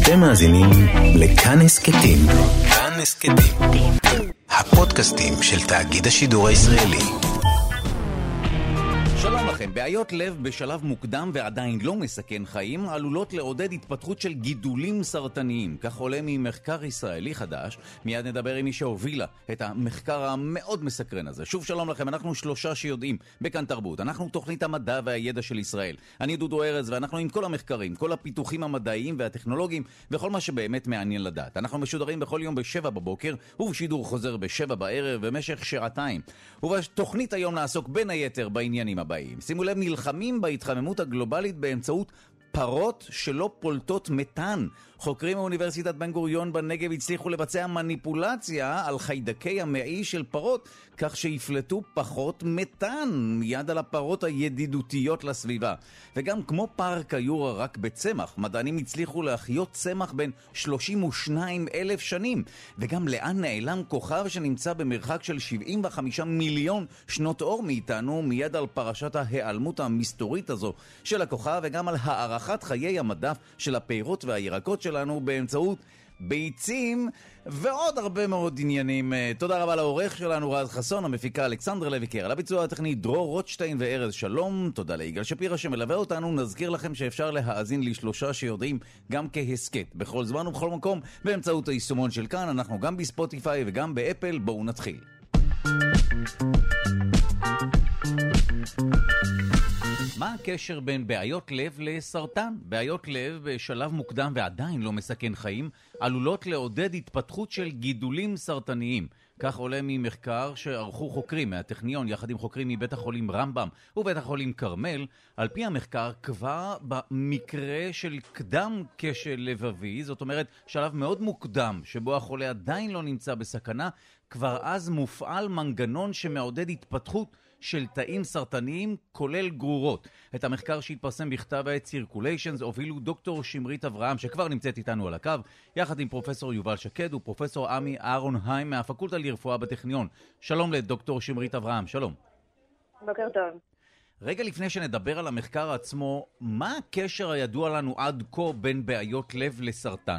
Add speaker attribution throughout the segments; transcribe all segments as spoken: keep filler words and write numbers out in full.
Speaker 1: אתם מאזינים לכאן הסקטים. כאן הסקטים, הפודקאסטים של תאגיד השידור הישראלי.
Speaker 2: שלום לכם. בעיות לב בשלב מוקדם ועדיין לא מסכן חיים עלולות לעודד התפתחות של גידולים סרטניים. כך עולה ממחקר ישראלי חדש. מיד נדבר עם מי שהובילה את המחקר המאוד מסקרן הזה. שוב שלום לכם, אנחנו שלושה שיודעים בכאן תרבות. אנחנו תוכנית המדע והידע של ישראל. אני דודו ארז ואנחנו עם כל המחקרים, כל הפיתוחים המדעיים והטכנולוגיים וכל מה שבאמת מעניין לדעת. אנחנו משודרים בכל יום בשבע בבוקר ובשידור חוזר בשבע בערב במשך שעתיים. ובתוכנית היום נעסוק בין היתר בעניינים הבאים. שימו לב, נלחמים בהתחממות הגלובלית באמצעות פרות שלא פולטות מתאן. חוקרים מאוניברסיטת בן גוריון בנגב הצליחו לבצע מניפולציה על חיידקי המעי של פרות, כך שיפלטו פחות מתאן מיד על הפרות הידידותיות לסביבה. וגם כמו פארק היורה רק בצמח, מדענים הצליחו להחיות צמח בין שלושים ושניים אלף שנים. וגם לאן נעלם כוכב שנמצא במרחק של שבעים וחמישה מיליון שנות אור מאיתנו, מיד על פרשת ההיעלמות המסתורית הזו של הכוכב, וגם על הערכת חיי המדף של הפירות והירקות שלנו באמצעות ביצים ועוד הרבה מאוד עניינים. תודה רבה לעורך שלנו רז חסון, המפיקה אלכסנדר לויקר, על הביצוע הטכני דרור רוטשטיין וארז שלום. תודה ליגאל שפירא שמלווה אותנו. נזכיר לכם שאפשר להאזין לשלושה שיודעים גם כהסקט בכל זמן ובכל מקום באמצעות היישומון של כאן. אנחנו גם בספוטיפיי וגם באפל. בואו נתחיל. מה הקשר בין בעיות לב לסרטן? בעיות לב בשלב מוקדם ועדיין לא מסכן חיים עלולות לעודד התפתחות של גידולים סרטניים. כך עולה ממחקר שערכו חוקרים מהטכניון יחד עם חוקרים מבית החולים רמב"ם ובית החולים קרמל. על פי המחקר, כבר במקרה של קדם כשל לבבי, זאת אומרת שלב מאוד מוקדם שבו החולה עדיין לא נמצא בסכנה, כבר אז מופעל מנגנון שמעודד התפתחות של תאים סרטניים כולל גרורות. את המחקר שהתפרסם בכתב העת Circulations הובילו דוקטור שמרית אברהם שכבר נמצאת איתנו על הקו, יחד עם פרופסור יובל שקד ופרופסור עמי אהרון היים מהפקולטה לרפואה בטכניון. שלום לדוקטור שמרית אברהם, שלום.
Speaker 3: בוקר טוב.
Speaker 2: רגע לפני שנדבר על המחקר עצמו, מה הקשר הידוע לנו עד כה בין בעיות לב לסרטן?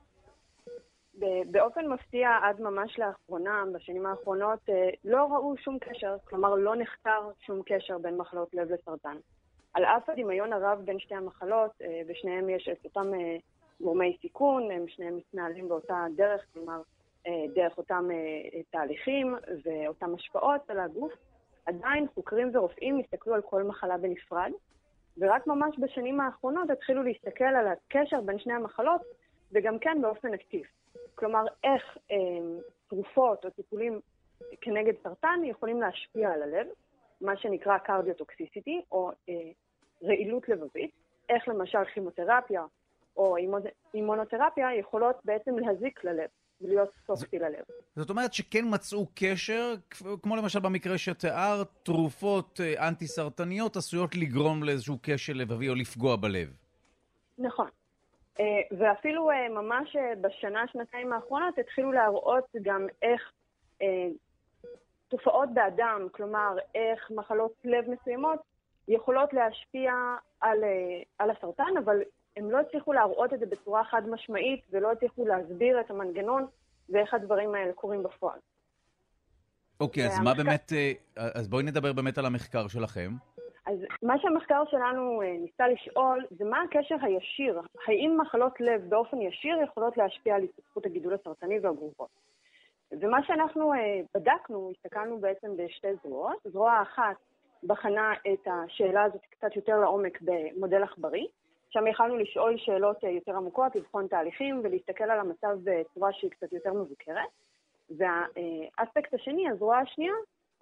Speaker 3: באופן מפתיע עד ממש לאחרונה, בשנים האחרונות, לא ראו שום קשר, כלומר לא נחקר שום קשר בין מחלות לב לסרטן. על אף הדמיון הרב בין שתי המחלות, בשניהם יש את אותם גורמי סיכון, הם שניהם מתנהלים באותה דרך, כלומר דרך אותם תהליכים ואותם השפעות על הגוף, עדיין חוקרים ורופאים הסתכלו על כל מחלה בנפרד, ורק ממש בשנים האחרונות התחילו להסתכל על הקשר בין שני המחלות, וגם כן באופן אקטיבי. כלומר, איך אה, תרופות או טיפולים כנגד סרטן יכולים להשפיע על הלב, מה שנקרא קרדיוטוקסיסיטי או אה, רעילות לבבית, איך למשל כימותרפיה או אימונותרפיה יכולות בעצם להזיק ללב ולהיות סופי ללב.
Speaker 2: זאת אומרת שכן מצאו קשר, כמו למשל במקרה שתיאר, תרופות אה, אנטי-סרטניות עשויות לגרום לאיזשהו כשל לבבי או לפגוע בלב.
Speaker 3: נכון. Uh, ואפילו uh, ממש uh, בשנה, שנתיים האחרונות התחילו להראות גם איך uh, תופעות באדם, כלומר איך מחלות לב מסוימות יכולות להשפיע על, uh, על הסרטן, אבל הם לא הצליחו להראות את זה בצורה חד משמעית ולא הצליחו להסביר את המנגנון ואיך הדברים האלה קורים בפועל.
Speaker 2: אוקיי, okay, אז מה באמת, אז בואי נדבר באמת על המחקר שלכם.
Speaker 3: אז מה שהמחקר שלנו ניסה לשאול זה מה הקשר הישיר, האם מחלות לב באופן ישיר יכולות להשפיע על התפתחות הגידול הסרטני והגרורות. ומה שאנחנו בדקנו, הסתכלנו בעצם בשתי זרועות. זרוע אחת בחנה את השאלה הזאת קצת יותר לעומק במודל עכברי, שם יכלנו לשאול שאלות יותר עמוקות, לבחון תהליכים ולהסתכל על המצב בצורה שהיא קצת יותר מבוקרת. והאספקט השני, הזרוע השנייה,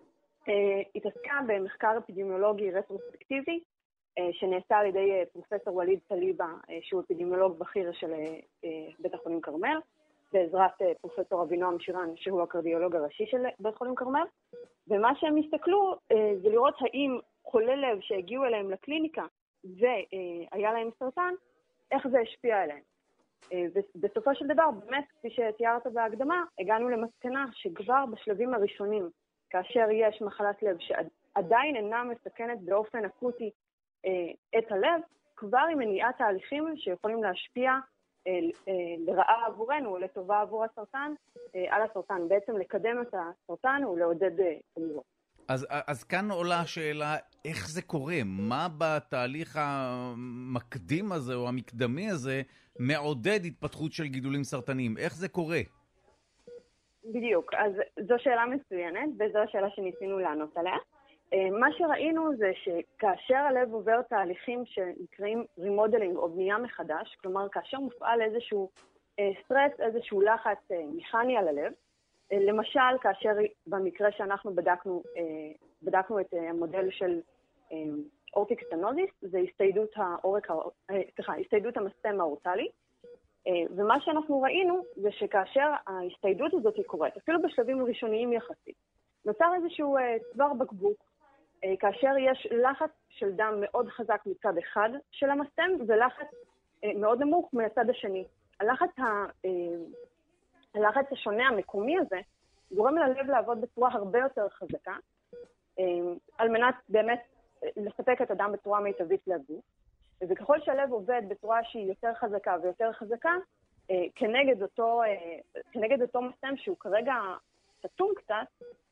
Speaker 3: התעסקה במחקר אפידמיולוגי רטרוספקטיבי שנעשה על ידי פרופסור וליד טליבה, שהוא אפידמיולוג בכיר של בית החולים קרמל, בעזרת פרופסור אבינועם שירן, שהוא הקרדיולוג הראשי של בית חולים קרמל. ומה שהם הסתכלו זה לראות האם חולי לב שהגיעו אליהם לקליניקה והיה להם סרטן, איך זה השפיע עליהם. ובסופו של דבר, באמת, כפי שתיארת בהקדמה, הגענו למסקנה שכבר בשלבים הראשונים, כאשר יש מחלת לב שעדיין אינה מסכנת באופן אקוטי את הלב, כבר עם מניעת תהליכים שיכולים להשפיע לרעה עבורנו, לטובה עבור הסרטן, על הסרטן, בעצם לקדם את הסרטן ולעודד תמורות.
Speaker 2: אז, אז כאן עולה השאלה, איך זה קורה? מה בתהליך המקדים הזה או המקדמי הזה מעודד התפתחות של גידולים סרטניים? איך זה קורה?
Speaker 3: בדיוק, אז זו שאלה מצוינת, וזו השאלה שניסינו לענות עליה. מה שראינו זה שכאשר הלב עובר תהליכים שנקראים רימודלינג או בנייה מחדש, כלומר כאשר מופעל איזשהו סטרס, איזשהו לחץ מכני על הלב, למשל כאשר במקרה שאנחנו בדקנו, בדקנו את המודל של אורטיק סטנוזיס, זה הסתיידות העורק, סליחה, הסתיידות המסתם האורטלי, ומה שאנחנו ראינו זה שכאשר ההסתיידות הזאת היא קורית, אפילו בשלבים ראשוניים יחסית, נוצר איזשהו צוואר בקבוק, כאשר יש לחץ של דם מאוד חזק מצד אחד של המסתם, ולחץ מאוד נמוך מהצד השני. הלחץ, ה, הלחץ השונה המקומי הזה גורם ללב לעבוד בצורה הרבה יותר חזקה, על מנת באמת לספק את הדם בצורה מיטבית לגוף. וככל שהלב עובד בצורה שהיא יותר חזקה ויותר חזקה, כנגד אותו, כנגד אותו מסתם שהוא כרגע סתום קצת,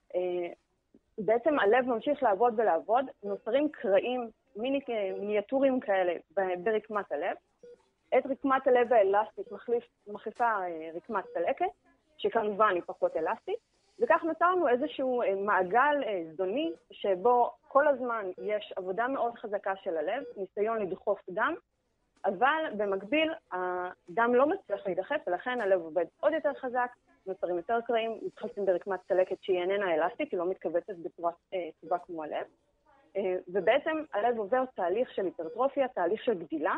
Speaker 3: בעצם הלב ממשיך לעבוד ולעבוד, נוצרים קרעים, מיני מיניאטורים כאלה ברקמת הלב. את רקמת הלב האלסטית מחליף, מחליפה רקמת צלקת, שכמובן היא פחות אלסטית, וכך נוצרנו איזשהו מעגל זוני, שבו כל הזמן יש עבודה מאוד חזקה של הלב, ניסיון לדחוף דם, אבל במקביל הדם לא מצליח להידחף, ולכן הלב עובד עוד יותר חזק, נוצרים יותר קרעים, מתחלפים ברקמת צלקת שהיא איננה אלסטית, היא לא מתכווצת בצורה טובה כמו הלב, ובעצם הלב עובר תהליך של היפרטרופיה, תהליך של גדילה,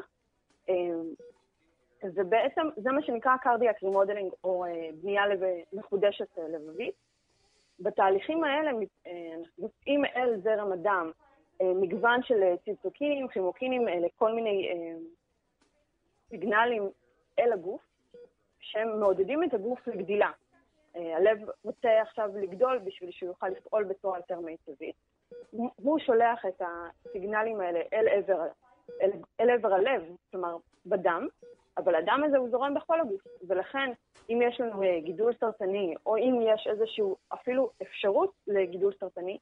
Speaker 3: ובעצם זה מה שנקרא קרדיאק רימודלינג, או בנייה מחודשת לבבית. בתהליכים האלה נוצאים אל זרם הדם מגוון של ציטוקינים, כימוקינים, לכל מיני סיגנלים אל הגוף, שהם מעודדים את הגוף לגדילה. הלב רוצה עכשיו לגדול בשביל שהוא יוכל לפעול בצורה יותר מיטבית. הוא שולח את הסיגנלים האלה אל עבר, אל, אל עבר הלב, כלומר בדם, אבל הדם הזה הוא זורם בכל הגוף, ולכן אם יש לנו גידול סרטני, או אם יש איזשהו אפילו אפשרות לגידול סרטני,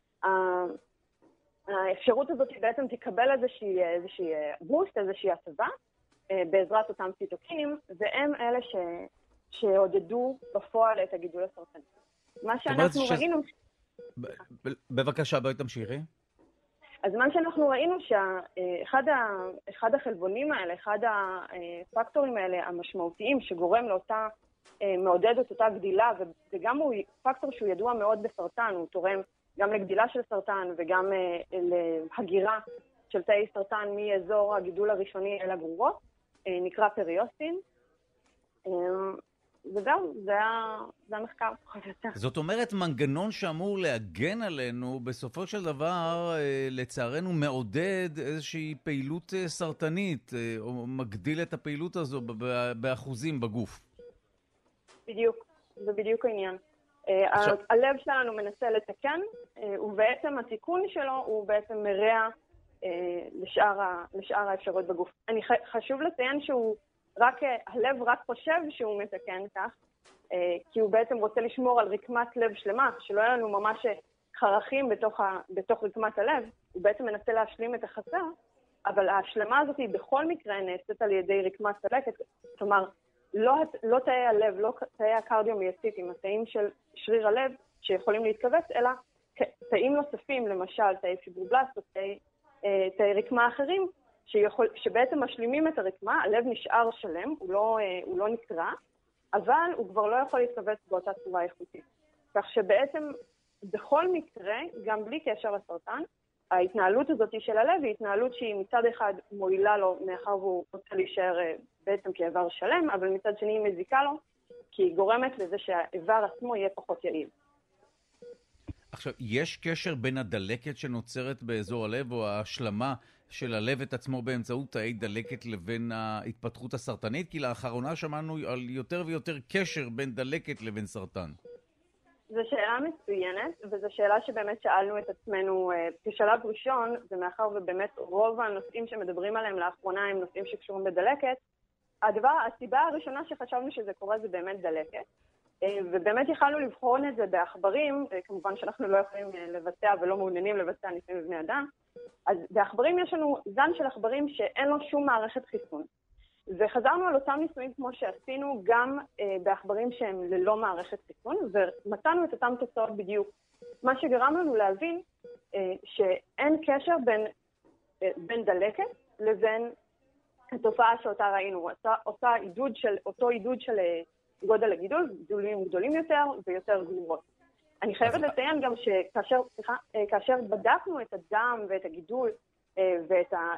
Speaker 3: האפשרות הזאת בעצם תקבל איזושהי, איזושהי בוסט, איזושהי הטבה, בעזרת אותם ציטוקינים, והם אלה ש... שעודדו בפועל את הגידול הסרטני. מה שאנחנו ראינו...
Speaker 2: בבקשה, בואי תמשיכי.
Speaker 3: אז מה שאנחנו ראינו שאחד אחד החלבונים האלה, אחד הפקטורים האלה המשמעותיים שגורם לאותה, מעודד את אותה גדילה, וגם הוא פקטור שהוא ידוע מאוד בסרטן, הוא תורם גם לגדילה של סרטן וגם להגירה של תאי סרטן מאזור הגידול הראשוני אל הגרורות, נקרא פריוסטין. וזהו, זה, זה המחקר.
Speaker 2: זאת אומרת, מנגנון שאמור להגן עלינו, בסופו של דבר, לצערנו, מעודד איזושהי פעילות סרטנית, או מגדיל את הפעילות הזו באחוזים בגוף.
Speaker 3: בדיוק, זה בדיוק העניין. עכשיו... הלב שלנו מנסה לתקן, ובעצם התיקון שלו הוא בעצם מרע לשאר, לשאר האפשרות בגוף. אני חשוב לציין שהוא רק, הלב רק חושב שהוא מתקן כך, כי הוא בעצם רוצה לשמור על רקמת לב שלמה, שלא יהיה לנו ממש חרכים בתוך, ה, בתוך רקמת הלב, הוא בעצם מנסה להשלים את החסר, אבל ההשלמה הזאת היא בכל מקרה נעשית על ידי רקמת צלקת, כלומר, לא, לא תאי הלב, לא תאי הקרדיומיוציטים, התאים של שריר הלב שיכולים להתכווץ, אלא תאים נוספים, למשל תאי פיברובלסט או תאי, תאי רקמה אחרים, שיכול, שבעצם משלימים את הרקמה, הלב נשאר שלם, הוא לא, הוא לא נקרע, אבל הוא כבר לא יכול להתכווץ באותה צורה איכותית. כך שבעצם בכל מקרה, גם בלי קשר לסרטן, ההתנהלות הזאת של הלב היא התנהלות שהיא מצד אחד מועילה לו, מאחר והוא רוצה להישאר בעצם כאיבר שלם, אבל מצד שני היא מזיקה לו, כי היא גורמת לזה שהאיבר עצמו יהיה פחות יעיל.
Speaker 2: עכשיו, יש קשר בין הדלקת שנוצרת באזור הלב, או ההשלמה של הלב את עצמו באמצעות תאי דלקת לבין ההתפתחות הסרטנית? כי לאחרונה שמענו על יותר ויותר קשר בין דלקת לבין סרטן.
Speaker 3: זו שאלה מצוינת, וזו שאלה שבאמת שאלנו את עצמנו כשלב ראשון, זה מאחר ובאמת רוב הנושאים שמדברים עליהם לאחרונה הם נושאים שקשורים בדלקת, הדבר, הסיבה הראשונה שחשבנו שזה קורה זה באמת דלקת, ובאמת יכלנו לבחון את זה בעכברים, כמובן שאנחנו לא יכולים לבצע ולא מעוניינים לבצע ניסויים בבני אדם, אז בעכברים יש לנו זן של עכברים שאין לו שום מערכת חיסון. וחזרנו על אותם ניסויים כמו שעשינו גם בעכברים שהם ללא מערכת חיסון, ומצאנו את אותם תוצאות בדיוק. מה שגרם לנו להבין שאין קשר בין, בין דלקת לבין התופעה שאותה ראינו, אותה, אותה עידוד של, אותו עידוד של גודל הגידול, גידולים גדולים יותר ויותר גבוהות. אני חייבת לציין גם שכאשר סליחה, כאשר בדקנו את הדם ואת הגידול ואת ה...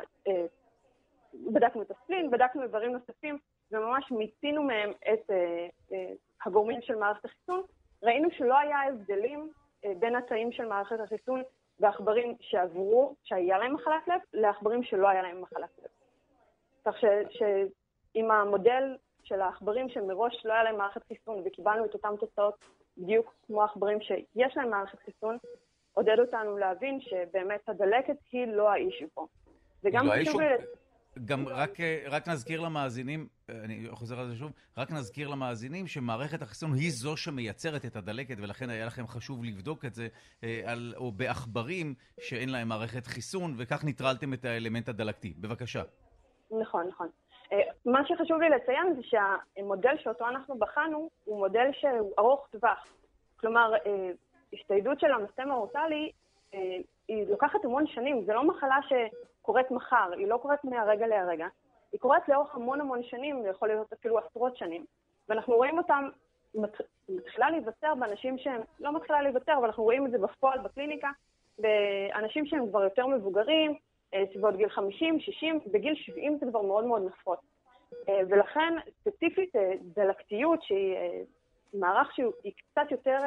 Speaker 3: בדקנו את הספלין, בדקנו איברים נוספים, וממש מיצינו מהם את הגורמים של מערכת החיסון, ראינו שלא היה הבדלים בין התאים של מערכת החיסון בעכברים שעברו, שהיה להם מחלת לב, לעכברים שלא היה להם מחלת לב. כך שעם המודל של העכברים שמראש לא היה להם מערכת חיסון וקיבלנו את אותם תוצאות בדיוק כמו העכברים שיש להם מערכת חיסון, עודד אותנו להבין שבאמת הדלקת היא לא האישו פה. וגם חשוב לי...
Speaker 2: גם רק, רק נזכיר למאזינים, אני חוזר על זה שוב, רק נזכיר למאזינים שמערכת החיסון היא זו שמייצרת את הדלקת, ולכן היה לכם חשוב לבדוק את זה, על, או בעכברים שאין להם מערכת חיסון, וכך ניטרלתם את האלמנט הדלקתי. בבקשה.
Speaker 3: נכון, נכון. מה שחשוב לי לציין זה שהמודל שאותו אנחנו בחנו הוא מודל שהוא ארוך טווח. כלומר, השתעדות של המסתם האורטלי היא לוקחת המון שנים, זה לא מחלה שקורית מחר, היא לא קורית מהרגע להרגע, היא קורית לאורך המון המון שנים, זה יכול להיות אפילו עשרות שנים, ואנחנו רואים אותם מתחילה להיווצר באנשים שהם לא מתחילה להיווצר, אבל אנחנו רואים את זה בפועל בקליניקה, באנשים שהם כבר יותר מבוגרים, סביבות גיל חמישים, שישים, בגיל שבעים זה כבר מאוד מאוד נפוץ. ולכן ספציפית דלקתיות שהיא מערך שהיא קצת יותר,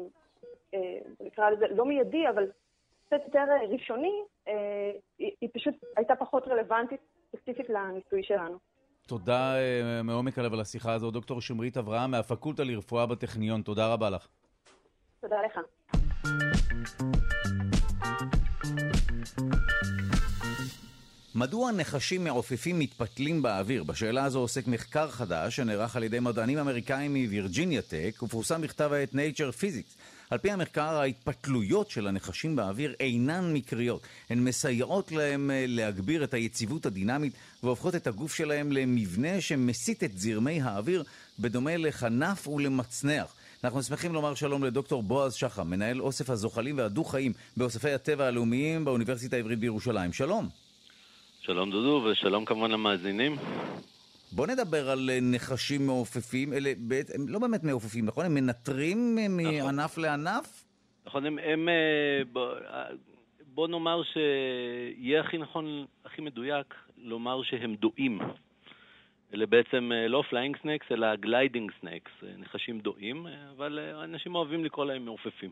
Speaker 3: נקרא לזה לא מיידי, אבל קצת יותר ראשוני, היא פשוט הייתה פחות רלוונטית ספציפית לניסוי שלנו.
Speaker 2: תודה מעומק הלב על השיחה הזו, דוקטור שמרית אברהם מהפקולטה לרפואה בטכניון. תודה רבה לך.
Speaker 3: תודה לך.
Speaker 2: מדוע נחשים מעופפים מתפתלים באוויר? בשאלה הזו עוסק מחקר חדש שנערך על ידי מדענים אמריקאים מווירג'יניה טק ופורסם בכתב העת Nature Physics. על פי המחקר, ההתפתלויות של הנחשים באוויר אינן מקריות. הן מסייעות להם להגביר את היציבות הדינמית והופכות את הגוף שלהם למבנה שמסיט את זרמי האוויר בדומה לחנף ולמצנח. אנחנו שמחים לומר שלום לדוקטור בועז שחם, מנהל אוסף הזוחלים והדו-חיים באוספי הטבע הלאומיים באוניברסיטה העברית בירושלים. שלום.
Speaker 4: שלום דודו, ושלום כמובן למאזינים.
Speaker 2: בוא נדבר על נחשים מעופפים. אלה הם לא באמת מעופפים, נכון? הם מנטרים מענף לענף?
Speaker 4: נכון, הם, הם בוא, בוא נאמר שיהיה הכי נכון, הכי מדויק, לומר שהם דועים. אלה בעצם לא פליינג סנקס, אלא גליידינג סנקס, נחשים דועים, אבל אנשים אוהבים לקרוא להם מעופפים.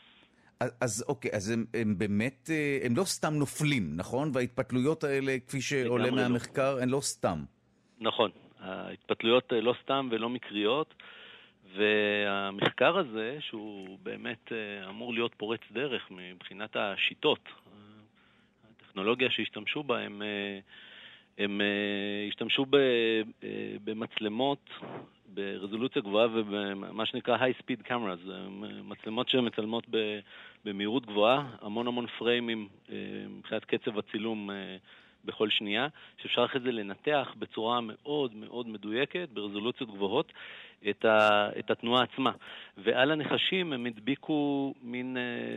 Speaker 2: אז אוקיי, אז הם, הם באמת, הם לא סתם נופלים, נכון? וההתפתלויות האלה, כפי שעולה מהמחקר, הן לא סתם.
Speaker 4: נכון, ההתפתלויות לא סתם ולא מקריות, והמחקר הזה, שהוא באמת אמור להיות פורץ דרך מבחינת השיטות, הטכנולוגיה שהשתמשו בה, הם, הם השתמשו במצלמות, ברזולוציה גבוהה ובמה שנקרא high speed cameras, מצלמות שמצלמות במהירות גבוהה, המון המון פריימים מבחינת קצב הצילום בכל שנייה, שאפשר אחרי זה לנתח בצורה מאוד מאוד מדויקת, ברזולוציות גבוהות, את, ה, את התנועה עצמה. ועל הנחשים הם הדביקו מין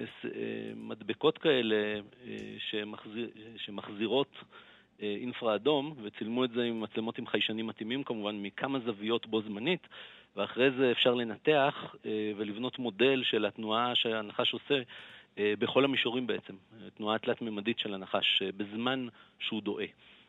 Speaker 4: מדבקות כאלה שמחזיר, שמחזירות אינפרה אדום, וצילמו את זה עם מצלמות עם חיישנים מתאימים כמובן מכמה זוויות בו זמנית, ואחרי זה אפשר לנתח ולבנות מודל של התנועה שהנחש עושה בכל המישורים בעצם, תנועה תלת-ממדית של הנחש בזמן שהוא דועה.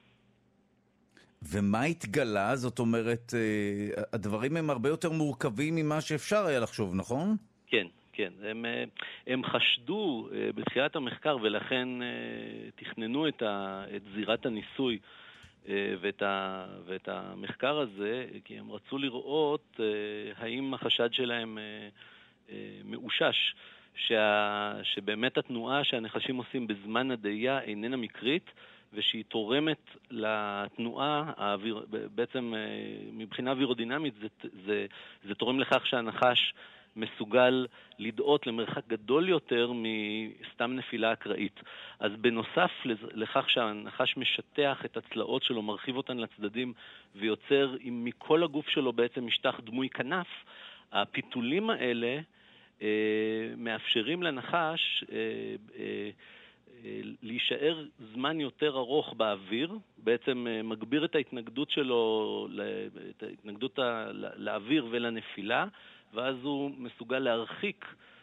Speaker 2: ומה התגלה? זאת אומרת, הדברים הם הרבה יותר מורכבים ממה שאפשר היה לחשוב, נכון?
Speaker 4: כן. כן, הם, הם חשדו בתחילת המחקר ולכן תכננו את, ה, את זירת הניסוי ואת, ה, ואת המחקר הזה, כי הם רצו לראות האם החשד שלהם מאושש, שה, שבאמת התנועה שהנחשים עושים בזמן הדאייה איננה מקרית, ושהיא תורמת לתנועה, האוויר, בעצם מבחינה אווירודינמית זה, זה, זה תורם לכך שהנחש מסוגל לדעות למרחק גדול יותר מסתם נפילה אקראית. אז בנוסף לכך שהנחש משטח את הצלעות שלו, מרחיב אותן לצדדים ויוצר מכל הגוף שלו בעצם משטח דמוי כנף, הפיתולים האלה אה, מאפשרים לנחש אה, אה, להישאר זמן יותר ארוך באוויר, בעצם מגביר את ההתנגדות שלו, את ההתנגדות לאוויר ולנפילה, ואז הוא מסוגל להרחיק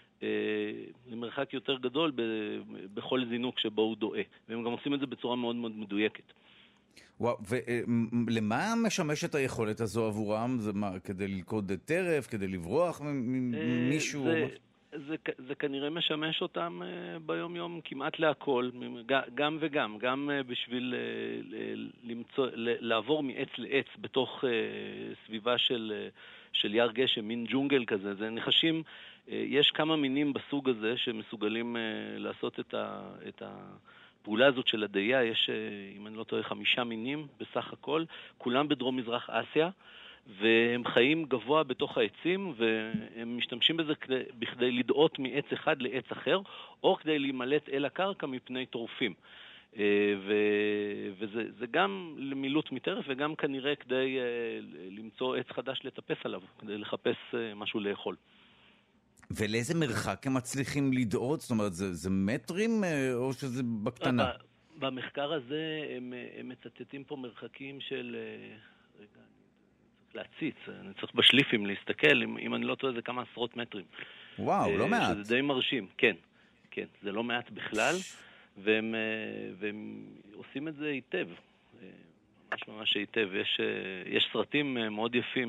Speaker 4: למרחק יותר גדול בכל זינוק שבו הוא דועה. והם גם עושים את זה בצורה מאוד מאוד מדויקת.
Speaker 2: וואו, ולמה משמשת היכולת הזו עבורם? זה מה, כדי ללכוד טרף, כדי לברוח ממישהו?
Speaker 4: זה... זה, זה כנראה משמש אותם ביום יום כמעט להכל, גם וגם, גם בשביל למצוא, לעבור מעץ לעץ בתוך סביבה של, של יער גשם, מין ג'ונגל כזה. זה נחשים, יש כמה מינים בסוג הזה שמסוגלים לעשות את, ה, את הפעולה הזאת של הדיה. יש, אם אני לא טועה, חמישה מינים בסך הכל, כולם בדרום מזרח אסיה, והם חיים גבוה בתוך העצים, והם משתמשים בזה כדי, בכדי לדעות מעץ אחד לעץ אחר, או כדי להימלט אל הקרקע מפני טורפים. ו, וזה זה גם למילוט מטרף, וגם כנראה כדי למצוא עץ חדש לטפס עליו, כדי לחפש משהו לאכול.
Speaker 2: ולאיזה מרחק הם מצליחים לדעות? זאת אומרת, זה, זה מטרים או שזה בקטנה?
Speaker 4: במחקר הזה הם, הם מצטטים פה מרחקים של... רגע, להציץ, אני צריך בשליפים להסתכל, אם, אם אני לא טועה זה כמה עשרות מטרים.
Speaker 2: וואו, לא מעט.
Speaker 4: שזה די מרשים, כן, כן, זה לא מעט בכלל, והם, והם עושים את זה היטב, ממש ממש היטב. יש, יש סרטים מאוד יפים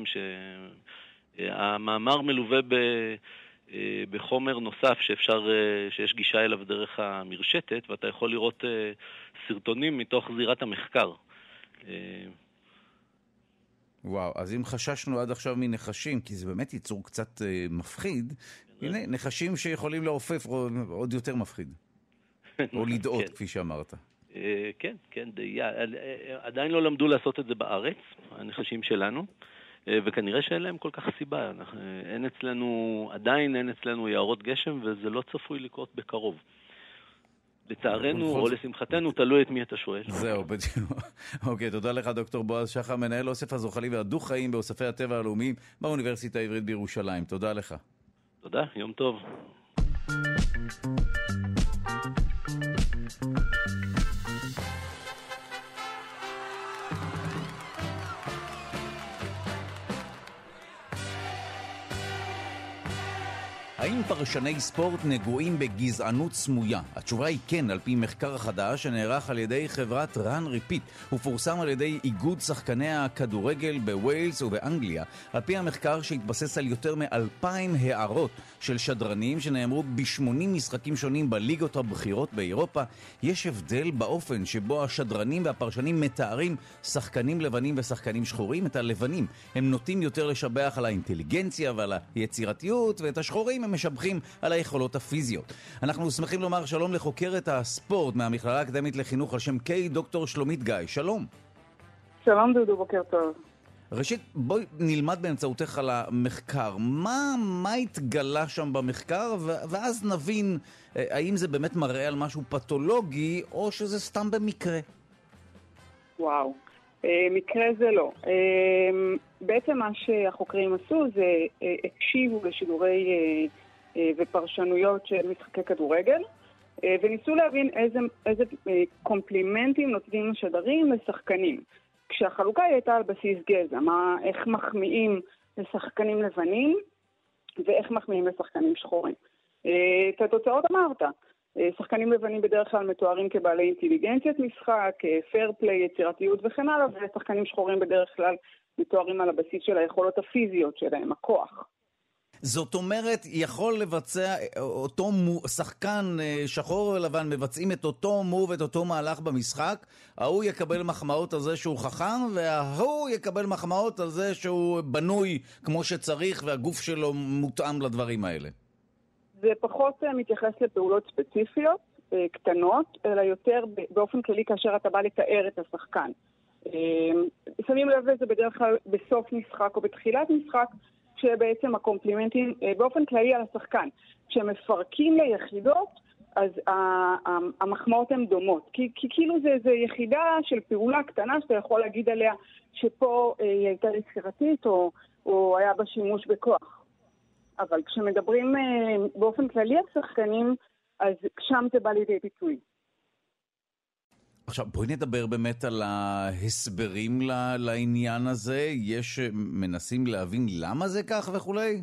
Speaker 4: שהמאמר מלווה ב, בחומר נוסף שאפשר, שיש גישה אליו דרך המרשתת, ואתה יכול לראות סרטונים מתוך זירת המחקר.
Speaker 2: וואו, אז אם חששנו עד עכשיו מנחשים, כי זה באמת ייצור קצת אה, מפחיד, הנה, נחשים שיכולים לעופף עוד יותר מפחיד. או לדעות, כפי שאמרת.
Speaker 4: אה, כן, כן, דיה. עדיין לא למדו לעשות את זה בארץ, הנחשים שלנו, אה, וכנראה שאין להם כל כך סיבה. אנחנו, אין אצלנו, עדיין אין אצלנו יערות גשם, וזה לא צפוי לקרות בקרוב. לצערנו או לשמחתנו, תלוי את מי אתה שואל.
Speaker 2: זהו, בדיוק. אוקיי, תודה לך דוקטור בועז שחר, מנהל אוסף הזוחלים והדו חיים באוספי הטבע הלאומיים באוניברסיטה העברית בירושלים. תודה לך.
Speaker 4: תודה, יום טוב.
Speaker 2: האם פרשני ספורט נגועים בגזענות סמויה? התשובה היא כן, על פי מחקר חדש שנערך על ידי חברת רן ריפיט. הוא פורסם על ידי איגוד שחקני הכדורגל בווילס ובאנגליה. על פי המחקר שהתבסס על יותר מאלפיים הערות של שדרנים שנאמרו ב-שמונים משחקים שונים בליגות הבכירות באירופה, יש הבדל באופן שבו השדרנים והפרשנים מתארים שחקנים לבנים ושחקנים שחורים. את הלבנים הם נוטים יותר לשבח על האינטליגנציה ועל היצירתיות, ואת השחורים הם משבחים על היכולות הפיזיות. אנחנו שמחים לומר שלום לחוקרת הספורט מהמכללה האקדמית לחינוך על שם קיי, דוקטור שלומית גיא. שלום.
Speaker 5: שלום דודו, בוקר טוב.
Speaker 2: ראשית, בואי נלמד באמצעותך על המחקר. מה, מה התגלה שם במחקר, ואז נבין האם זה באמת מראה על משהו פתולוגי, או שזה סתם במקרה.
Speaker 5: וואו. מקרה זה לא. בעצם מה שהחוקרים עשו זה הקשיבו לשידורי ופרשנויות של משחקי כדורגל, וניסו להבין איזה, איזה קומפלימנטים נותנים השדרים לשחקנים. כשהחלוקה הייתה על בסיס גזע, מה, איך מחמיאים לשחקנים לבנים ואיך מחמיאים לשחקנים שחורים. את התוצאות אמרת. שחקנים לבנים בדרך כלל מתוארים כבעלי אינטליגנציית משחק, פייר פליי, יצירתיות וכן הלאה, ושחקנים שחורים בדרך כלל מתוארים על הבסיס של היכולות הפיזיות שלהם, הכוח.
Speaker 2: זאת אומרת, יכול לבצע אותו שחקן שחור ולבן, מבצעים את אותו מוב, את אותו מהלך במשחק, ההוא יקבל מחמאות על זה שהוא חכם, וההוא יקבל מחמאות על זה שהוא בנוי כמו שצריך, והגוף שלו מותאם לדברים האלה.
Speaker 5: זה פחות מתייחס לפעולות ספציפיות, קטנות, אלא יותר באופן כללי כאשר אתה בא לתאר את השחקן. שמים לב לזה בדרך כלל בסוף משחק או בתחילת משחק, שבעצם הקומפלימנטים באופן כללי על השחקן. כשמפרקים ליחידות, אז המחמאות הן דומות. כי, כי כאילו זה, זה יחידה של פעולה קטנה שאתה יכול להגיד עליה שפה היא הייתה יצירתית או, או היה בה שימוש בכוח. אבל כשמדברים באופן כללי על שחקנים, אז שם זה בא לידי ביטוי.
Speaker 2: עכשיו, בואי נדבר באמת על ההסברים לעניין הזה. יש מנסים להבין למה זה כך וכולי?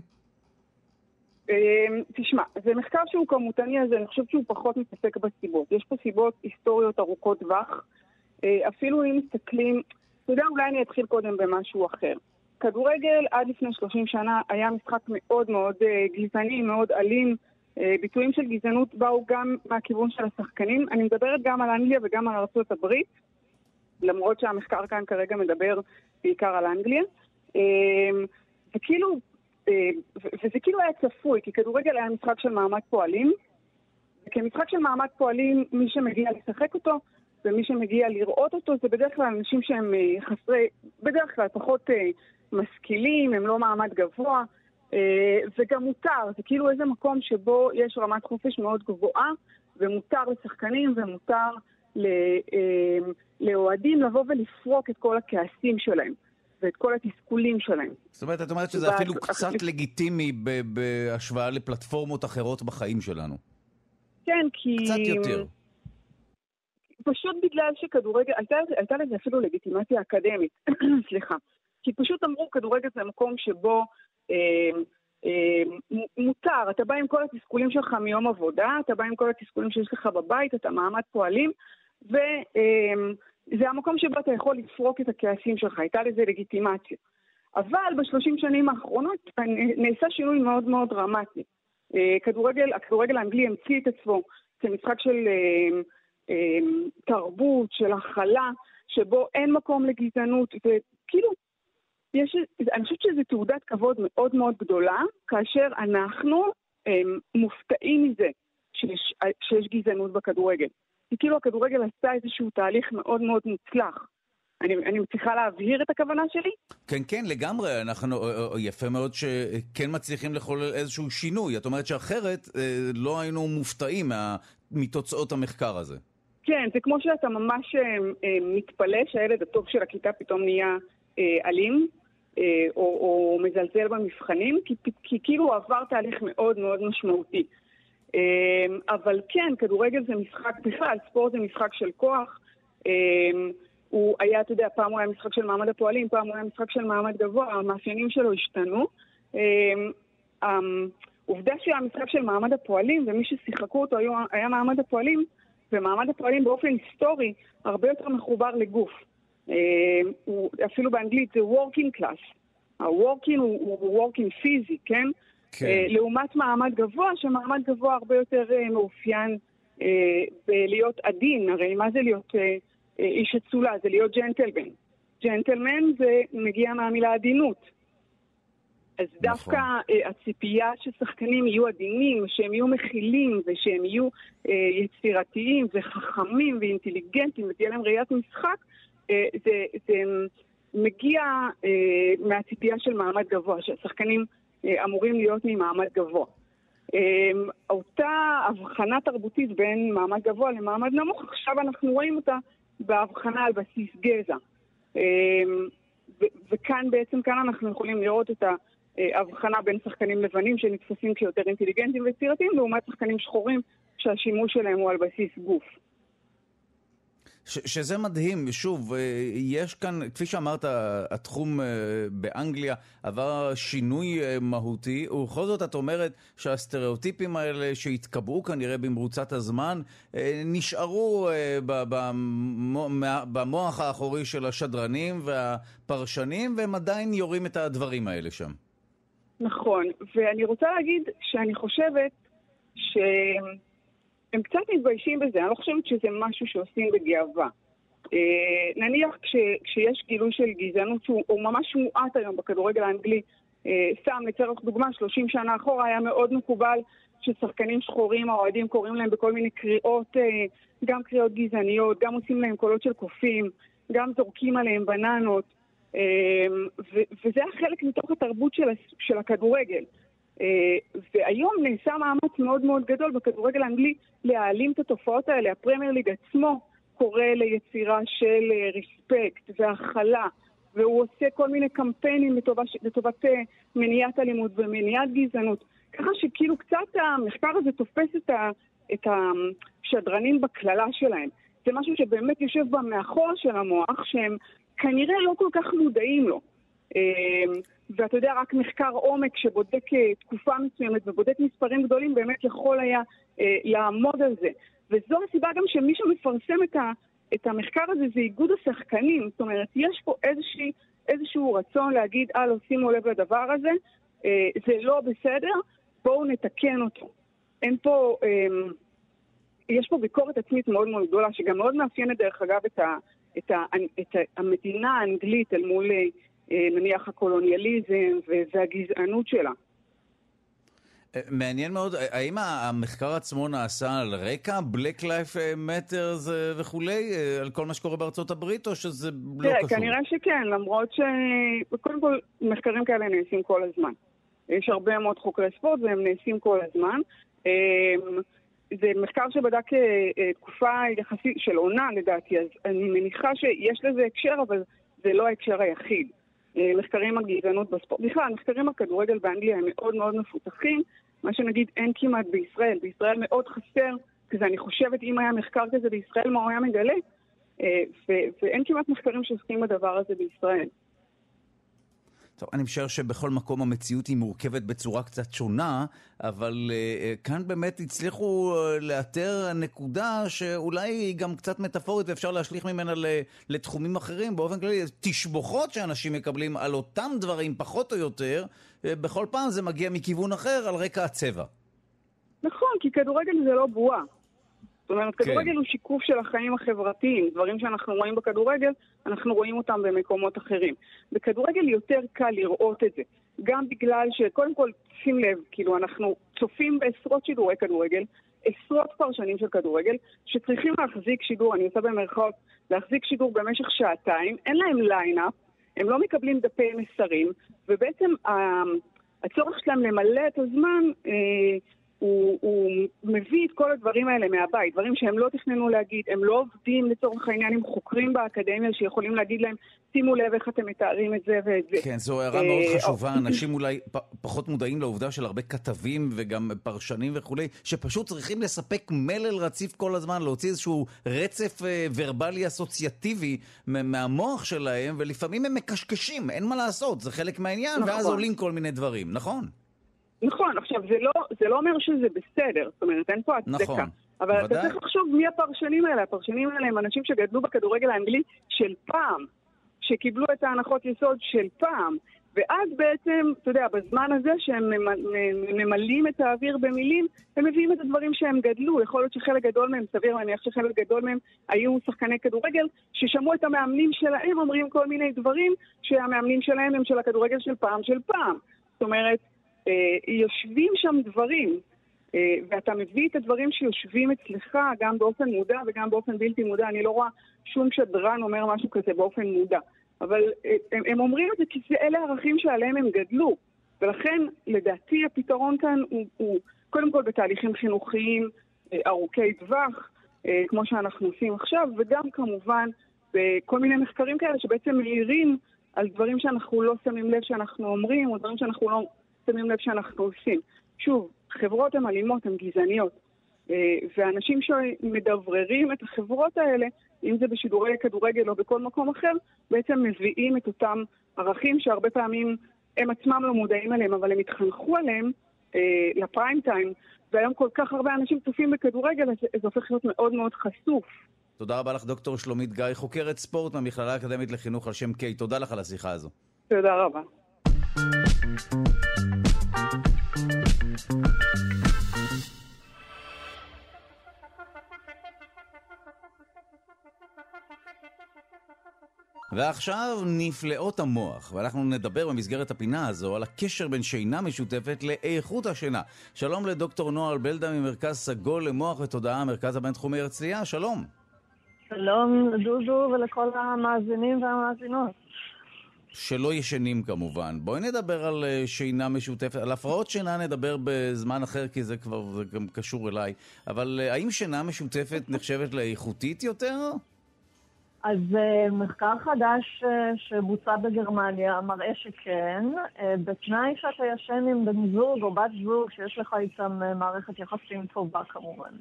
Speaker 5: תשמע, זה מחקר שהוא כמותני, אז אני חושבת שהוא פחות מתעסק בסיבות. יש פה סיבות היסטוריות ארוכות טווח. אפילו אם מסתכלים, אתה יודע, אולי אני אתחיל קודם במשהו אחר. כדורגל עד לפני שלושים שנה היה משחק מאוד מאוד גזעני, מאוד אלים. ביטויים של גזענות באו גם מהכיוון של השחקנים. אני מדברת גם על אנגליה וגם על ארצות הברית, למרות שהמחקר כאן כרגע מדבר בעיקר על אנגליה. וכאילו, וזה כאילו היה צפוי, כי כדורגל היה משחק של מעמד פועלים, וכמשחק של מעמד פועלים, מי שמגיע לשחק אותו, ומי שמגיע לראות אותו, זה בדרך כלל אנשים שהם חסרי, בדרך כלל פחות משכילים, הם לא מעמד גבוה, וגם מותר, זה כאילו איזה מקום שבו יש רמת חופש מאוד גבוהה, ומותר לשחקנים ומותר לאוהדים לבוא ולפרוק את כל הכעסים שלהם, ואת כל התסכולים שלהם.
Speaker 2: זאת אומרת, את אומרת שזה אפילו קצת לגיטימי בהשוואה לפלטפורמות אחרות בחיים שלנו.
Speaker 5: כן, כי...
Speaker 2: קצת יותר.
Speaker 5: פשוט בגלל שכדורגל, הייתה לזה אפילו לגיטימציה אקדמית, סליחה. כי פשוט אמרו, כדורגל זה מקום שבו אה, אה, מותר, אתה בא עם כל התסכולים שלך מיום עבודה, אתה בא עם כל התסכולים שיש לך בבית, אתה מעמד פועלים, וזה אה, המקום שבו אתה יכול לפרוק את הכעסים שלך, הייתה לזה לגיטימציה. אבל בשלושים שנים האחרונות נעשה שינוי מאוד מאוד דרמטי. אה, כדורגל, הכדורגל האנגלי המציא את עצמו, זה משחק של אה, אה, תרבות, של הכלה, שבו אין מקום לגזענות, וכאילו, יש, אני חושבת שזו תעודת כבוד מאוד מאוד גדולה, כאשר אנחנו הם, מופתעים מזה שיש, שיש גזענות בכדורגל. כי כאילו הכדורגל עשה איזשהו תהליך מאוד מאוד מוצלח. אני, אני מצליחה להבהיר את הכוונה שלי?
Speaker 2: כן, כן, לגמרי. אנחנו, יפה מאוד שכן מצליחים לחולל איזשהו שינוי. את אומרת שאחרת לא היינו מופתעים מה, מתוצאות המחקר הזה.
Speaker 5: כן, זה כמו שאתה ממש מתפלא שהילד הטוב של הכיתה פתאום נהיה אלים, או, או מזלזל במבחנים, כי, כי כאילו הוא עבר תהליך מאוד מאוד משמעותי. אבל כן, כדורגל זה משחק, בכלל, ספורט זה משחק של כוח. הוא היה, אתה יודע, פעם הוא היה משחק של מעמד הפועלים, פעם הוא היה משחק של מעמד גבוה, המאפיינים שלו השתנו. העובדה שהמשחק של מעמד הפועלים, ומי ששיחקו אותו היה, היה מעמד הפועלים, ומעמד הפועלים באופן היסטורי הרבה יותר מחובר לגוף. הוא, אפילו באנגלית זה working class. ה-working הוא, הוא working פיזי, כן? כן. לעומת מעמד גבוה, שמעמד גבוה הרבה יותר מאופיין בלהיות עדין. הרי מה זה להיות איש אצולה? זה להיות ג'נטלמן. ג'נטלמן זה מגיע מהמילה עדינות. אז נכון. דווקא הציפייה ששחקנים יהיו עדינים, שהם יהיו מכילים ושהם יהיו יצירתיים וחכמים ואינטליגנטים ותהיה להם ראיית משחק, זה, זה מגיע אה, מהציפייה של מעמד גבוה, שהשחקנים אה, אמורים להיות ממעמד גבוה. אה, אותה הבחנה תרבותית בין מעמד גבוה למעמד נמוך, עכשיו אנחנו רואים אותה בהבחנה על בסיס גזע. אה, ו- וכאן בעצם, כאן אנחנו יכולים לראות את ההבחנה בין שחקנים לבנים שנתפסים כיותר אינטליגנטים ויצירתיים, לעומת שחקנים שחורים שהשימוש שלהם הוא על בסיס גוף.
Speaker 2: ש- שזה מדהים, שוב, יש כאן, כפי שאמרת, התחום באנגליה עבר שינוי מהותי, ובכל זאת את אומרת שהסטריאוטיפים האלה שהתקבעו כנראה במרוצת הזמן, נשארו במוח האחורי של השדרנים והפרשנים, והם עדיין יורים את הדברים האלה שם. נכון,
Speaker 5: ואני רוצה להגיד שאני חושבת ש... הם קצת מתביישים בזה, אני לא חושבת שזה משהו שעושים בגאווה. נניח כשיש גילוי של גזענות שהוא ממש מועט היום בכדורגל האנגלי, סתם לצורך דוגמה, שלושים שנה אחורה היה מאוד מקובל ששחקנים שחורים, האוהדים קוראים להם בכל מיני קריאות, גם קריאות גזעניות, גם עושים להם קולות של קופים, גם זורקים עליהם בננות, וזה היה חלק מתוך התרבות של, של הכדורגל. והיום נעשה מאמץ מאוד מאוד גדול בכדורגל האנגלי להעלים את התופעות האלה. הפרמייר ליג עצמו קורא ליצירה של ריספקט והכלה, והוא עושה כל מיני קמפיינים לטובת, לטובת מניעת אלימות ומניעת גזענות. ככה שכאילו קצת המחקר הזה תופס את, ה, את השדרנים בכללה שלהם. זה משהו שבאמת יושב במאחור של המוח, שהם כנראה לא כל כך מודעים לו. ואתה יודע, רק מחקר עומק שבודק תקופה מסוימת ובודק מספרים גדולים באמת יכול היה לעמוד על זה. וזו הסיבה גם שמי שמפרסם את, ה, את המחקר הזה זה איגוד השחקנים. זאת אומרת, יש פה איזושהי, איזשהו רצון להגיד, אה, לא שימו לב לדבר הזה, זה לא בסדר, בואו נתקן אותו. אין פה, יש פה ביקורת עצמית מאוד מאוד גדולה, שגם מאוד מאפיינת דרך אגב את, ה, את, ה, את המדינה האנגלית אל מול נניח הקולוניאליזם והגזענות שלה.
Speaker 2: מעניין מאוד, האם המחקר עצמו נעשה על רקע Black Lives Matter וכולי, על כל מה שקורה בארצות הברית, או שזה לא קשור?
Speaker 5: כנראה שכן, למרות שקודם כל מחקרים כאלה נעשים כל הזמן. יש הרבה מאוד חוקרי ספורט והם נעשים כל הזמן. זה מחקר שבדק תקופה יחסית של עונה לדעתי, אז אני מניחה שיש לזה הקשר, אבל זה לא ההקשר היחיד. מחקרים על גזענות בספורט. בכלל, מחקרים על כדורגל באנגליה הם מאוד מאוד מפותחים, מה שנגיד אין כמעט בישראל. בישראל מאוד חסר, כזה אני חושבת אם היה מחקר כזה בישראל, מה הוא היה מגלה? ו- ואין כמעט מחקרים שעוסקים בדבר הזה בישראל.
Speaker 2: טוב, אני משער שבכל מקום המציאות היא מורכבת בצורה קצת שונה, אבל uh, כאן באמת הצליחו uh, לאתר נקודה שאולי היא גם קצת מטאפורית ואפשר להשליך ממנה לתחומים אחרים. באופן כללי, תשבוכות שאנשים מקבלים על אותם דברים פחות או יותר, uh, בכל פעם זה מגיע מכיוון אחר על רקע הצבע.
Speaker 5: נכון, כי כדורגל זה לא בועה. זאת אומרת, כדורגל הוא שיקוף של החיים החברתיים. דברים שאנחנו רואים בכדורגל, אנחנו רואים אותם במקומות אחרים. בכדורגל יותר קל לראות את זה. גם בגלל שקודם כל, שים לב, כאילו אנחנו צופים בעשרות שידורי כדורגל, עשרות פרשנים של כדורגל, שצריכים להחזיק שידור, אני עושה במרכאות, להחזיק שידור במשך שעתיים, אין להם ליינאפ, הם לא מקבלים דפי מסרים, ובעצם הצורך שלהם למלא את הזמן, הוא, הוא מביא את כל הדברים האלה מהבית, דברים שהם לא תכננו להגיד, הם לא עובדים לצורך העניין עם חוקרים באקדמיה שיכולים להגיד להם, שימו לב איך אתם מתארים את זה ואת זה.
Speaker 2: כן, זו הערה מאוד חשובה, אנשים אולי פחות מודעים לעובדה של הרבה כתבים וגם פרשנים וכולי, שפשוט צריכים לספק מלל רציף כל הזמן, להוציא איזשהו רצף ורבלי אסוציאטיבי מהמוח שלהם, ולפעמים הם מקשקשים, אין מה לעשות, זה חלק מהעניין, ואז עולים כל מיני דברים, נכון?
Speaker 5: נכון, עכשיו זה לא, זה לא אומר שזה בסדר, זאת אומרת אין פה הצדקה. נכון, אבל ודאי. אתה צריך לחשוב מי הפרשנים האלה, הפרשנים האלה הם אנשים שגדלו בכדורגל האנגלי של פעם, שקיבלו את ההנחות יסוד של פעם, ואז בעצם, אתה יודע, בזמן הזה שהם ממלאים את האוויר במילים, הם מביאים את הדברים שהם גדלו, יכול להיות שחלק גדול מהם, סביר להניח שחלק גדול מהם היו שחקני כדורגל, ששמעו את המאמנים שלהם אומרים כל מיני דברים, שהמאמנים שלהם הם של הכדורגל של פעם של פעם. זאת אומרת, יושבים שם דברים, ואתה מביא את הדברים שיושבים אצלך גם באופן מודע וגם באופן בלתי מודע. אני לא רואה שום שדרן אומר משהו כזה באופן מודע, אבל הם, הם אומרים את זה כי זה אלה הערכים שעליהם הם גדלו, ולכן לדעתי הפתרון כאן הוא, הוא קודם כל בתהליכים חינוכיים ארוכי טווח, כמו שאנחנו עושים עכשיו, וגם כמובן בכל מיני מחקרים כאלה שבעצם מעירים על דברים שאנחנו לא שמים לב שאנחנו אומרים, או דברים שאנחנו לא שמים לב שאנחנו עושים. שוב, חברות הן אלימות, הן גזעניות, ואנשים שמדבררים את החברות האלה, אם זה בשידורי כדורגל או בכל מקום אחר, בעצם מביאים את אותם ערכים שהרבה פעמים הם עצמם לא מודעים עליהם, אבל הם התחנכו עליהם לפריים טיים, והיום כל כך הרבה אנשים צופים בכדורגל, אז זה הופך להיות מאוד מאוד חשוף.
Speaker 2: תודה רבה לך דוקטור שלומית גיא, חוקרת ספורט מהמכללה האקדמית לחינוך על שם קיי. תודה לך על השיחה הזו.
Speaker 5: תודה רבה.
Speaker 2: ועכשיו נפלאות המוח, ואנחנו נדבר במסגרת הפינה הזו על הקשר בין שינה משותפת לאיכות השינה. שלום לדוקטור נועה בלדה ממרכז סגול למוח ותודעה, המרכז הבינתחומי הרצליה, שלום.
Speaker 6: שלום לדודו ולכל המאזינים והמאזינות.
Speaker 2: שלא ישנים כמובן. בואי נדבר על שינה משותפת, על הפרעות שינה נדבר בזמן אחר, כי זה כבר זה גם קשור אליי. אבל האם שינה משותפת נחשבת לאיכותית יותר?
Speaker 6: אז מחקר חדש שבוצע בגרמניה מראה שכן, בתנאי שאתה ישן עם בן זוג או בת זוג שיש לך איתם מערכת יחסים טובה כמובן.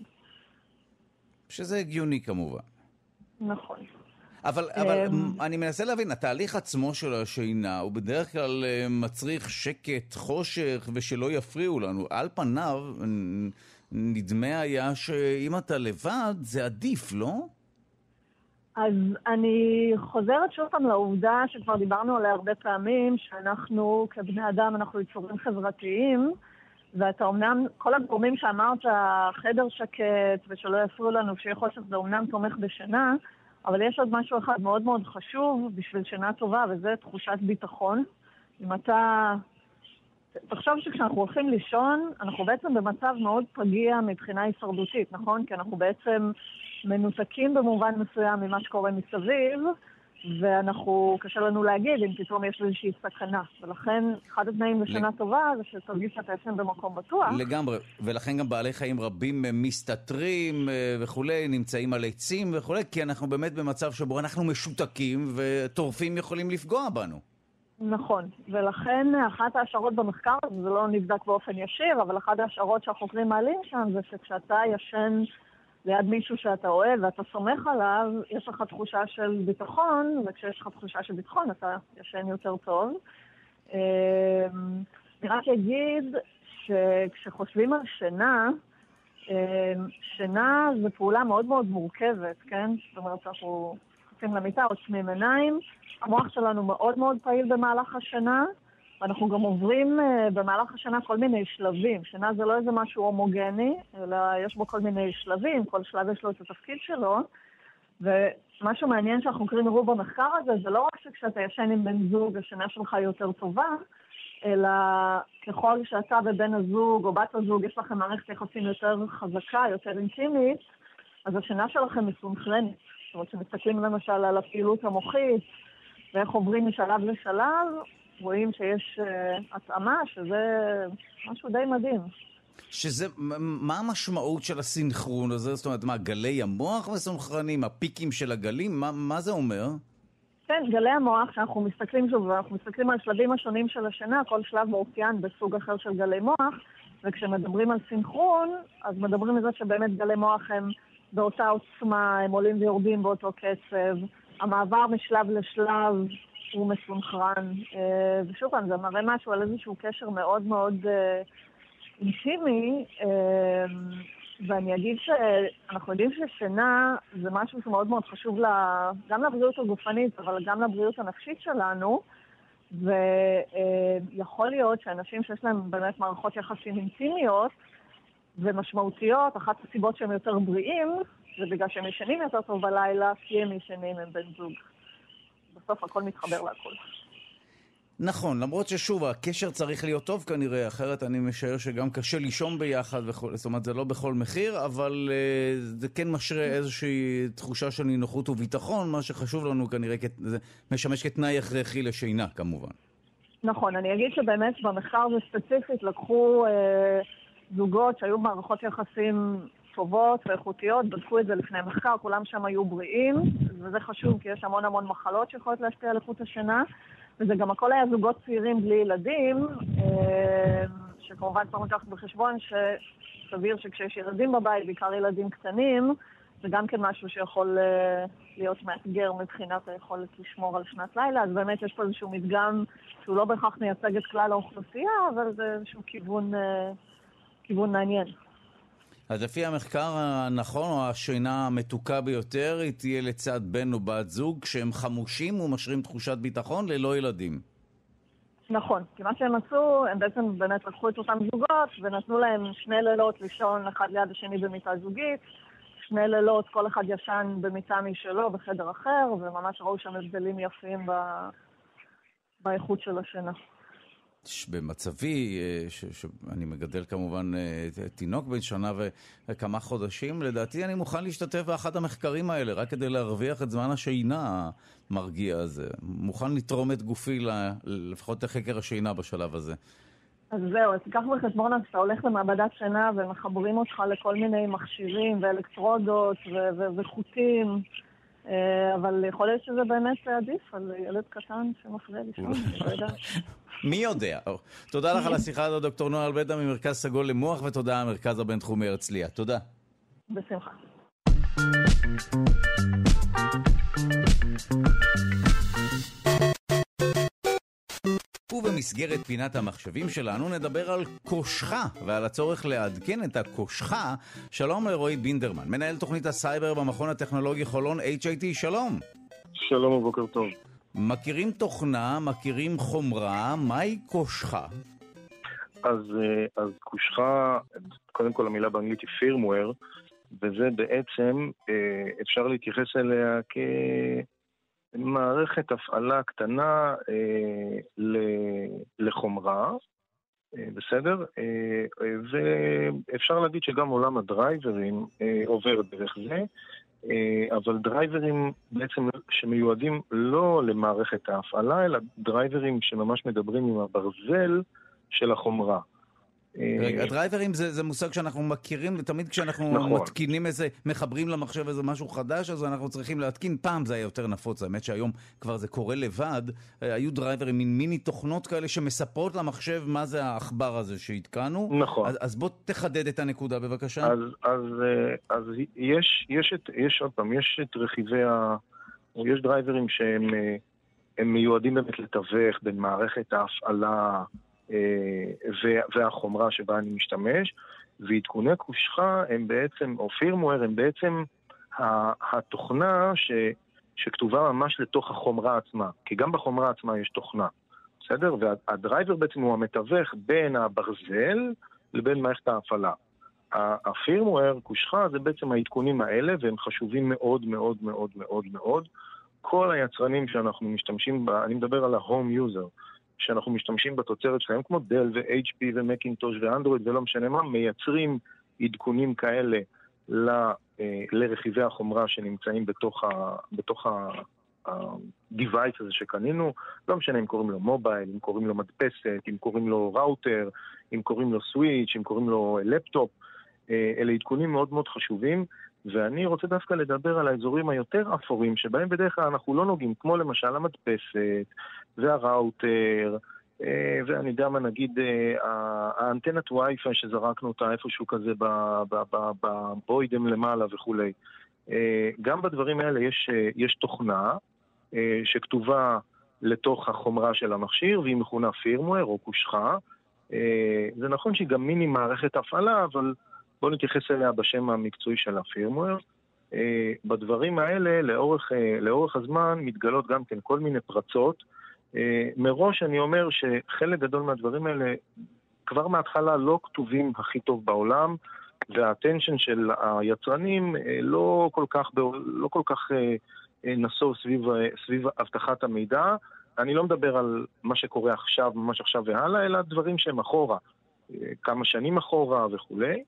Speaker 2: שזה הגיוני כמובן.
Speaker 6: נכון.
Speaker 2: אבל, אבל אני מנסה להבין, התהליך עצמו של השינה הוא בדרך כלל מצריך שקט, חושך ושלא יפריעו לנו. על פניו נדמה היה שאם אתה לבד זה עדיף, לא?
Speaker 6: אז אני חוזרת שוב פעם לעובדה שכבר דיברנו עליה הרבה פעמים, שאנחנו כבני אדם אנחנו יצורים חברתיים, ואתה אומנם, כל הגורמים שאמרת, חדר שקט ושלא יפריעו לנו, שיהיה חושך, זה אומנם תומך בשינה, אבל יש עוד משהו אחד מאוד מאוד חשוב בשביל שינה טובה, וזה תחושת ביטחון. אם אתה... תחשוב שכשאנחנו הולכים לישון, אנחנו בעצם במצב מאוד פגיע מבחינה הישרדותית, נכון? כי אנחנו בעצם מנותקים במובן מסוים ממה שקורה מסביב, ואנחנו, קשה לנו להגיד אם פתאום יש איזושהי סכנה. ולכן, אחד התנאים לשינה לג... טובה זה שתרגיש שאתה ישן במקום בטוח.
Speaker 2: לגמרי, ולכן גם בעלי חיים רבים מסתתרים וכולי, נמצאים על עצים וכולי, כי אנחנו באמת במצב שבו אנחנו משותקים וטורפים יכולים לפגוע בנו.
Speaker 6: נכון, ולכן אחת ההשערות במחקר, זה לא נבדק באופן ישיר, אבל אחת ההשערות שהחוקרים מעלים שם זה שכשאתה ישן ליד מישהו שאתה אוהב ואתה סומך עליו, יש לך תחושה של ביטחון, וכשיש לך תחושה של ביטחון אתה ישן יותר טוב. אני רק אגיד שכשחושבים על שינה, שינה זה פעולה מאוד מאוד מורכבת, כן? זאת אומרת, אנחנו חושבים למיטה, עוצמים עיניים, המוח שלנו מאוד מאוד פעיל במהלך השינה, ואנחנו גם עוברים uh, במהלך השנה כל מיני שלבים. שינה זה לא איזה משהו הומוגני, אלא יש בו כל מיני שלבים, כל שלב יש לו את התפקיד שלו, ומשהו מעניין שאנחנו קוראים הראו במחקר הזה, זה לא רק שכשאתה ישן עם בן זוג, השינה שלך יותר טובה, אלא ככל שאתה ובן הזוג או בת הזוג, יש לכם מערכת יחסים יותר חזקה, יותר אינטימית, אז השינה שלכם מסונכרנית. זאת אומרת, שמסתכלים למשל על הפעילות המוחית, ואיך עוברים משלב לשלב, רואים שיש uh, התאמה, שזה משהו די מדהים.
Speaker 2: שזה, מה המשמעות של הסינכרון הזה? זאת אומרת, מה, גלי המוח מסונכרנים, הפיקים של הגלים? מה, מה זה אומר?
Speaker 6: כן, גלי המוח, שאנחנו מסתכלים שוב, ואנחנו מסתכלים על שלבים השונים של השינה, כל שלב מאופיין בסוג אחר של גלי מוח, וכשמדברים על סינכרון, אז מדברים על זה שבאמת גלי מוח הם באותה עוצמה, הם עולים ויורדים באותו קצב, המעבר משלב לשלב הוא מסונכרן, ושוב פעם, זה מראה משהו על איזשהו קשר מאוד מאוד אינטימי, ואני אגיד שאנחנו יודעים ששינה זה משהו שמאוד מאוד חשוב גם לבריאות הגופנית, אבל גם לבריאות הנפשית שלנו, ויכול להיות שאנשים שיש להם באמת מערכות יחסים אינטימיות ומשמעותיות, אחת הסיבות שהם יותר בריאים, זה בגלל שהם ישנים יותר טוב בלילה, כי הם ישנים עם בן זוג. בסוף הכל מתחבר להכל.
Speaker 2: נכון, למרות ששוב, הקשר צריך להיות טוב כנראה, אחרת אני משער שגם קשה לישון ביחד, וכל, זאת אומרת, זה לא בכל מחיר, אבל uh, זה כן משרה איזושהי תחושה של נינוחות וביטחון, מה שחשוב לנו כנראה, זה משמש כתנאי הכרחי לשינה, כמובן.
Speaker 6: נכון, אני אגיד שבאמת במחקר זה ספציפית, לקחו uh, זוגות שהיו מערכות יחסים טובות ואיכותיות, בדקו את זה לפני מחקר, כולם שם היו בריאים, וזה חשוב כי יש המון המון מחלות שיכולות להשפיע על איכות השינה, וזה גם הכל היה זוגות צעירים בלי ילדים, שכמובן צריך לקחת בחשבון שסביר שכשיש ילדים בבית, בעיקר ילדים קטנים, זה גם כן משהו שיכול להיות מאתגר מבחינת היכולת לשמור על שנת לילה, אז באמת יש פה איזשהו מדגם שהוא לא בהכרח מייצג את כלל האוכלוסייה, אבל זה איזשהו כיוון, כיוון מעניין.
Speaker 2: אז לפי המחקר הנכון, או השינה המתוקה ביותר, היא תהיה לצד בן או בת זוג, כשהם חמושים ומשרים תחושת ביטחון ללא ילדים.
Speaker 6: נכון, כי מה שהם עשו, הם בעצם באמת לקחו את אותם זוגות, ונתנו להם שני לילות לישון אחד ליד השני במיטה זוגית, שני לילות, כל אחד ישן במיטה משלו, בחדר אחר, וממש ראו שם הבדלים יפים ב... באיכות של השינה.
Speaker 2: במצבי, שאני מגדל כמובן תינוק בן שנה וכמה חודשים, לדעתי אני מוכן להשתתף באחד המחקרים האלה, רק כדי להרוויח את זמן השינה המרגיע הזה. מוכן לתרום את גופי לפחות לחקר השינה בשלב הזה.
Speaker 6: אז זהו, אז תיקח בחשבון, אז אתה הולך למעבדת שינה ומחברים אותך לכל מיני מכשירים ואלקטרודות וחוטים, אבל יכול להיות שזה באמת עדיף על ילד קטן שמפריע לישון, אני לא יודעת.
Speaker 2: מי יודע? תודה לך על השיחה הזו, דוקטור נועה אלבדה ממרכז סגול למוח, ותודה המרכז הבינתחומי הרצליה. תודה.
Speaker 6: בשמחה.
Speaker 2: ובמסגרת פינת המחשבים שלנו נדבר על קושחה ועל הצורך לעדכן את הקושחה. שלום לרועי בינדרמן, מנהל תוכנית הסייבר במכון הטכנולוגי חולון אייץ' איי טי. שלום.
Speaker 7: שלום ובוקר טוב.
Speaker 2: מכירים תוכנה, מכירים חומרה, מהי קושחה?
Speaker 7: אז, אז קושחה, קודם כל המילה באנגלית היא firmware, וזה בעצם אפשר להתייחס אליה כמערכת הפעלה קטנה לחומרה, בסדר? ואפשר להגיד שגם עולם הדרייברים עובר דרך זה, אבל דרייברים בעצם שמיועדים לא למערכת ההפעלה, אלא דרייברים שממש מדברים עם הברזל של החומרה.
Speaker 2: רגע, הדרייברים זה, זה מושג שאנחנו מכירים, תמיד כשאנחנו נכון. מתקינים איזה, מחברים למחשב איזה משהו חדש, אז אנחנו צריכים להתקין. פעם זה היה יותר נפוץ, האמת שהיום כבר זה קורה לבד. היו דרייברים, מין מיני תוכנות כאלה שמספרות למחשב מה זה האחבר הזה שהתקנו.
Speaker 7: נכון.
Speaker 2: אז, אז בוא תחדד את הנקודה בבקשה.
Speaker 7: אז, אז, אז יש, יש, את, יש עוד פעם, יש את רכיבי ה... יש דרייברים שהם הם מיועדים באמת לתווך בין מערכת ההפעלה והחומרה שבה אני משתמש, ועדכוני קושחה הם בעצם, או פירמוור, הם בעצם התוכנה ש, שכתובה ממש לתוך החומרה עצמה, כי גם בחומרה עצמה יש תוכנה, בסדר? והדרייבר בעצם הוא המתווך בין הברזל לבין מערכת ההפעלה. הפירמוור, קושחה, זה בעצם העדכונים האלה, והם חשובים מאוד מאוד מאוד מאוד מאוד. כל היצרנים שאנחנו משתמשים בה, אני מדבר על ה-home user, שאנחנו משתמשים בתוצרת שלהם, כמו דל ו-אייץ' פי ומקינטוש ואנדרואיד ולא משנה מה, מייצרים עדכונים כאלה ל, אה, לרכיבי החומרה שנמצאים בתוך ה, בתוך ה-device הזה שקנינו, לא משנה אם קוראים לו מובייל, אם קוראים לו מדפסת, אם קוראים לו ראוטר, אם קוראים לו סוויץ', אם קוראים לו לפטופ, אה, אלה עדכונים מאוד מאוד חשובים, ואני רוצה דווקא לדבר על האזורים היותר אפורים, שבהם בדרך כלל אנחנו לא נוגעים, כמו למשל המדפסת והראוטר, ואני יודע מה נגיד, האנטנת וי-פיי שזרקנו אותה איפשהו כזה בבוידם למעלה וכו'. גם בדברים האלה יש, יש תוכנה שכתובה לתוך החומרה של המכשיר, והיא מכונה פירמוור או קושחה. זה נכון שהיא גם מיני מערכת הפעלה, אבל בואו נתייחס אליה בשם המקצועי של הפירמוור. Uh, בדברים האלה, לאורך, uh, לאורך הזמן, מתגלות גם כן כל מיני פרצות. Uh, מראש אני אומר שחלק גדול מהדברים האלה, כבר מההתחלה לא כתובים הכי טוב בעולם, והאטנשן של היצרנים uh, לא כל כך, לא כל כך uh, uh, נסוב סביב, uh, סביב הבטחת המידע. אני לא מדבר על מה שקורה עכשיו, ממש עכשיו והלאה, אלא דברים שהם אחורה, uh, כמה שנים אחורה וכולי.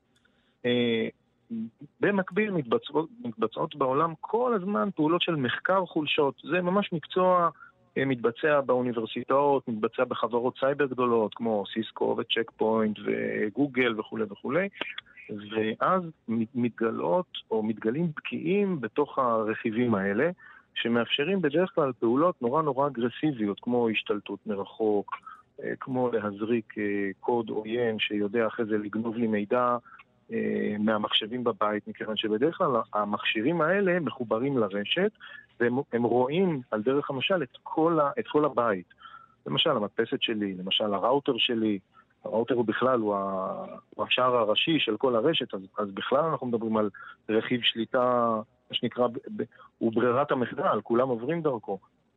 Speaker 7: במקביל מתבצעות, מתבצעות בעולם כל הזמן פעולות של מחקר חולשות. זה ממש מקצוע מתבצע באוניברסיטאות, מתבצע בחברות סייבר גדולות כמו סיסקו וצ'ק פוינט וגוגל וכו' וכו'. ואז מתגלות או מתגלים בקיעים בתוך הרכיבים האלה שמאפשרים בדרך כלל פעולות נורא נורא אגרסיביות, כמו השתלטות מרחוק, כמו להזריק קוד עוין שיודע אחרי זה לגנוב לי מידע מהמחשבים בבית, מכיוון שבדרך כלל המכשירים האלה מחוברים לרשת, והם רואים על דרך המשל את כל, ה, את כל הבית. למשל המדפסת שלי, למשל הראוטר שלי, הראוטר הוא בכלל, הוא, ה, הוא השער הראשי של כל הרשת, אז, אז בכלל אנחנו מדברים על רכיב שליטה, מה שנקרא, ב, הוא ברירת המחדל, כולם עוברים דרכו.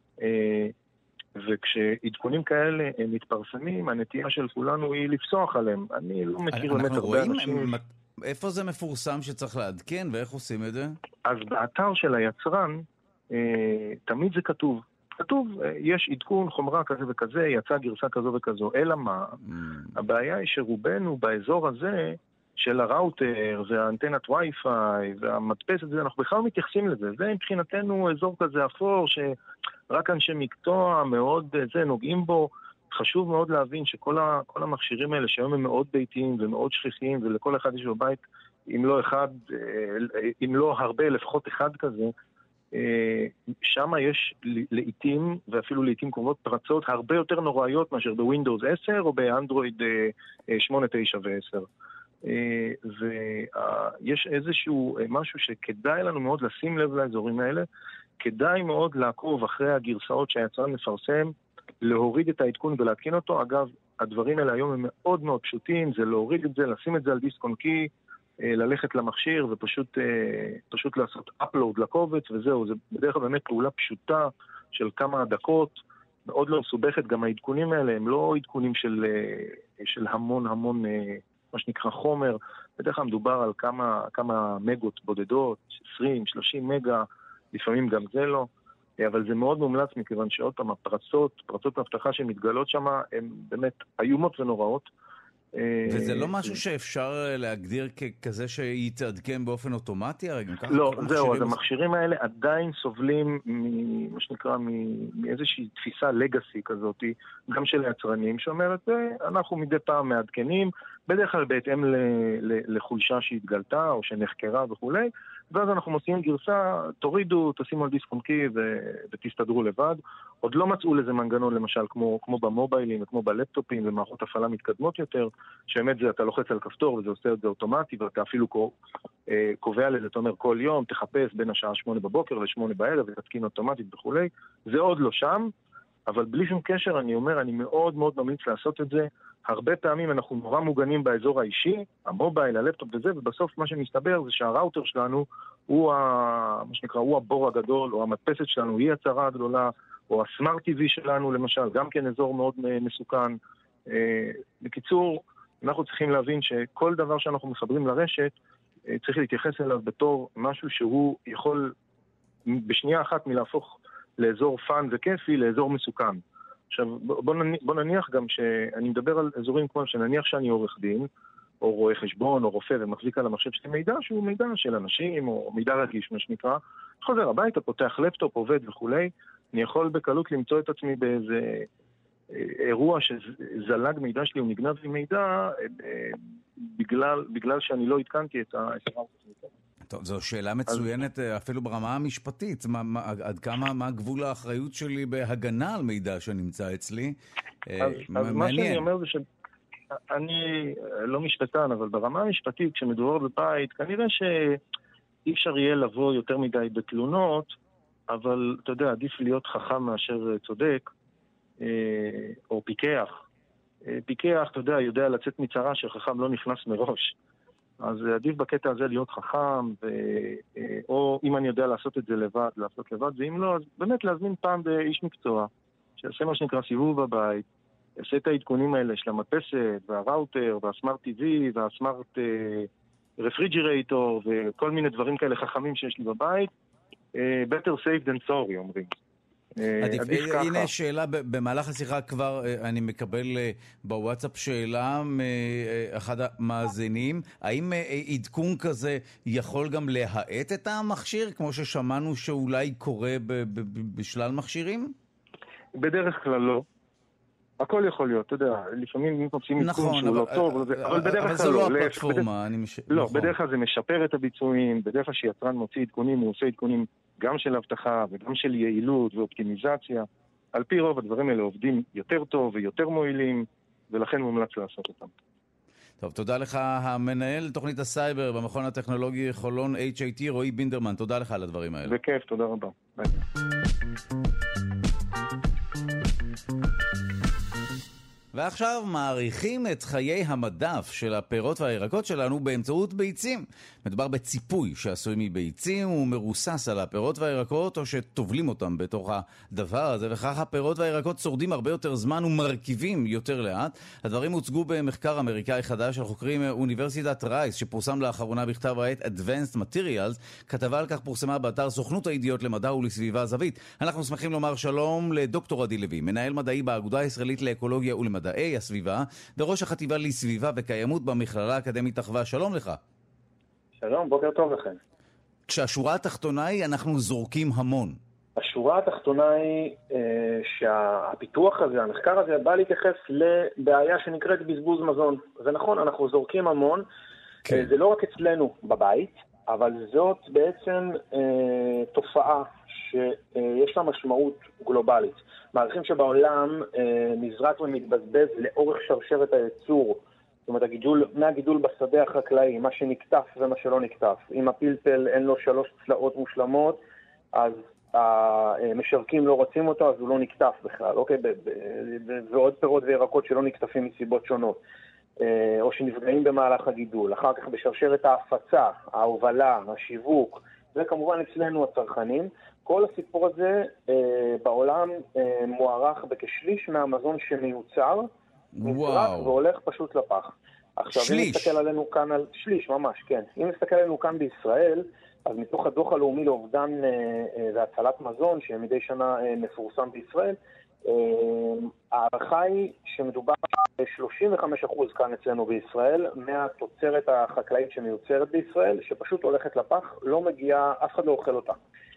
Speaker 7: וכשעדכונים כאלה מתפרסמים, הנטייה של כולנו היא לפסוח עליהם. אני לא מכיר באמת הרבה אנשים...
Speaker 2: איפה זה מפורסם שצריך לעדכן ואיך עושים את זה?
Speaker 7: אז באתר של היצרן, אה, תמיד זה כתוב. כתוב, אה, יש עדכון חומרה כזה וכזה, יצא גרסה כזו וכזו. אלא מה? Mm. הבעיה היא שרובנו באזור הזה, של הראוטר והאנטנת וי-פיי והמדפסת, אנחנו בכלל מתייחסים לזה. זה מבחינתנו אזור כזה אפור, שרק אנשי מקצוע מאוד זה, נוגעים בו. חשוב מאוד להבין שכל ה, כל המכשירים האלה שהיום הם מאוד ביתיים ומאוד שכיחים, ולכל אחד יש בבית, אם לא אחד, אם לא הרבה, לפחות אחד כזה, שם יש לעתים, ואפילו לעתים קרובות, פרצות הרבה יותר נוראיות מאשר בווינדוס עשר או באנדרואיד שמונה, תשע ו-עשר. ויש איזשהו משהו שכדאי לנו מאוד לשים לב לאזורים האלה, כדאי מאוד לעקוב אחרי הגרסאות שהיצרן מפרסם, להוריד את העדכון ולהתקין אותו. אגב, הדברים האלה היום הם מאוד מאוד פשוטים, זה להוריד את זה, לשים את זה על דיסק און קי, ללכת למכשיר ופשוט פשוט לעשות אפלוד לקובץ וזהו. זה בדרך כלל באמת פעולה פשוטה של כמה דקות, מאוד לא מסובכת. גם העדכונים האלה הם לא עדכונים של, של המון המון מה שנקרא חומר, בדרך כלל מדובר על כמה, כמה מגות בודדות, עשרים, שלושים מגה, לפעמים גם זה לא, אבל זה מאוד מומלץ מכיוון שעוד פעם הפרצות, פרצות ההבטחה שמתגלות שם, הן באמת איומות ונוראות.
Speaker 2: וזה לא משהו שאפשר להגדיר ככזה שיתעדכן באופן אוטומטי?
Speaker 7: לא, זהו, אז המכשירים האלה עדיין סובלים מה שנקרא מאיזושהי תפיסה לגאסי כזאת, גם של היצרנים, שאומרת, אנחנו מדי פעם מעדכנים, בדרך כלל בהתאם לחולשה שהתגלתה או שנחקרה וכו', ואז אנחנו מוציאים גרסה, תורידו, תשימו על דיסק און קי ותסתדרו לבד. עוד לא מצאו לזה מנגנון למשל כמו, כמו במוביילים וכמו בלפטופים ומערכות הפעלה מתקדמות יותר, שבאמת זה אתה לוחץ על כפתור וזה עושה את זה אוטומטי, ואתה אפילו קובע לזה, אתה אומר כל יום, תחפש בין השעה שמונה בבוקר לשמונה בערב ותתקין אוטומטית וכו'. זה עוד לא שם, אבל בלי שום קשר אני אומר, אני מאוד מאוד ממליץ לעשות את זה. הרבה פעמים אנחנו נורא מוגנים באזור האישי, המובייל, הלפטופ וזה, ובסוף מה שמסתבר זה שהראוטר שלנו הוא, ה, מה שנקרא, הוא הבור הגדול, או המדפסת שלנו היא הצרה הגדולה, או הסמארט טי וי שלנו למשל, גם כן אזור מאוד מסוכן. בקיצור, אנחנו צריכים להבין שכל דבר שאנחנו מחברים לרשת, צריך להתייחס אליו בתור משהו שהוא יכול בשנייה אחת מלהפוך לאזור פאן וכיפי, לאזור מסוכן. עכשיו, בוא נניח, בוא נניח גם שאני מדבר על אזורים כמו שנניח שאני עורך דין, או רואה חשבון, או רופא, ומחזיק על המחשב שלי מידע שהוא מידע של אנשים, או מידע רגיש, מה שנקרא. חוזר הביתה, פותח לפטופ, עובד וכולי, אני יכול בקלות למצוא את עצמי באיזה אירוע שזלג מידע שלי או נגנב לי מידע, בגלל, בגלל שאני לא התקנתי את הראוטר.
Speaker 2: טוב, זו שאלה מצוינת אפילו ברמה המשפטית. מה, מה, עד כמה, מה גבול האחריות שלי בהגנה על מידע שנמצא אצלי?
Speaker 7: אז, אז מה שאני אומר זה שאני לא משפטן, אבל ברמה המשפטית, כשמדובר בבית, כנראה שאי אפשר יהיה לבוא יותר מדי בתלונות, אבל אתה יודע, עדיף להיות חכם מאשר צודק, או פיקח. פיקח, אתה יודע, יודע לצאת מצרה שחכם לא נכנס מראש. אז עדיף בקטע הזה להיות חכם, ו... או אם אני יודע לעשות את זה לבד, לעשות לבד, ואם לא, אז באמת להזמין פעם באיש מקצוע, שיעשה מה שנקרא סיבוב בבית, יעשה את העדכונים האלה של המדפסת, והראוטר, והסמארט טי וי, והסמארט רפריג'רייטור, וכל מיני דברים כאלה חכמים שיש לי בבית. better safe than sorry, אומרים.
Speaker 2: עדיף, הנה שאלה, במהלך השיחה כבר אני מקבל בוואטסאפ שאלה מאחד המאזינים, האם עדכון כזה יכול גם להאט את המכשיר, כמו ששמענו שאולי קורה בשלל מכשירים?
Speaker 7: בדרך כלל לא. הכל יכול להיות, אתה יודע, לפעמים מוצאים עדכון שהוא לא טוב, אבל בדרך כלל לא. אבל זו לא הפלטפורמה. לא, בדרך כלל זה משפר את הביצועים, בדרך כלל שיצרן מוציא עדכונים, הוא עושה עדכונים גם של הבטחה וגם של יעילות ואופטימיזציה. על פי רוב הדברים האלה עובדים יותר טוב ויותר מועילים, ולכן מומלץ לעשות אותם.
Speaker 2: טוב, תודה לך המנהל תוכנית הסייבר במכון הטכנולוגי חולון אייץ' איי טי, רועי בינדרמן, תודה לך על הדברים האלה.
Speaker 7: בכיף, תודה רבה. ביי.
Speaker 2: ועכשיו מעריכים את חיי המדף של הפירות והירקות שלנו באמצעות ביצים. מדובר בציפוי שעשוי מביצים ומרוסס על הפירות והירקות, או שטובלים אותם בתוך הדבר הזה, וכך הפירות והירקות שורדים הרבה יותר זמן ומרכיבים יותר לאט. הדברים הוצגו במחקר אמריקאי חדש של חוקרים אוניברסיטת רייס, שפורסם לאחרונה בכתב העת Advanced Materials. כתבה על כך פורסמה באתר סוכנות הידיעות למדע ולסביבה זווית. אנחנו שמחים לומר שלום לדוקטור עדי לוי, מנהל מדעי באגודה הישראלית לאקולוגיה ולמדעי הסביבה, וראש החטיבה לסביבה וקיימות במכללה האקדמית אחווה. שלום לך.
Speaker 7: שלום, בוקר טוב לכם.
Speaker 2: כשהשורה התחתונה היא, אנחנו זורקים המון.
Speaker 7: השורה התחתונה היא אה, שהפיתוח הזה, המחקר הזה, בא להתייחס לבעיה שנקראת בזבוז מזון. זה נכון, אנחנו זורקים המון. כן. אה, זה לא רק אצלנו בבית, אבל זאת בעצם אה, תופעה שיש לה משמעות גלובלית. מעריכים שבעולם אה, נזרק ומתבזבז לאורך שרשרת הייצור. זאת אומרת, הגידול, מהגידול בשדה החקלאי, מה שנקטף ומה שלא נקטף. אם הפלפל אין לו שלוש צלעות מושלמות, אז המשרקים לא רוצים אותו, אז הוא לא נקטף בכלל, אוקיי? ועוד פירות וירקות שלא נקטפים מסיבות שונות, או שנפגעים במהלך הגידול. אחר כך בשרשרת ההפצה, ההובלה, השיווק, וכמובן אצלנו הצרכנים. כל הסיפור הזה בעולם מוערך בכשליש מהמזון שמיוצר, נזרק והולך פשוט לפח. עכשיו, שליש. אם נסתכל עלינו כאן על... שליש, ממש, כן. אם נסתכל עלינו כאן בישראל, אז מתוך הדוח הלאומי לאובדן והצלת מזון, שמדי שנה מפורסם בישראל, הערכה היא שמדובר ב-שלושים וחמישה אחוז כאן אצלנו בישראל, מהתוצרת החקלאית שמיוצרת בישראל, שפשוט הולכת לפח, לא מגיעה, אף אחד לא אוכל אותה.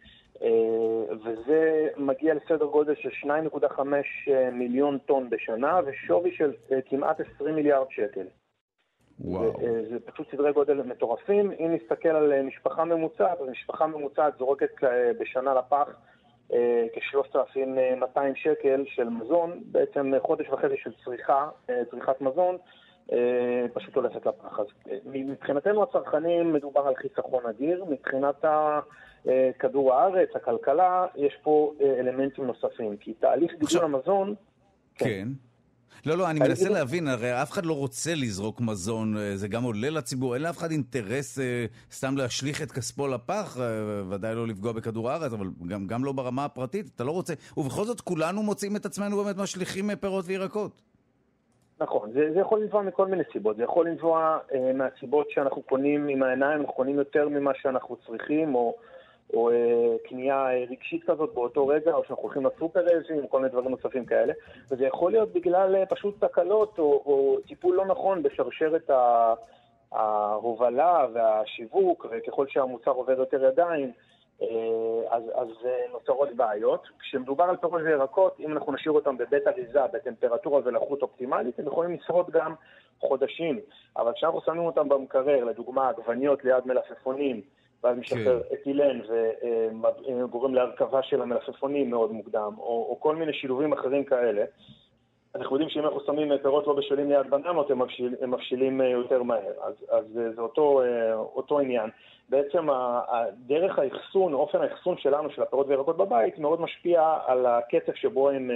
Speaker 7: וזה מגיע לסדר גודל של שניים נקודה חמש מיליון טון בשנה, ושווי של כמעט עשרים מיליארד שקל.
Speaker 2: וואו.
Speaker 7: זה פשוט סדרי גודל מטורפים. אם נסתכל על משפחה ממוצעת, אז משפחה ממוצעת זורקת בשנה לפח כ-שלושת אלפים ומאתיים שקל של מזון, בעצם חודש וחצי של צריכה, צריכת מזון, פשוט הולכת לפח. אז מבחינתנו הצרכנים מדובר על חיסכון אדיר, מבחינת כדור הארץ, הכלכלה, יש פה אלמנטים נוספים, כי תהליך גידול המזון...
Speaker 2: כן. לא, לא, אני מנסה להבין, הרי אף אחד לא רוצה לזרוק מזון, זה גם עולה לציבור, אין לאף אחד אינטרס סתם להשליך את כספו לפח, ודאי לא לפגוע בכדור הארץ, אבל גם, גם לא ברמה הפרטית, אתה לא רוצה, ובכל זאת כולנו מוצאים את עצמנו באמת משליכים פירות וירקות.
Speaker 7: נכון, זה, זה יכול לנבוע מכל מיני סיבות, זה יכול לנבוע אה, מהסיבות שאנחנו קונים עם העיניים, אנחנו קונים יותר ממה שאנחנו צריכים, או... או אה, קנייה רגשית כזאת באותו רגע, או שאנחנו הולכים לסופרזים, או כל מיני דברים נוספים כאלה. וזה יכול להיות בגלל אה, פשוט תקלות, או, או טיפול לא נכון בשרשרת ההובלה והשיווק, וככל שהמוצר עובר יותר ידיים, אה, אז, אז אה, נוצרות בעיות. כשמדובר על פירות וירקות, אם אנחנו נשאיר אותם בבית אריזה, בטמפרטורה ולחות אופטימלית, הם יכולים לשרוד גם חודשים. אבל כשאנחנו שמים אותם במקרר, לדוגמה, עגבניות ליד מלפפונים, ואז משחרר אתילן וגורם להרכבה של המלפפונים מאוד מוקדם, או, או כל מיני שילובים אחרים כאלה. אנחנו יודעים שאם אנחנו שמים פירות לא בשלים ליד בננות, הם, מבשיל, הם מבשילים יותר מהר. אז, אז זה אותו, אותו עניין. בעצם דרך האחסון, אופן האחסון שלנו, של הפירות וירקות בבית, מאוד משפיע על הקצב שבו הם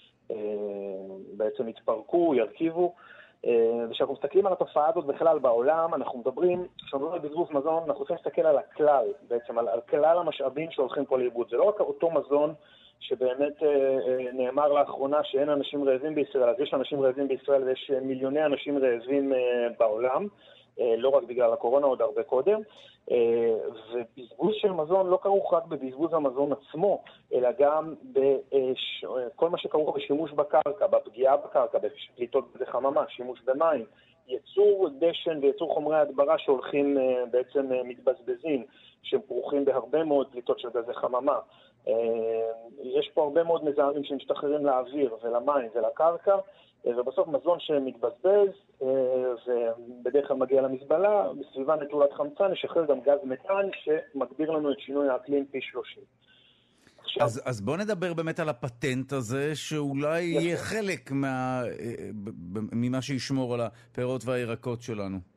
Speaker 7: בעצם יתפרקו, ירכיבו. וכשאנחנו מסתכלים על התופעה הזאת בכלל בעולם, אנחנו מדברים, כשאנחנו מדברים על בזבוז מזון, אנחנו צריכים להסתכל על הכלל, בעצם על, על כלל המשאבים שהולכים פה לאיבוד. זה לא רק אותו מזון שבאמת אה, נאמר לאחרונה שאין אנשים רעבים בישראל, אז יש אנשים רעבים בישראל ויש מיליוני אנשים רעבים אה, בעולם, אה, לא רק בגלל הקורונה, עוד הרבה קודם. אה, ובזבוז של מזון לא כרוך רק בבזבוז המזון עצמו, אלא גם בכל מה שכרוך בשימוש בקרקע, בפגיעה בקרקע, בפליטות גזי חממה, שימוש במים, ייצור דשן וייצור חומרי הדברה שהולכים בעצם מתבזבזים, שהם כרוכים בהרבה מאוד פליטות של גזי חממה. יש פה הרבה מאוד מזהמים שמשתחררים לאוויר ולמים ולקרקע, ובסוף מזון שמתבזבז ובדרך כלל מגיע למזבלה, בסביבה נטולת חמצן, נשחרר גם גז מתאן שמגביר לנו את שינוי האקלים פי שלושים.
Speaker 2: אז, אז בוא נדבר באמת על הפטנט הזה, שאולי יהיה חלק מה, ממה שישמור על הפירות והירקות שלנו.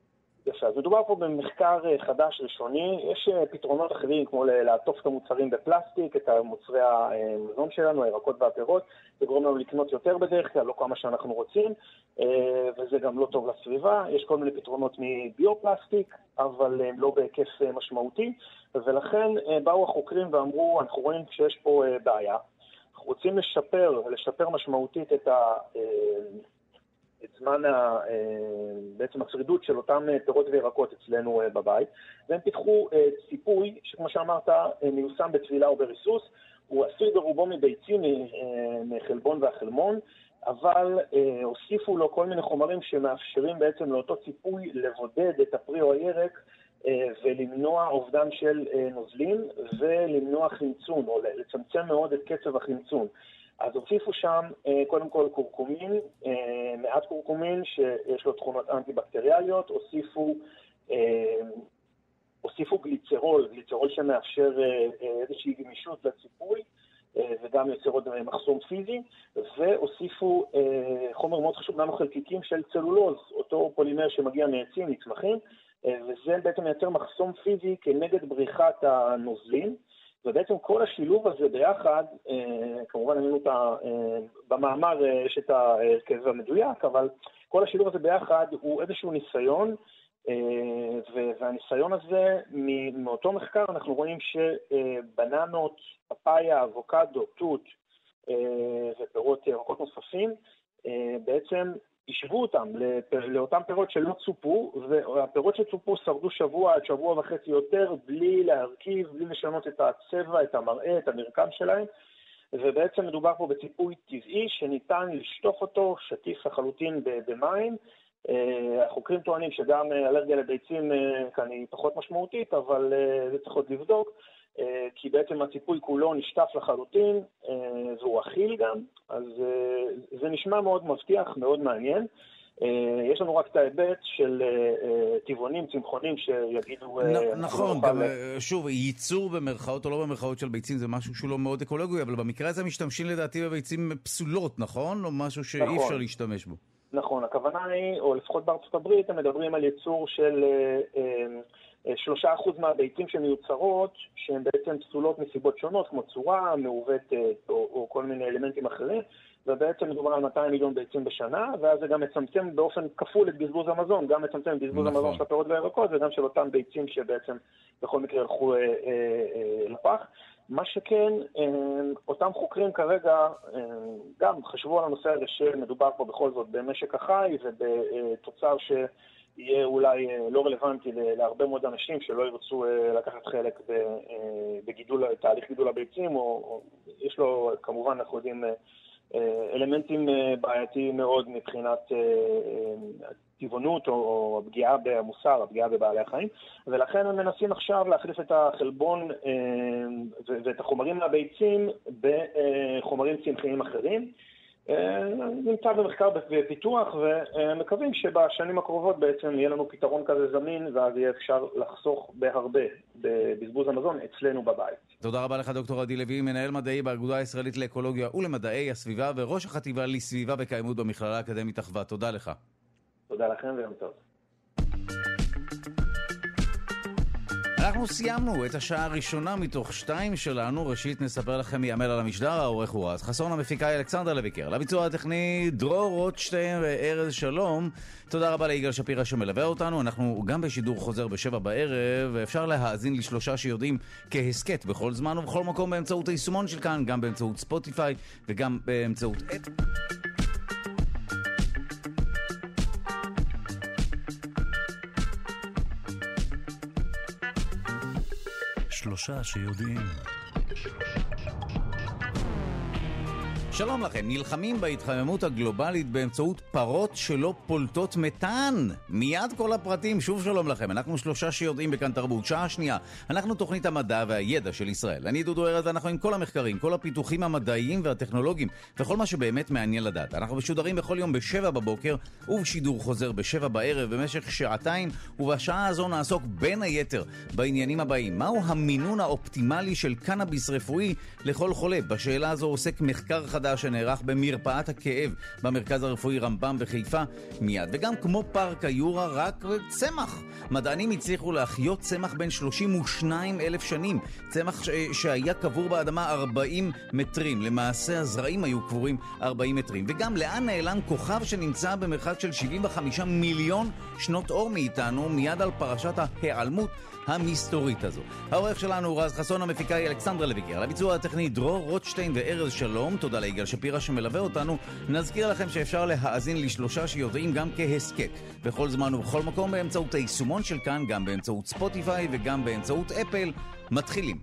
Speaker 7: יפה, אז מדובר פה במחקר חדש ראשוני, יש פתרונות אחרים כמו לעטוף את המוצרים בפלסטיק, את מוצרי המזון שלנו, הירקות והפירות, זה גורם לנו לקנות יותר בדרך כלל, לא כמה שאנחנו רוצים, וזה גם לא טוב לסביבה, יש כל מיני פתרונות מביופלסטיק, אבל הם לא בהיקף משמעותי, ולכן באו החוקרים ואמרו, אנחנו רואים שיש פה בעיה, אנחנו רוצים לשפר, לשפר משמעותית את ה... את זמן ה, בעצם השרידות של אותם פירות וירקות אצלנו בבית, והם פיתחו ציפוי שכמו שאמרת מיושם בטבילה או בריסוס, הוא עשוי ברובו מביצים, מחלבון והחלמון, אבל הוסיפו לו כל מיני חומרים שמאפשרים בעצם לאותו ציפוי לבודד את הפרי או הירק ולמנוע אובדן של נוזלים ולמנוע חמצון או לצמצם מאוד את קצב החמצון. אז הוסיפו שם קודם כל קורקומין, מעט קורקומין שיש לו תכונות אנטי-בקטריאליות, הוסיפו, הוסיפו גליצרול, גליצרול שמאפשר איזושהי גמישות לציפוי וגם יוצר עוד מחסום פיזי, והוסיפו חומר מאוד חשוב, ננו חלקיקים של צלולוז, אותו פולימר שמגיע מעצים, מצמחים, וזה בעצם מייצר מחסום פיזי כנגד בריחת הנוזלים, ובעצם כל השילוב הזה ביחד, כמובן אני אותה, במאמר יש את ההרכב המדויק, אבל כל השילוב הזה ביחד הוא איזשהו ניסיון, והניסיון הזה, מאותו מחקר אנחנו רואים שבננות, פפאיה, אבוקדו, תות ופירות ירקות נוספים, בעצם ישבו אותם לאותם פירות שלא צופו, והפירות שצופו שרדו שבוע עד שבוע וחצי יותר, בלי להרכיב, בלי לשנות את הצבע, את המראה, את המרקם שלהם, ובעצם מדובר פה בציפוי טבעי שניתן לשטוף אותו, שטיף לחלוטין במים. החוקרים טוענים שגם אלרגיה לביצים כאן היא פחות משמעותית, אבל זה צריך עוד לבדוק, כי בעצם הציפוי כולו נשטף לחלוטין, והוא אכיל גם, אז זה נשמע מאוד מבטיח, מאוד מעניין. יש לנו רק את ההיבט של טבעונים, צמחונים שיגידו...
Speaker 2: נכון, גם שוב, ייצור במרכאות או לא במרכאות של ביצים זה משהו שהוא לא מאוד אקולוגי, אבל במקרה הזה משתמשים לדעתי בביצים פסולות, נכון? או משהו שאי אפשר להשתמש בו.
Speaker 7: נכון, הכוונה היא, או לפחות בארצות הברית, הם מדברים על ייצור של שלושה אחוז מהביצים שמיוצרות, שהן בעצם פסולות מסיבות שונות, כמו צורה, מעוות או, או כל מיני אלמנטים אחרים, ובעצם מדובר על מאתיים מיליון ביצים בשנה, ואז זה גם מצמצם באופן כפול את בזבוז המזון, גם מצמצם את בזבוז נכון. המזון של הפירות והירקות, וגם של אותם ביצים שבעצם בכל מקרה ילכו אה, אה, אה, לפח. מה שכן, אה, אותם חוקרים כרגע אה, גם חשבו על הנושא הזה שמדובר פה בכל זאת במשק החי ובתוצר שיהיה אולי לא רלוונטי להרבה מאוד אנשים שלא ירצו לקחת חלק בגידול, תהליך גידול הביצים, או, או יש לו כמובן אנחנו יודעים אלמנטים בעייתיים מאוד מבחינת טבעונות או הפגיעה במוסר, הפגיעה בבעלי החיים, ולכן הם מנסים עכשיו להחליף את החלבון ואת החומרים מהביצים בחומרים צמחיים אחרים. נמצא במחקר ופיתוח ומקווים שבשנים הקרובות בעצם יהיה לנו פתרון כזה זמין ואז יהיה אפשר לחסוך בהרבה בבזבוז המזון אצלנו בבית.
Speaker 2: תודה רבה לך דוקטור עדי לוי, מנהל מדעי באגודה הישראלית לאקולוגיה ולמדעי הסביבה וראש החטיבה לסביבה וקיימות במכללה האקדמית אחווה. תודה לך.
Speaker 7: תודה לכם ויום טוב.
Speaker 2: אנחנו סיימנו את השעה הראשונה מתוך שתיים שלנו. ראשית נספר לכם מי יעמל על המשדר, העורך הוא רז חסון, המפיקה היא אלכסנדר לויקר, לביצוע הטכני דרור רוטשטיין וארז שלום. תודה רבה ליגאל שפירא שמלווה אותנו. אנחנו גם בשידור חוזר בשבע בערב, ואפשר להאזין לשלושה שיודעים כהסקט בכל זמן ובכל מקום באמצעות היישומון של כאן, גם באמצעות ספוטיפיי וגם באמצעות את...
Speaker 1: שלושה שיודעים.
Speaker 2: שלום לכם, נלחמים בהתחממות הגלובלית באמצעות פרות שלא פולטות מתאן. מיד כל הפרטים, שוב שלום לכם. אנחנו שלושה שיודעים בכאן תרבות. שעה שנייה, אנחנו תוכנית המדע והידע של ישראל. אני דודו ארז ואנחנו עם כל המחקרים, כל הפיתוחים המדעיים והטכנולוגיים וכל מה שבאמת מעניין לדעת. אנחנו משודרים בכל יום בשבע בבוקר ובשידור חוזר בשבע בערב במשך שעתיים, ובשעה הזו נעסוק בין היתר בעניינים הבאים. מהו המינון האופטימלי של קנאביס רפואי לכל חולה? בשאלה הזו עוסק מחקר חדש חדש שנערך במרפאת הכאב במרכז הרפואי רמב"ם בחיפה מיד. וגם כמו פארק היורה, רק צמח. מדענים הצליחו להחיות צמח בין שלושים ושניים אלף שנים. צמח ש... שהיה קבור באדמה ארבעים מטרים. למעשה הזרעים היו קבורים ארבעים מטרים. וגם לאן נעלם כוכב שנמצא במרחק של שבעים וחמישה מיליון שנות אור מאיתנו, מיד על פרשת ההיעלמות המסתורית הזו. העורך שלנו הוא רז חסון, המפיקה היא אלכסנדרה לויקר, לביצוע הטכני דרור רוטשטיין וארז שלום. תודה ליגאל שפירא שמלווה אותנו. נזכיר לכם שאפשר להאזין לשלושה שיודעים גם כהסקט בכל זמן ובכל מקום באמצעות היישומון של כאן, גם באמצעות ספוטיפיי וגם באמצעות אפל. מתחילים.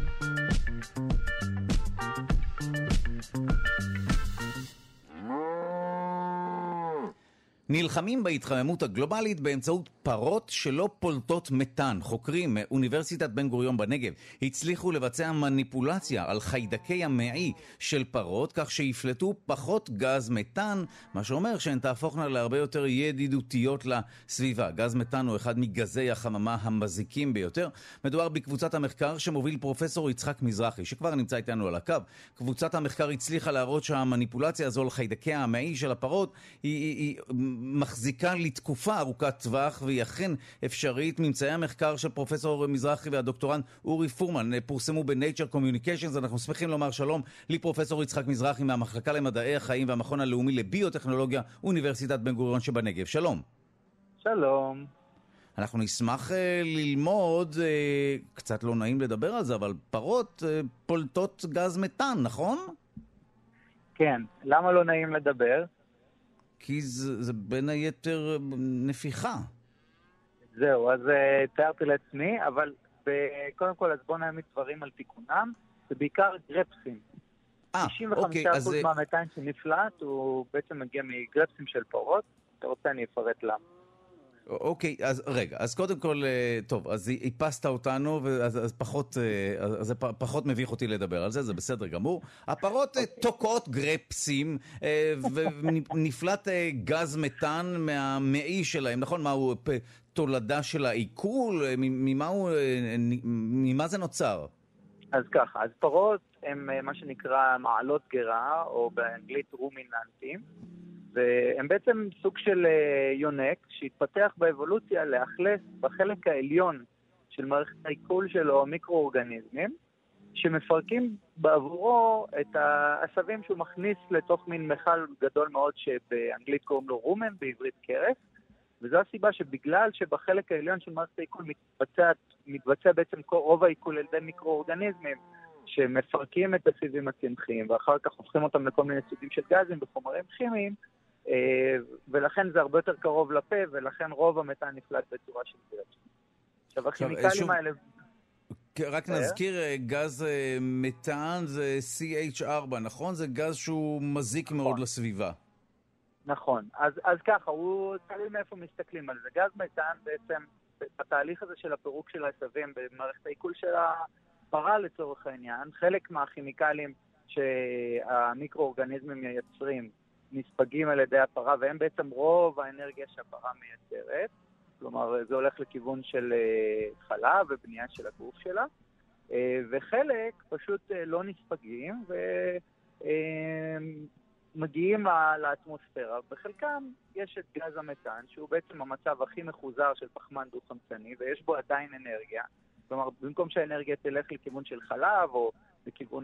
Speaker 2: נלחמים בהתחממות הגלובלית באמצעות פרות שלא פולטות מתאן. חוקרים מאוניברסיטת בן גוריון בנגב הצליחו לבצע מניפולציה על חיידקי המעי של פרות, כך שיפלטו פחות גז מתאן, מה שאומר שהן תהפוכנה להרבה יותר ידידותיות לסביבה. גז מתאן הוא אחד מגזי החממה המזיקים ביותר. מדובר בקבוצת המחקר שמוביל פרופסור יצחק מזרחי, שכבר נמצא איתנו על הקו. קבוצת המחקר הצליחה להראות שהמניפולציה הזו על חיידקי המעי של הפרות היא, היא, היא מחזיקה לתקופה ארוכת טווח, והיא אכן אפשרית. ממצאי המחקר של פרופסור מזרחי והדוקטורנט אורי פורמן פורסמו ב-Nature Communications. אנחנו שמחים לומר שלום לפרופסור יצחק מזרחי מהמחלקה למדעי החיים והמכון הלאומי לביוטכנולוגיה, אוניברסיטת בן גוריון שבנגב. שלום.
Speaker 8: שלום.
Speaker 2: אנחנו נשמח uh, ללמוד, uh, קצת לא נעים לדבר על זה, אבל פרות uh, פולטות גז מתאן, נכון?
Speaker 8: כן. למה לא נעים לדבר?
Speaker 2: כי זה, זה בין היתר נפיחה.
Speaker 8: זהו, אז uh, תיארתי לעצמי, אבל ב- קודם כל, אז בוא נעמיד דברים על תיקונם, זה בעיקר גרפסים.
Speaker 2: אה,
Speaker 8: תשעים וחמישה
Speaker 2: אוקיי,
Speaker 8: אחוז
Speaker 2: אז...
Speaker 8: מהמתאן שנפלט, הוא בעצם מגיע מגרפסים של פרות. אתה רוצה, אני אפרט למה.
Speaker 2: אוקיי, אז רגע, אז קודם כל, טוב, אז איפסת אותנו, אז, אז פחות, אז זה פחות מביך אותי לדבר על זה, זה בסדר גמור. הפרות okay. תוקעות גרפסים, ונפלט גז מתאן מהמעי שלהם, נכון? מה הוא, תולדה של העיכול? ממה, הוא, ממה זה נוצר?
Speaker 8: אז ככה, אז פרות הם מה שנקרא מעלות גרה, או באנגלית רומיננטים, והם בעצם סוג של יונק שהתפתח באבולוציה לאכלס בחלק העליון של מערכת העיכול שלו מיקרואורגניזמים, שמפרקים בעבורו את העשבים שהוא מכניס לתוך מין מכל גדול מאוד שבאנגלית קוראים לו רומן, בעברית קרס, וזו הסיבה שבגלל שבחלק העליון של מערכת העיכול מתבצע, מתבצע בעצם רוב העיכול על ידי מיקרואורגניזמים, שמפרקים את הסיבים הצמחיים ואחר כך הופכים אותם לכל מיני סוגים של גזים וחומרים כימיים, ולכן זה הרבה יותר קרוב לפה, ולכן רוב המתאן נפלט בצורה של גרפסים. עכשיו, הכימיקלים האלה...
Speaker 2: רק נזכיר, גז מתאן זה סי אייץ' ארבע, נכון? זה גז שהוא מזיק מאוד לסביבה.
Speaker 8: נכון. אז ככה, הוא תלוי מאיפה מסתכלים על זה. גז מתאן בעצם, בתהליך הזה של הפירוק של העשבים במערכת העיכול של הפרה לצורך העניין, חלק מהכימיקלים שהמיקרואורגניזמים מייצרים נספגים על ידי הפרה, והם בעצם רוב האנרגיה שהפרה מייצרת. כלומר, זה הולך לכיוון של חלב ובנייה של הגוף שלה, וחלק פשוט לא נספגים ומגיעים לאטמוספירה. בחלקם יש את גז המתאן, שהוא בעצם המצב הכי מחוזר של פחמן דו-חמצני, ויש בו עדיין אנרגיה. כלומר, במקום שהאנרגיה תלך לכיוון של חלב או לכיוון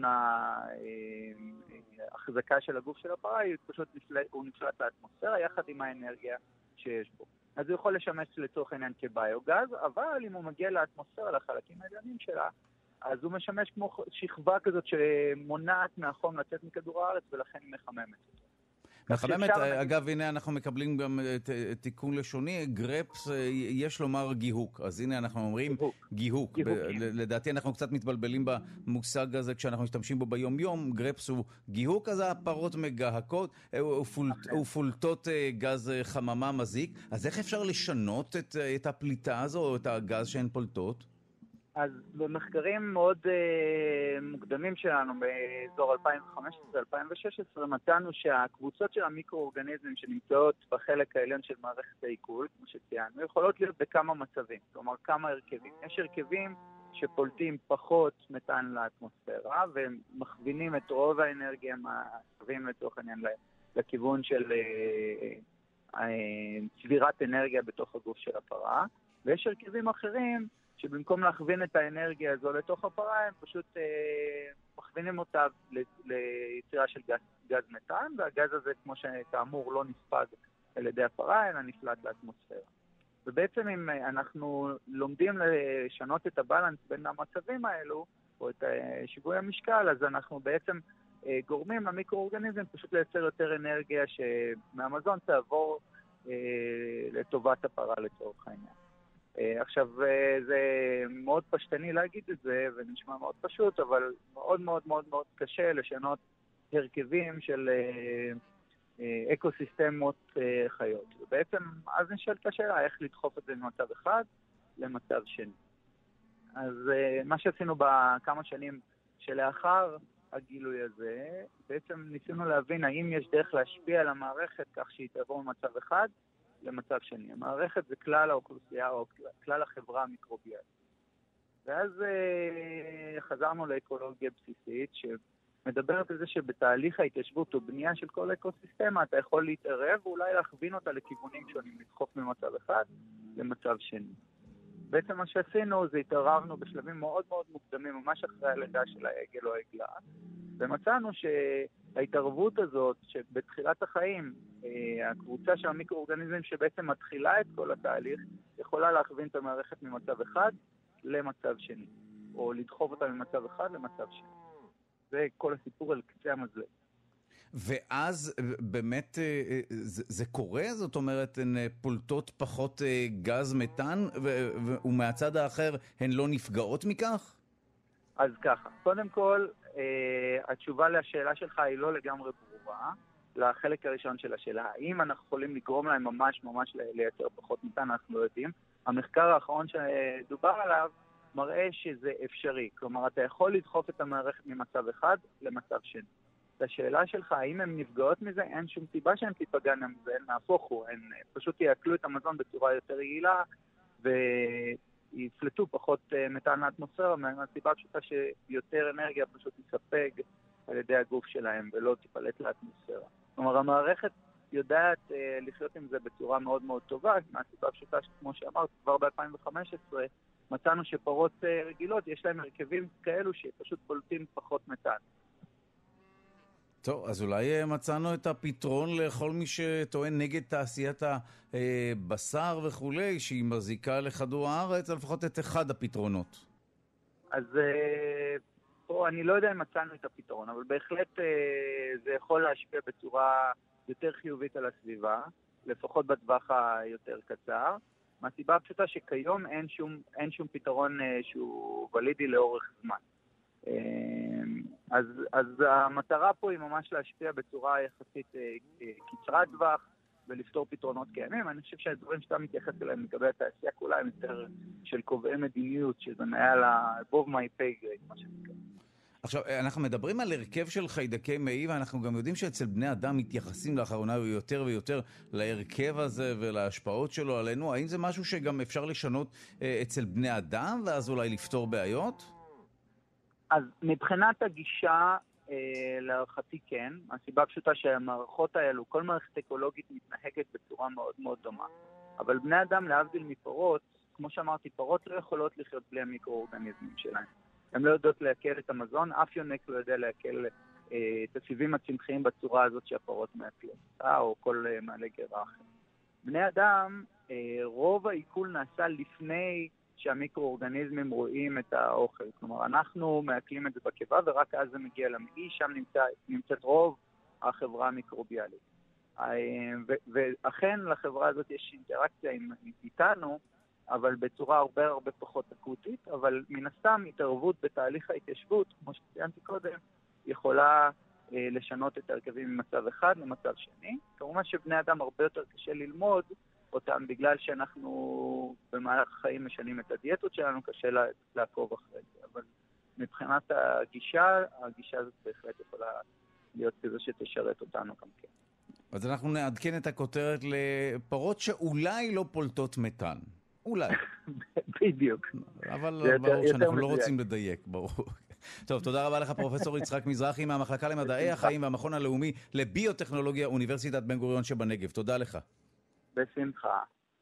Speaker 8: ההחזקה של הגוף של הפרה, הוא נפלט לאטמוספירה יחד עם האנרגיה שיש בו. אז הוא יכול לשמש לצורך העניין כביוגז, אבל אם הוא מגיע לאטמוספירה, לחלקים העליונים שלה, אז הוא משמש כמו שכבה כזאת שמונעת מהחום לצאת מכדור הארץ, ולכן היא מחממת אותו.
Speaker 2: מחממת, אגב, הנה אנחנו מקבלים גם תיקון לשוני, גרפס, יש לומר גיהוק, אז הנה אנחנו אומרים גיהוק. לדעתי אנחנו קצת מתבלבלים במושג הזה כשאנחנו משתמשים בו ביום יום, גרפס הוא גיהוק, אז הפרות מגהקות, ופולטות גז חממה מזיק, אז איך אפשר לשנות את הפליטה הזו או את הגז שהן פולטות?
Speaker 8: אז במחקרים מאוד uh, מוקדמים שלנו באזור אלפיים וחמש עשרה אלפיים ושש עשרה מצאנו שהקבוצות של המיקרואורגניזמים שנמצאות בחלק העליון של מערכת העיכול, כמו שציינו, יכולות להיות בכמה מצבים, כלומר כמה הרכבים. יש הרכבים שפולטים פחות מתאן לאטמוספירה, והם מכווינים את רוב האנרגיה מהקווים לצורך העניין לכיוון של צבירת אנרגיה בתוך הגוף של הפרה, ויש הרכבים אחרים שבמקום להכווין את האנרגיה הזו לתוך הפרה, הם פשוט אה, מכווינים אותה ליצירה של גז, גז מתאן, והגז הזה, כמו שכאמור, לא נספג על ידי הפרה, אלא נפלט לאטמוספירה. ובעצם אם אנחנו לומדים לשנות את הבלנס בין המצבים האלו, או את שיווי המשקל, אז אנחנו בעצם אה, גורמים למיקרואורגניזם פשוט לייצר יותר אנרגיה שמהמזון תעבור אה, לטובת הפרה לצורך העניין. עכשיו, זה מאוד פשטני להגיד את זה, ונשמע מאוד פשוט, אבל מאוד מאוד מאוד מאוד קשה לשנות הרכבים של אקוסיסטמות חיות. ובעצם, אז נשאלת השאלה, איך לדחוף את זה ממצב אחד למצב שני. אז מה שעשינו בכמה שנים שלאחר הגילוי הזה, בעצם ניסינו להבין האם יש דרך להשפיע על המערכת כך שהיא תעבור ממצב אחד, למצב שני. המערכת זה כלל האוכלוסייה או כלל החברה המיקרוביאלית. ואז אה, חזרנו לאקולוגיה בסיסית שמדברת על זה שבתהליך ההתיישבות או בנייה של כל אקוסיסטמה אתה יכול להתערב ואולי להכווין אותה לכיוונים שונים, לדחוף ממצב אחד למצב שני. בעצם מה שעשינו זה התערבנו בשלבים מאוד מאוד מוקדמים, ממש אחרי הלידה של העגל או העגלה, ומצאנו שההתערבות הזאת, שבתחילת החיים, הקבוצה של המיקרואורגניזמים שבעצם מתחילה את כל התהליך, יכולה להכווין את המערכת ממצב אחד למצב שני, או לדחוף אותה ממצב אחד למצב שני. זה כל הסיפור על קצה המזלג.
Speaker 2: ואז באמת זה, זה קורה? זאת אומרת, הן פולטות פחות גז מתאן, ומהצד האחר הן לא נפגעות מכך?
Speaker 8: אז ככה, קודם כל, התשובה לשאלה שלך היא לא לגמרי ברורה. לחלק הראשון של השאלה, האם אנחנו יכולים לגרום להם ממש ממש לייצר פחות מתאן, אנחנו לא יודעים. המחקר האחרון שדובר עליו מראה שזה אפשרי. כלומר, אתה יכול לדחוף את המערכת ממצב אחד למצב שני. השאלה שלך, האם הן נפגעות מזה, אין שום סיבה שהן תיפגענה מזה, הן נהפוך הוא, הן פשוט יעכלו את המזון בצורה יותר יעילה, ויפלטו פחות מתאן לאטמוספירה, מהסיבה פשוטה שיותר אנרגיה פשוט תספג על ידי הגוף שלהם, ולא תיפלט לאטמוספירה. כלומר, המערכת יודעת אה, לחיות עם זה בצורה מאוד מאוד טובה, מהסיבה פשוטה שכמו שאמרת, כבר ב-אלפיים וחמש עשרה מצאנו שפרות אה, רגילות, יש להם הרכבים כאלו שפשוט פולטים פחות מתאן.
Speaker 2: טוב, אז אולי מצאנו את הפתרון לכל מי שטוען נגד תעשיית הבשר וכולי, שהיא מזיקה לכדור הארץ, לפחות את אחד הפתרונות.
Speaker 8: אז פה אני לא יודע אם מצאנו את הפתרון, אבל בהחלט זה יכול להשפיע בצורה יותר חיובית על הסביבה, לפחות בטווח היותר קצר. מהסיבה הפשוטה שכיום אין שום, אין שום פתרון שהוא ולידי לאורך זמן. אז, אז המטרה פה היא ממש להשפיע בצורה יחסית קצרת טווח ולפתור פתרונות קיימים. אני חושב שהדברים שאתה מתייחס אליהם לגבי התעשייה כולה הם יותר של קובעי מדיניות, שזה מעל above my pay grade, מה שנקרא.
Speaker 2: עכשיו, אנחנו מדברים על הרכב של חיידקי מעי, ואנחנו גם יודעים שאצל בני אדם מתייחסים לאחרונה יותר ויותר להרכב הזה ולהשפעות שלו עלינו. האם זה משהו שגם אפשר לשנות אצל בני אדם, ואז אולי לפתור בעיות?
Speaker 8: אז מבחינת הגישה, אה, להערכתי כן, הסיבה פשוטה שהמערכות האלו, כל מערכת אקולוגית מתנהגת בצורה מאוד מאוד דומה. אבל בני אדם, להבדיל מפרות, כמו שאמרתי, פרות לא יכולות לחיות בלי המיקרואורגניזמים שלהם. הן לא יודעות להקל את המזון, אף יונק לא יודע להקל אה, את הסיבים הצמחיים בצורה הזאת שהפרות מעכלות, אה, או כל אה, מעלה גרה אחר. בני אדם, אה, רוב העיכול נעשה לפני שהמיקרואורגניזמים רואים את האוכל. כלומר, אנחנו מעכלים את זה בקיבה, ורק אז זה מגיע למעי, שם נמצא, נמצאת רוב החברה המיקרוביאלית. ואכן לחברה הזאת יש אינטראקציה עם, איתנו, אבל בצורה הרבה הרבה פחות אקוטית, אבל מן הסתם התערבות בתהליך ההתיישבות, כמו שציינתי קודם, יכולה אה, לשנות את הרכבים ממצב אחד למצב שני. כמובן שבני אדם הרבה יותר קשה ללמוד אותם, בגלל שאנחנו במהלך החיים משנים את הדיאטות שלנו, קשה לעקוב אחרי זה. אבל מבחינת הגישה, הגישה הזאת בהחלט יכולה להיות כזה שתשרת אותנו גם כן.
Speaker 2: אז אנחנו נעדכן את הכותרת לפרות שאולי לא פולטות מתאן. אולי.
Speaker 8: בדיוק.
Speaker 2: אבל ברור שאנחנו לא רוצים לדייק, ברור. טוב, תודה רבה לך פרופסור יצחק מזרחי מהמחלקה למדעי החיים והמכון הלאומי לביוטכנולוגיה, אוניברסיטת בן גוריון שבנגב. תודה לך.
Speaker 8: בשמחה.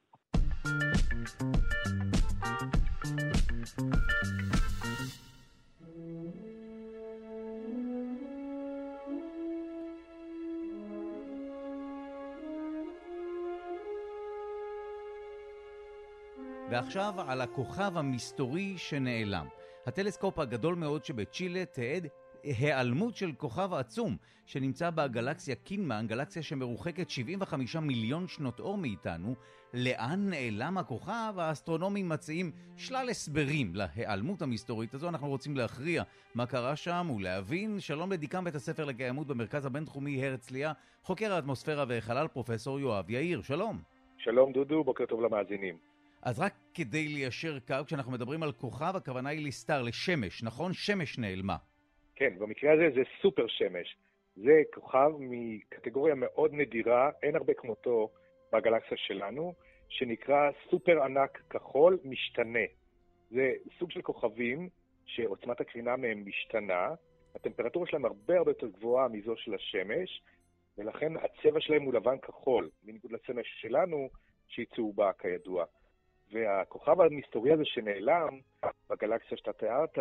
Speaker 2: ועכשיו על הכוכב המסתורי שנעלם. הטלסקופ הגדול מאוד שבצ'ילה תיעד העלמות של כוכב עצום שנמצא בגלקסיה קינמן, גלקסיה שמרוחקת שבעים וחמישה מיליון שנות אור מאיתנו. לאן נעלם הכוכב? האסטרונומים מציעים שלל הסברים להיעלמות המסתורית הזו. אנחנו רוצים להכריע מה קרה שם ולהבין. שלום לדיקן בית הספר לקיימות במרכז הבינתחומי הרצליה, חוקר האטמוספירה וחלל פרופסור יואב יאיר. שלום.
Speaker 7: שלום דודו, בוקר טוב למאזינים.
Speaker 2: אז רק כדי ליישר קו, כשאנחנו מדברים על כוכב, הכוונה היא לסטאר, לשמש, נכון? שמש נעלמה.
Speaker 7: כן, במקרה הזה זה סופר שמש. זה כוכב מקטגוריה מאוד נדירה, אין הרבה כמותו בגלקסיה שלנו, שנקרא סופר ענק כחול משתנה. זה סוג של כוכבים שעוצמת הקרינה מהם משתנה, הטמפרטורה שלהם הרבה הרבה יותר גבוהה מזו של השמש, ולכן הצבע שלהם הוא לבן כחול, בניגוד לשמש שלנו שהיא צהובה כידוע. והכוכב המסתורי הזה שנעלם בגלקסיה שאתה תיארת,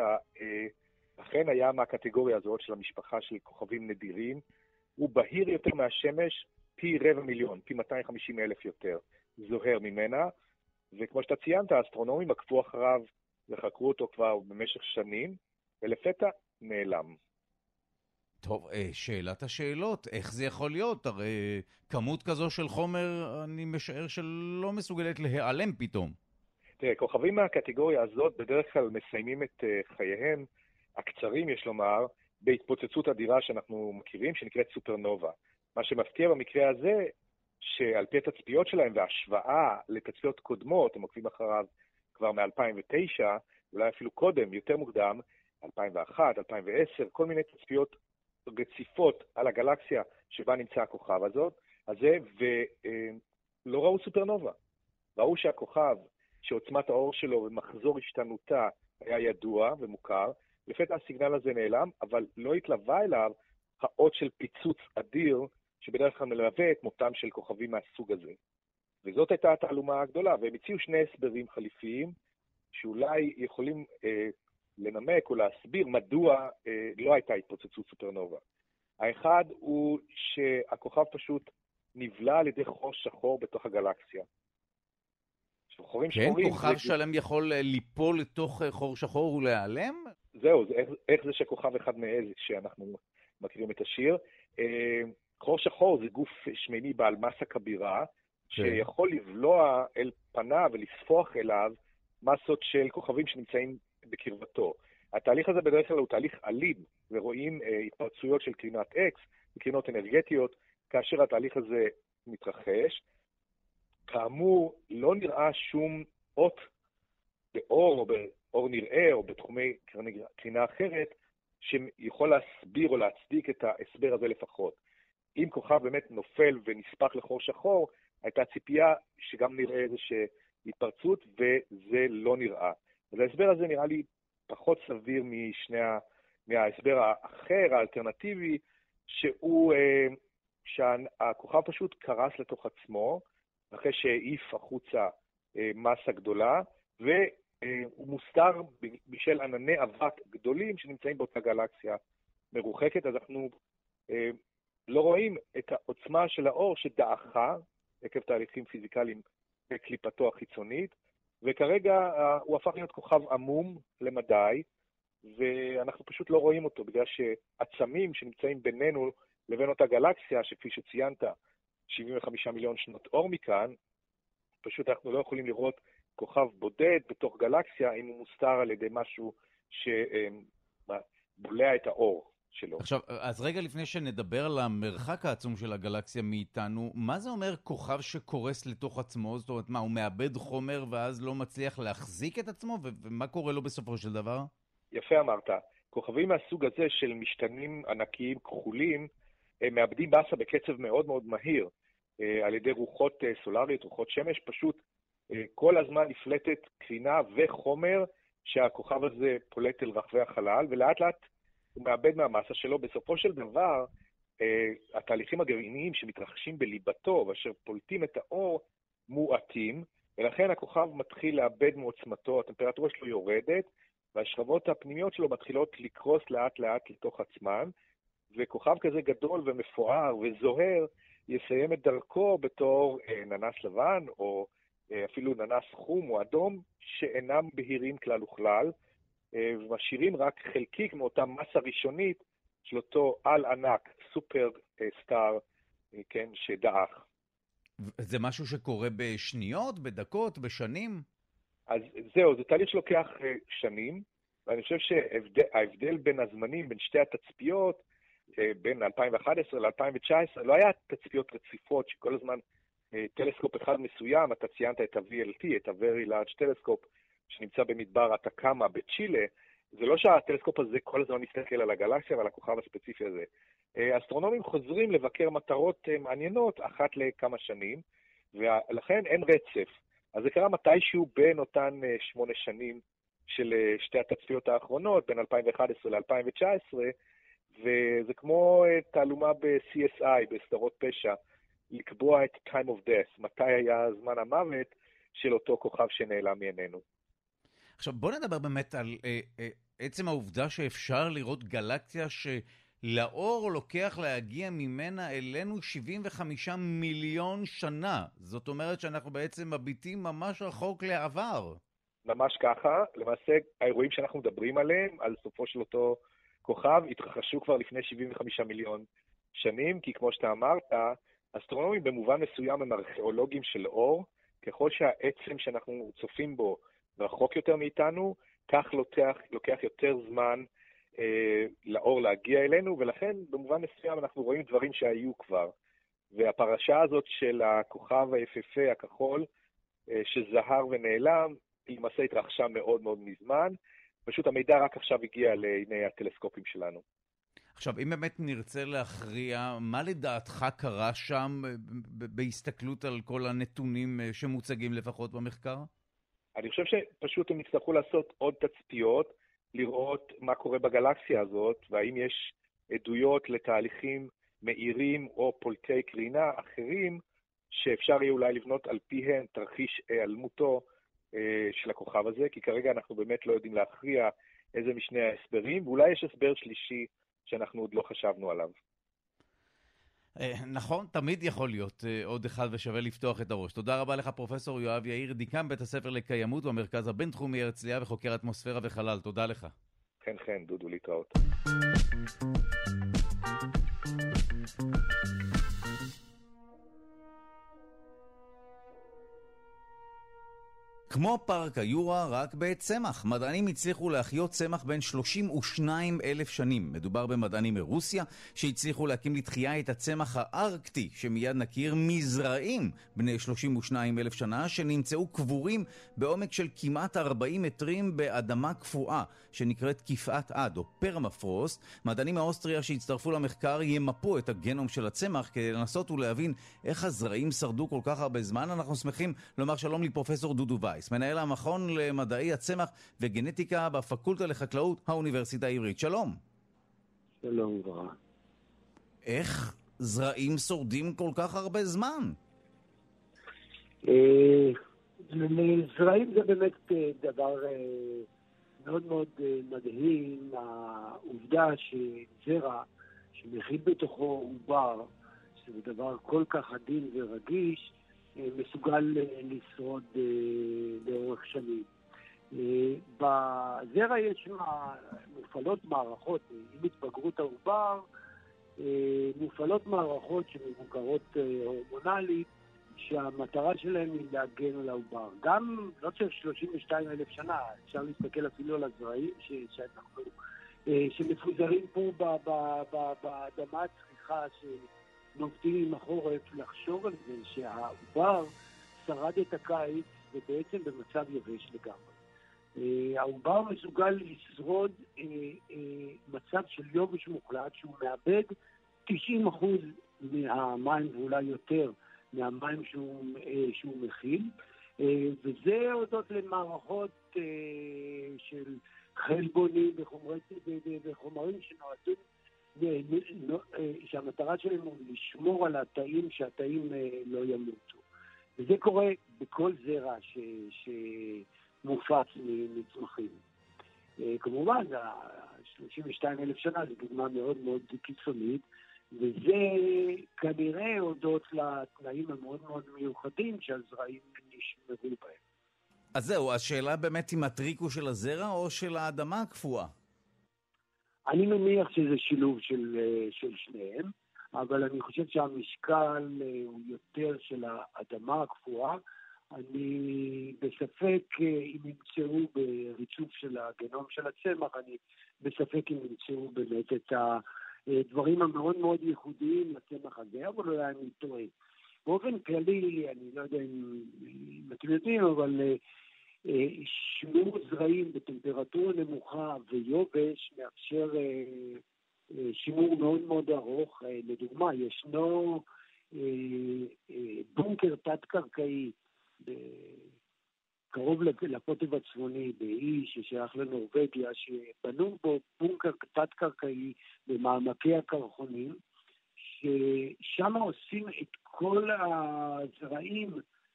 Speaker 7: אכן היה מהקטגוריה הזאת של המשפחה של כוכבים נדירים. הוא בהיר יותר מהשמש פי רבע מיליון, פי מאתיים וחמישים אלף יותר זוהר ממנה, וכמו שאתה ציינת, האסטרונומים עקבו אחריו וחקרו אותו כבר במשך שנים, ולפתע נעלם.
Speaker 2: טוב, שאלת השאלות, איך זה יכול להיות? הרי כמות כזו של חומר, אני משער שלא מסוגלת להיעלם פתאום.
Speaker 7: תראה, כוכבים מהקטגוריה הזאת בדרך כלל מסיימים את חייהם, הקצרים יש לומר, בהתפוצצות אדירה שאנחנו מכירים, שנקראת סופרנובה. מה שמפתיע במקרה הזה, שעל פי התצפיות שלהם וההשוואה לתצפיות קודמות, הם עוקבים אחריו כבר מ-אלפיים ותשע, אולי אפילו קודם, יותר מוקדם, אלפיים ואחת, אלפיים ועשר, כל מיני תצפיות רציפות על הגלקסיה שבה נמצא הכוכב הזאת, הזה, ולא ראו סופרנובה. ראו שהכוכב, שעוצמת האור שלו ומחזור השתנותה היה ידוע ומוכר, לפתע הסיגנל הזה נעלם, אבל לא התלווה אליו האות של פיצוץ אדיר, שבדרך כלל מלווה את מותם של כוכבים מהסוג הזה. וזאת הייתה התעלומה הגדולה, והם הציעו שני הסברים חליפיים, שאולי יכולים אה, לנמק או להסביר מדוע אה, לא הייתה התפוצצות סופרנובה. האחד הוא שהכוכב פשוט נבלע על ידי חור שחור בתוך הגלקסיה. חורים
Speaker 2: כן,
Speaker 7: שחורים,
Speaker 2: כוכב
Speaker 7: זה...
Speaker 2: שלם יכול ליפול לתוך חור שחור ולהיעלם?
Speaker 7: זהו, זה, איך, איך זה שכוכב אחד מעז שאנחנו מכירים את השיר. אה, חור שחור זה גוף שמימי בעל מסה כבירה, שיכול לבלוע אל פניו ולספוח אליו מסות של כוכבים שנמצאים בקרבתו. התהליך הזה בדרך כלל הוא תהליך אלים, ורואים אה, התפרצויות של קרינת אקס, קרינות אנרגטיות, כאשר התהליך הזה מתרחש. כאמור, לא נראה שום אות באור או באור נראה או בתחומי קרינה אחרת, שיכול להסביר או להצדיק את ההסבר הזה לפחות. אם כוכב באמת נופל ונספח לחור שחור, הייתה ציפייה שגם נראה איזושהי התפרצות, וזה לא נראה. אז ההסבר הזה נראה לי פחות סביר משני, מההסבר האחר, האלטרנטיבי, שהוא, שהכוכב פשוט קרס לתוך עצמו, אחרי שהעיף החוצה מסה גדולה, והוא מוסתר בשל ענני אבק גדולים שנמצאים באותה גלקסיה מרוחקת. אז אנחנו לא רואים את העוצמה של האור שדעכה עקב תהליכים פיזיקליים בקליפתו החיצונית, וכרגע הוא הפך להיות כוכב עמום למדי, ואנחנו פשוט לא רואים אותו, בגלל שעצמים שנמצאים בינינו לבין אותה גלקסיה, שכפי שציינת, שבעים וחמישה מיליון שנות אור מכאן, פשוט אנחנו לא יכולים לראות כוכב בודד בתוך גלקסיה, אם הוא מוסתר על ידי משהו שבולע את האור שלו.
Speaker 2: עכשיו, אז רגע לפני שנדבר על המרחק העצום של הגלקסיה מאיתנו, מה זה אומר כוכב שקורס לתוך עצמו? זאת אומרת, מה, הוא מאבד חומר ואז לא מצליח להחזיק את עצמו? ומה קורה לו בסופו של דבר?
Speaker 7: יפה אמרת. כוכבים מהסוג הזה של משתנים ענקיים כחולים, הם מאבדים מסה בקצב מאוד מאוד מהיר, על ידי רוחות סולריות, רוחות שמש, פשוט כל הזמן נפלטת קרינה וחומר שהכוכב הזה פולט אל רחבי החלל, ולאט לאט הוא מאבד מהמסה שלו. בסופו של דבר, התהליכים הגרעיניים שמתרחשים בליבתו ואשר פולטים את האור מועטים, ולכן הכוכב מתחיל לאבד מעוצמתו, הטמפרטורה שלו יורדת, והשכבות הפנימיות שלו מתחילות לקרוס לאט לאט לתוך עצמן, וכוכב כזה גדול ומפואר וזוהר יסיים את דרכו בתור ננס לבן, או אפילו ננס חום או אדום, שאינם בהירים כלל וכלל, ומשאירים רק חלקיק מאותה מסה ראשונית של אותו על ענק, סופר סטאר, כן, שדעך.
Speaker 2: זה משהו שקורה בשניות, בדקות, בשנים?
Speaker 7: אז זהו, זה תהליך שלוקח שנים, ואני חושב שההבדל בין הזמנים, בין שתי התצפיות, בין אלפיים ואחת עשרה ל-אלפיים תשע עשרה, לא היה תצפיות רציפות שכל הזמן טלסקופ אחד מסוים, אתה ציינת את ה-וי אל טי, את ה-Very Large Telescope, שנמצא במדבר אטקאמה בצ'ילה. זה לא שהטלסקופ הזה כל הזמן מסתכל על הגלקסיה ועל הכוכב הספציפי הזה. אסטרונומים חוזרים לבקר מטרות מעניינות אחת לכמה שנים, ולכן אין רצף. אז זה קרה מתישהו בין אותן שמונה שנים של שתי התצפיות האחרונות, בין אלפיים ואחת עשרה ל-אלפיים תשע עשרה, וזה כמו תעלומה ב-סי אס איי, בסדרות פשע, לקבוע את time of death, מתי היה זמן המוות של אותו כוכב שנעלם מעינינו.
Speaker 2: עכשיו בוא נדבר באמת על אה, אה, עצם העובדה שאפשר לראות גלקסיה שלאור לוקח להגיע ממנה אלינו שבעים וחמישה מיליון שנה. זאת אומרת שאנחנו בעצם מביטים ממש רחוק לעבר.
Speaker 7: ממש ככה. למעשה האירועים שאנחנו מדברים עליהם, על סופו של אותו כוכב, התרחשו כבר לפני שבעים וחמישה מיליון שנים, כי כמו שאתה אמרת, אסטרונומים במובן מסוים הם ארכיאולוגים של אור. ככל שהעצם שאנחנו צופים בו רחוק יותר מאיתנו, כך לוקח, לוקח יותר זמן אה, לאור להגיע אלינו, ולכן במובן מסוים אנחנו רואים דברים שהיו כבר. והפרשה הזאת של הכוכב היפהפה הכחול, אה, שזהר ונעלם, היא למעשה התרחשה מאוד מאוד מזמן, פשוט המידע רק עכשיו הגיע לעיני הטלסקופים שלנו.
Speaker 2: עכשיו, אם באמת נרצה להכריע, מה לדעתך קרה שם בהסתכלות על כל הנתונים שמוצגים לפחות במחקר?
Speaker 7: אני חושב שפשוט הם יצטרכו לעשות עוד תצפיות, לראות מה קורה בגלקסיה הזאת, והאם יש עדויות לתהליכים מהירים או פולטי קרינה אחרים, שאפשר יהיה אולי לבנות על פיהם תרחיש היעלמותו של הכוכב הזה, כי כרגע אנחנו באמת לא יודעים להכריע איזה משני ההסברים, ואולי יש הסבר שלישי שאנחנו עוד לא חשבנו עליו.
Speaker 2: נכון, תמיד יכול להיות עוד אחד ושווה לפתוח את הראש. תודה רבה לך פרופסור יואב יאיר, דיקן בית הספר לקיימות במרכז הבינתחומי הרצליה וחוקר אטמוספירה וחלל. תודה לך.
Speaker 7: כן, כן, דודו, להתראות.
Speaker 2: כמו פארק היורה, רק בצמח. מדענים הצליחו להחיות צמח בין שלושים ושניים אלף שנים. מדובר במדענים מרוסיה שהצליחו להקים לתחייה את הצמח הארקטי, שמיד נכיר, מזרעים בני שלושים ושניים אלף שנה, שנמצאו קבורים בעומק של כמעט ארבעים מטרים באדמה קפואה, שנקראת כפאת עד או פרמפרוסט. מדענים מאוסטריה שהצטרפו למחקר ימפו את הגנום של הצמח כדי לנסות ולהבין איך הזרעים שרדו כל כך הרבה זמן. אנחנו שמחים לומר שלום לפרופסור דודו וייס, מנהל המכון למדעי הצמח וגנטיקה בפקולטה לחקלאות האוניברסיטה העברית. שלום.
Speaker 9: שלום וברכה.
Speaker 2: איך זרעים שורדים כל כך הרבה זמן?
Speaker 9: זרעים זה באמת דבר מאוד מאוד מדהים. העובדה שזרע שמכיל בתוכו עובר, שזה דבר כל כך עדין ורגיש, מסוגל לשרוד לאורך שנים. בזרע יש מופעלות מערכות, עם התבגרות העובר, מופעלות מערכות שמבוקרות הורמונלית, שהמטרה שלהם היא להגן על העובר. גם, לא צריך שלושים ושניים אלף שנה, אפשר להסתכל אפילו על הזרעים שאנחנו, שמפוזרים פה באדמה הצריכה שנובטים עם החורף, לחשוב על זה שהעובר שרד את הקיץ ובעצם במצב יבש לגמרי. העובר מסוגל לשרוד מצב של יובש מוחלט שהוא מאבד תשעים אחוז מהמים ואולי יותר מהמים שהוא, שהוא מכיל. וזה הודות למערכות של חלבונים וחומרים שנועדו, שהמטרה שלהם הוא לשמור על התאים, שהתאים לא ימותו. וזה קורה בכל זרע שמופץ מצמחים. כמובן, שלושים ושתיים אלף שנה זו דוגמה מאוד מאוד קיצונית, וזה כנראה הודות לתנאים המאוד מאוד מיוחדים שהזרעים נשמרו בהם.
Speaker 2: אז זהו, השאלה באמת אם הטריק הוא של הזרע או של האדמה הקפואה?
Speaker 9: אני מניח שזה שילוב של, של שניהם, אבל אני חושב שהמשקל הוא יותר של האדמה הקפואה. אני בספק אם ימצאו בריצוף של הגנום של הצמח, אני בספק אם ימצאו באמת את הדברים המאוד מאוד ייחודיים לצמח הזה, אבל אולי אני טועה. באופן כללי, אני לא יודע אם, אם אתם יודעים, אבל שימור זרעים בטמפרטורה נמוכה ויובש מאפשר שימור מאוד מאוד ארוך. לדוגמה, ישנו בונקר תת-קרקעי קרוב לקוטב הצפוני באי ששייך לנורווגיה, שבנו בו בונקר תת-קרקעי במעמקי הקרחונים, ששם עושים את כל הזרעים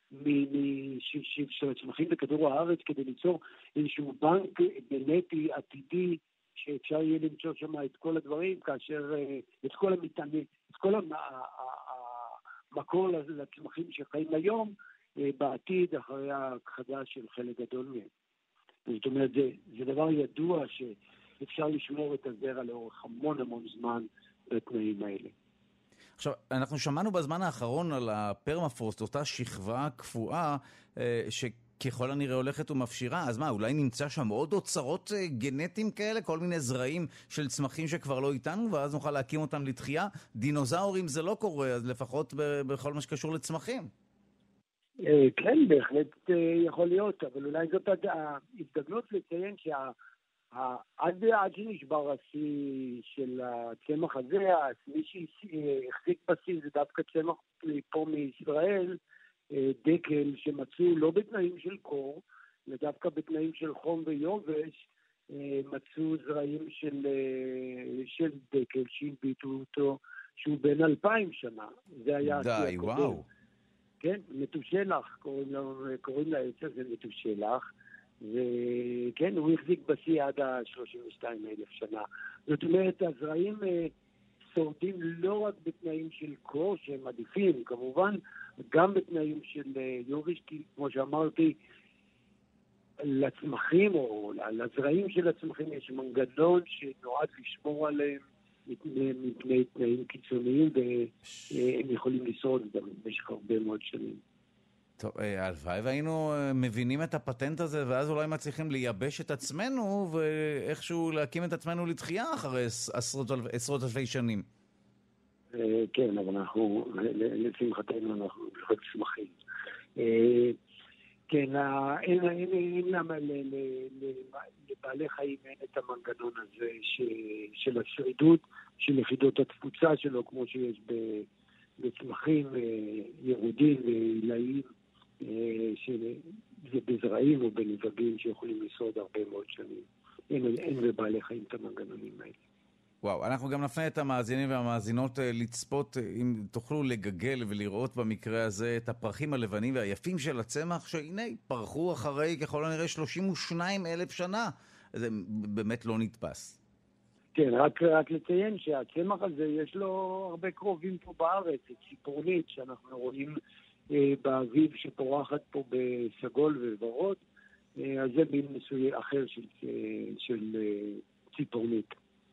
Speaker 9: של הצמחים בכדור הארץ כדי ליצור איזשהו בנק גנטי עתידי שאפשר יהיה למצוא שם את כל הדברים, כאשר את כל המטענים, את כל המקור לצמחים שחיים היום בעתיד אחרי ההכחדה של חלק גדול מהם. זאת אומרת, זה, זה דבר ידוע שאפשר לשמור את הזרע לאורך המון המון זמן בתנאים האלה.
Speaker 2: עכשיו, אנחנו שמענו בזמן האחרון על הפרמפרוסט, אותה שכבה קפואה שככל הנראה הולכת ומפשירה, אז מה, אולי נמצא שם עוד אוצרות גנטיים כאלה, כל מיני זרעים של צמחים שכבר לא איתנו, ואז נוכל להקים אותם לתחייה? דינוזאורים זה לא קורה, אז לפחות בכל מה שקשור לצמחים.
Speaker 9: כן, בהחלט יכול להיות, אבל אולי זאת ההזדמנות לציין שה... עד שנשבר השיא של הצמח הזה, מי שהחזיק בשיא זה דווקא צמח פה מישראל, דקל, שמצאו לא בתנאים של קור, ודווקא בתנאים של חום ויובש, מצאו זרעים של, של דקל שהביטו אותו, שהוא בין אלפיים שנה. זה היה
Speaker 2: די, וואו.
Speaker 9: כן, מתושלח, קוראים, לו, קוראים לעץ הזה מתושלח, וכן, הוא החזיק בשיא עד ה-שלושים ושתיים אלף שנה. זאת אומרת, הזרעים אה, שורדים לא רק בתנאים של קור, שהם עדיפים, כמובן, גם בתנאים של אה, יובש, כי כמו שאמרתי, לצמחים או לזרעים של הצמחים יש מנגנון שנועד לשמור עליהם מפני, מפני תנאים קיצוניים, והם יכולים לשרוד גם במשך הרבה מאוד שנים.
Speaker 2: טוב, הלוואי והיינו מבינים את הפטנט הזה, ואז אולי מצליחים לייבש את עצמנו, ואיכשהו להקים את עצמנו לתחייה אחרי עשרות, עשרות אלפי שנים.
Speaker 9: כן, אבל אנחנו, לשמחתנו, אנחנו בלכות שמחים. כן, אין למה לבעלי חיים אין את המנגנון הזה של השרידות, של יחידות התפוצה שלו, כמו שיש בצמחים ירודים ועילאיים, שזה בזרעים או בנבגים שיכולים לשרוד הרבה מאוד שנים. אין, אין בבעלי חיים את המנגנונים האלה.
Speaker 2: וואו, אנחנו גם נפנה את המאזינים והמאזינות לצפות, אם תוכלו לגגל ולראות במקרה הזה את הפרחים הלבנים והיפים של הצמח, שהנה פרחו אחרי ככל הנראה שלושים ושניים אלף שנה. זה באמת לא נתפס.
Speaker 9: כן, רק, רק לציין שהצמח הזה יש לו הרבה קרובים פה בארץ, את ציפורנית שאנחנו רואים אה, באביב שפורחת פה בסגול וורוד, אה, אז זה מין מסוים אחר של, אה, של אה, ציפורנית.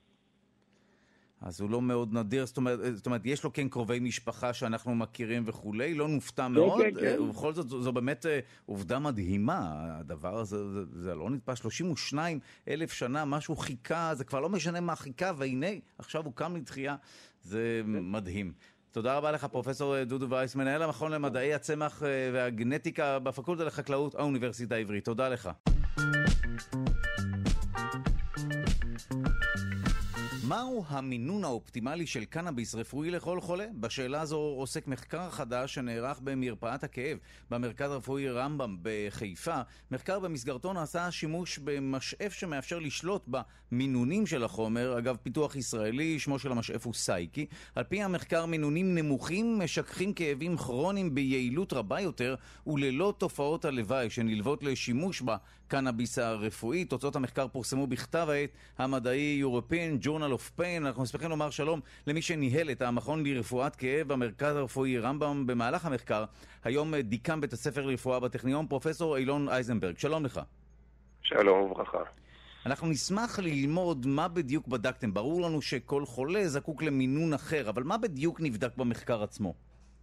Speaker 2: אז הוא לא מאוד נדיר, זאת אומרת, זאת אומרת, יש לו כן קרובי משפחה שאנחנו מכירים וכולי, לא נופתע מאוד, כן, כן. ובכל זאת זו, זו באמת עובדה מדהימה, הדבר הזה, זה, זה לא נתפס, שלושים ושניים אלף שנה, משהו חיכה, זה כבר לא משנה מה חיכה, והנה, עכשיו הוא קם לתחייה, זה כן. מדהים. תודה רבה לך, פרופסור דודו וייס, מנהל המכון למדעי הצמח והגנטיקה בפקולטה לחקלאות האוניברסיטה העברית. תודה לך. מהו המינון האופטימלי של קנאביס רפואי לכל חולה? בשאלה הזו עוסק מחקר חדש שנערך במרפאת הכאב במרכז הרפואי רמב"ם בחיפה. מחקר במסגרתו נעשה שימוש במשאף שמאפשר לשלוט במינונים של החומר. אגב, פיתוח ישראלי, שמו של המשאף הוא סייקי. על פי המחקר, מינונים נמוכים משככים כאבים כרוניים ביעילות רבה יותר וללא תופעות הלוואי שנלוות לשימוש בקנאביס הרפואי. תוצאות המחקר פורסמו בכתב העת המדעי European Journal of Pain. אנחנו שמחים לומר שלום למי שניהל את המכון לרפואת כאב במרכז הרפואי רמב"ם במהלך המחקר, היום דיקן בית הספר לרפואה בטכניון, פרופסור אילון אייזנברג. שלום לך.
Speaker 10: שלום וברכה.
Speaker 2: אנחנו נשמח ללמוד מה בדיוק בדקתם. ברור לנו שכל חולה זקוק למינון אחר, אבל מה בדיוק נבדק במחקר עצמו?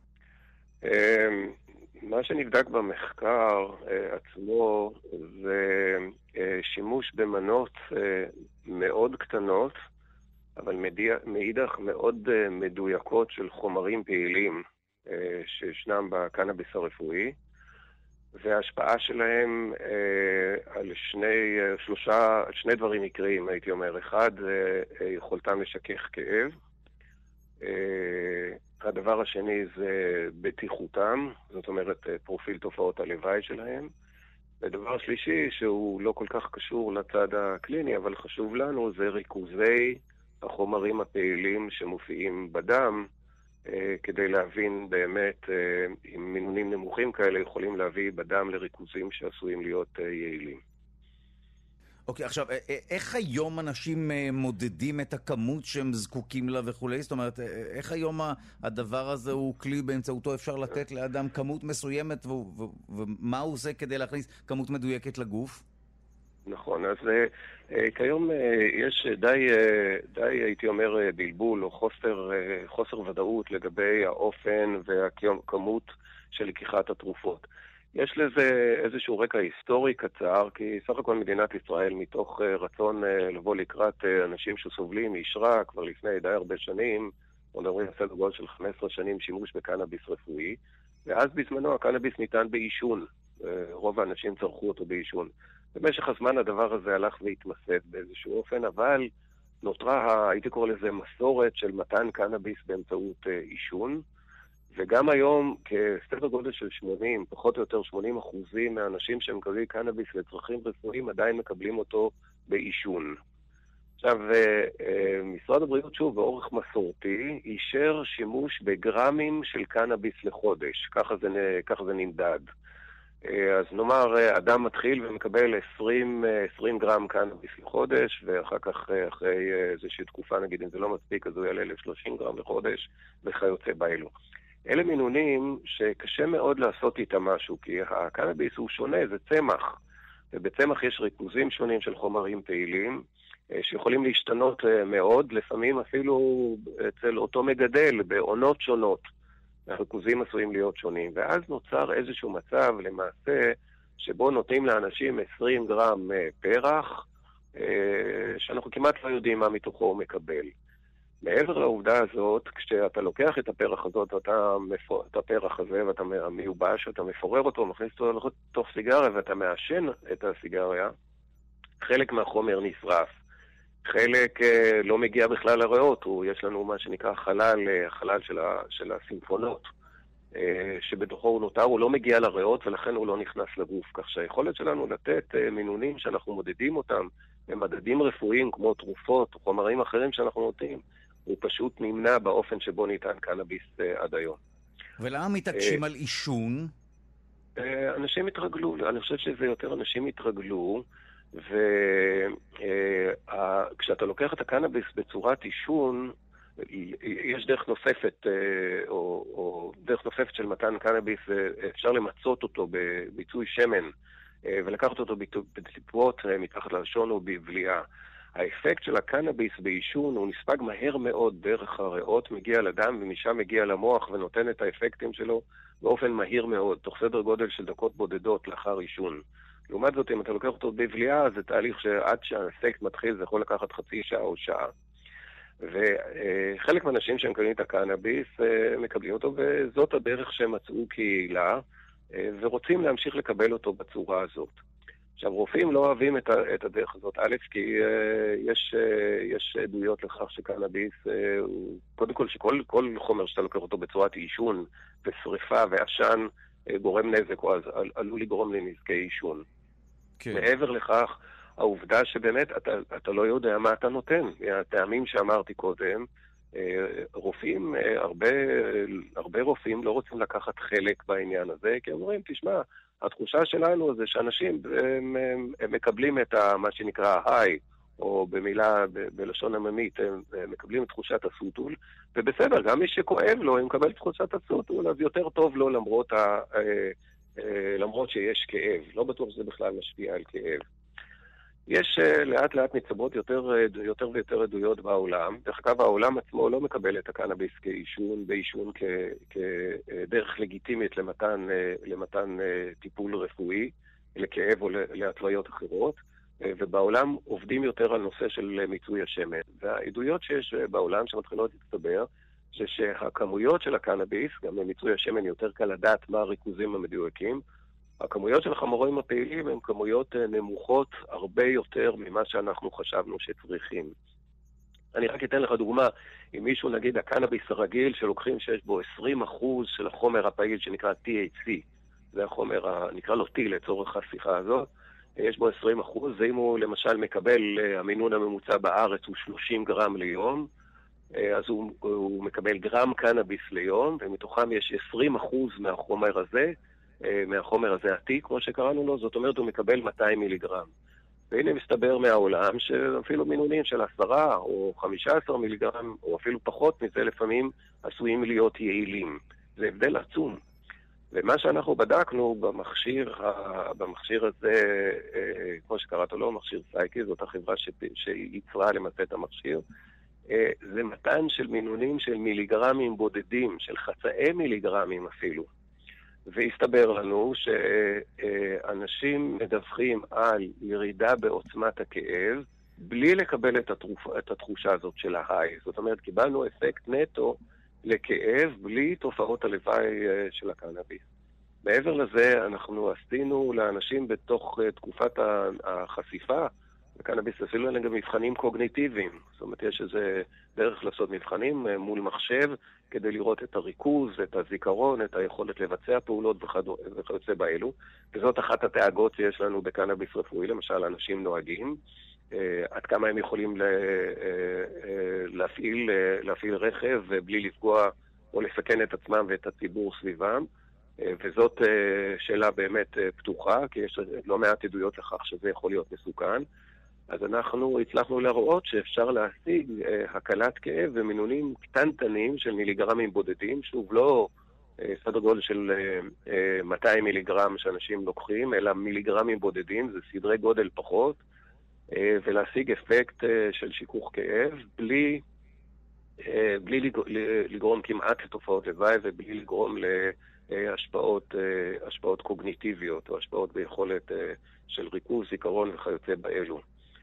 Speaker 10: מה שנבדק במחקר עצמו זה שימוש במנות מאוד קטנות, אבל מאידך מאוד מדויקות של חומרים פעילים שישנם בקנאביס הרפואי, וההשפעה שלהם על שני, שלושה, שני דברים עיקריים, הייתי אומר. אחד, יכולתם לשכך כאב. הדבר השני זה בטיחותם, זאת אומרת פרופיל תופעות הלוואי שלהם. ודבר שלישי, שהוא לא כל כך קשור לצד הקליני, אבל חשוב לנו, זה ריכוזי החומרים הפעילים שמופיעים בדם, כדי להבין באמת אם מינונים נמוכים כאלה יכולים להביא בדם לריכוזים שעשויים להיות יעילים.
Speaker 2: אוקיי, עכשיו, איך היום אנשים מודדים את הכמות שהם זקוקים לה וכו'? זאת אומרת, איך היום הדבר הזה הוא כלי באמצעותו אפשר לתת לאדם כמות מסוימת, ומה הוא עושה כדי להכניס כמות מדויקת לגוף?
Speaker 10: נכון, אז כיום יש די, די הייתי אומר, בלבול או חוסר, חוסר ודאות לגבי האופן והכמות של לקיחת התרופות. יש לזה איזשהו רקע היסטורי קצר, כי סך הכל מדינת ישראל, מתוך רצון לבוא לקראת אנשים שסובלים, אישרה כבר לפני די הרבה שנים, מדברים על סדר גודל של חמש עשרה שנים שימוש בקנאביס רפואי, ואז בזמנו הקנאביס ניתן באישון, רוב האנשים צרכו אותו באישון. במשך הזמן הדבר הזה הלך והתמסד באיזשהו אופן, אבל נותרה, הייתי קורא לזה מסורת של מתן קנאביס באמצעות אישון, וגם היום כסדר גודל של שמונים, פחות או יותר שמונים אחוזים מהאנשים שמקבלים קנאביס לצרכים רפואיים עדיין מקבלים אותו באישון. עכשיו, משרד הבריאות שוב באורך מסורתי אישר שימוש בגרמים של קנאביס לחודש, ככה זה, ככה זה נמדד. אז נאמר, אדם מתחיל ומקבל עשרים, עשרים גרם קנאביס לחודש, ואחר כך אחרי איזושהי תקופה, נגיד אם זה לא מספיק, אז הוא יעלה ל-שלושים גרם לחודש, וכיוצא באלו. אלה מינונים שקשה מאוד לעשות איתם משהו, כי הקנאביס הוא שונה, זה צמח, ובצמח יש ריכוזים שונים של חומרים פעילים, שיכולים להשתנות מאוד, לפעמים אפילו אצל אותו מגדל, בעונות שונות. הריכוזים עשויים להיות שונים, ואז נוצר איזשהו מצב למעשה שבו נותנים לאנשים עשרים גרם פרח, שאנחנו כמעט לא יודעים מה מתוכו הוא מקבל. מעבר לעובדה הזאת, כשאתה לוקח את הפרח הזאת, ואתה, את הפרח הזה, ואתה מיובש, ואתה מפורר אותו, מכניס אותו לתוך סיגריה, ואתה מעשן את הסיגריה, חלק מהחומר נשרף. חלק אה, לא מגיע בכלל לריאות, הוא, יש לנו מה שנקרא חלל, חלל של, ה, של הסימפונות, אה, שבתוכו הוא נותר, הוא לא מגיע לריאות ולכן הוא לא נכנס לגוף. כך שהיכולת שלנו לתת אה, מינונים שאנחנו מודדים אותם, במדדים רפואיים כמו תרופות או חומרים אחרים שאנחנו נותנים, הוא פשוט נמנע באופן שבו ניתן קנאביס אה, עד היום.
Speaker 2: ולמה מתעקשים אה, על אישון?
Speaker 10: אה, אנשים התרגלו, אני חושב שזה יותר אנשים התרגלו, וכשאתה לוקח את הקנאביס בצורת אישון, יש דרך נוספת, או, או דרך נוספת של מתן קנאביס, אפשר למצות אותו בביצוי שמן, ולקחת אותו בטיפות מתחת ללשון או בבליעה. האפקט של הקנאביס באישון הוא נספג מהר מאוד דרך הריאות, מגיע לדם ומשם מגיע למוח ונותן את האפקטים שלו באופן מהיר מאוד, תוך סדר גודל של דקות בודדות לאחר אישון. לעומת זאת, אם אתה לוקח אותו בבליעה, זה תהליך שעד שהאפקט מתחיל זה יכול לקחת חצי שעה או שעה. וחלק מהאנשים שמקבלים את הקנאביס מקבלים אותו, וזאת הדרך שהם מצאו קהילה, ורוצים להמשיך לקבל אותו בצורה הזאת. עכשיו, רופאים לא אוהבים את, ה, את הדרך הזאת, א', כי uh, יש, uh, יש עדויות לכך שקנאביס, uh, קודם כל שכל כל חומר שאתה לוקח אותו בצורת עישון ושריפה ועשן uh, גורם נזק, או אז על, עלול לגרום לנזקי עישון. כן. מעבר לכך, העובדה שבאמת אתה, אתה לא יודע מה אתה נותן. הטעמים שאמרתי קודם, uh, רופאים, uh, הרבה, הרבה רופאים לא רוצים לקחת חלק בעניין הזה, כי אומרים, תשמע, התחושה שלנו זה שאנשים הם, הם, הם מקבלים את ה, מה שנקרא היי, או במילה, ב, בלשון עממית, הם, הם מקבלים את תחושת הסוטול, ובסדר, גם מי שכואב לו, הם מקבל את תחושת הסוטול, אז יותר טוב לו למרות, ה, אה, אה, למרות שיש כאב. לא בטוח שזה בכלל משפיע על כאב. יש uh, לאט לאט מצטברות יותר, יותר ויותר עדויות בעולם. דרך אגב, העולם עצמו לא מקבל את הקנאביס כאישון, באישון כדרך לגיטימית למתן, למתן טיפול רפואי, לכאב או להתוויות אחרות, ובעולם עובדים יותר על נושא של מיצוי השמן. והעדויות שיש בעולם שמתחילות להצטבר, זה שהכמויות של הקנאביס, גם למיצוי השמן יותר קל לדעת מה הריכוזים המדויקים, הכמויות של החומרים הפעילים הן כמויות נמוכות הרבה יותר ממה שאנחנו חשבנו שצריכים. אני רק אתן לך דוגמה, אם מישהו נגיד הקנאביס הרגיל שלוקחים שיש בו עשרים אחוז של החומר הפעיל שנקרא טי אייץ' סי, זה החומר, נקרא לו T לצורך השיחה הזאת, יש בו עשרים אחוז, ואם הוא למשל מקבל, המינון הממוצע בארץ הוא שלושים גרם ליום, אז הוא, הוא מקבל גרם קנאביס ליום, ומתוכם יש עשרים אחוז מהחומר הזה, מהחומר הזה עתיק, כמו שקראנו לו, זאת אומרת הוא מקבל מאתיים מיליגרם. והנה מסתבר מהעולם שאפילו מינונים של עשרה או חמישה עשר מיליגרם, או אפילו פחות מזה לפעמים, עשויים להיות יעילים. זה הבדל עצום. ומה שאנחנו בדקנו במכשיר, במכשיר הזה, כמו שקראת לו, מכשיר סייקי, זאת החברה שיצרה למעשה את המכשיר, זה מתן של מינונים של מיליגרמים בודדים, של חצאי מיליגרמים אפילו. והסתבר לנו שאנשים מדווחים על ירידה בעוצמת הכאב בלי לקבל את, התרופ... את התחושה הזאת של ההיי. זאת אומרת, קיבלנו אפקט נטו לכאב בלי תופעות הלוואי של הקנאביס. מעבר לזה, אנחנו עשינו לאנשים בתוך תקופת החשיפה, בקנאביס אפילו אין גם מבחנים קוגניטיביים. זאת אומרת, יש איזה דרך לעשות מבחנים מול מחשב כדי לראות את הריכוז, את הזיכרון, את היכולת לבצע פעולות וכיוצא באלו. וזאת אחת התאגות שיש לנו בקנאביס רפואי, למשל אנשים נוהגים, עד כמה הם יכולים להפעיל, להפעיל רכב בלי לפגוע או לסכן את עצמם ואת הציבור סביבם. וזאת שאלה באמת פתוחה, כי יש לא מעט עדויות לכך שזה יכול להיות מסוכן. אז אנחנו הצלחנו להראות שאפשר להשיג אה, הקלת כאב ומינונים קטנטנים של מיליגרמים בודדים, שוב לא אה, סדר גודל של אה, אה, מאתיים מיליגרם שאנשים לוקחים, אלא מיליגרמים בודדים, זה סדרי גודל פחות, אה, ולהשיג אפקט אה, של שיכוך כאב בלי, אה, בלי לג, לגרום כמעט לתופעות לוואי ובלי לגרום להשפעות אה, השפעות קוגניטיביות או השפעות ביכולת אה, של ריכוז, זיכרון וכיוצא באלו.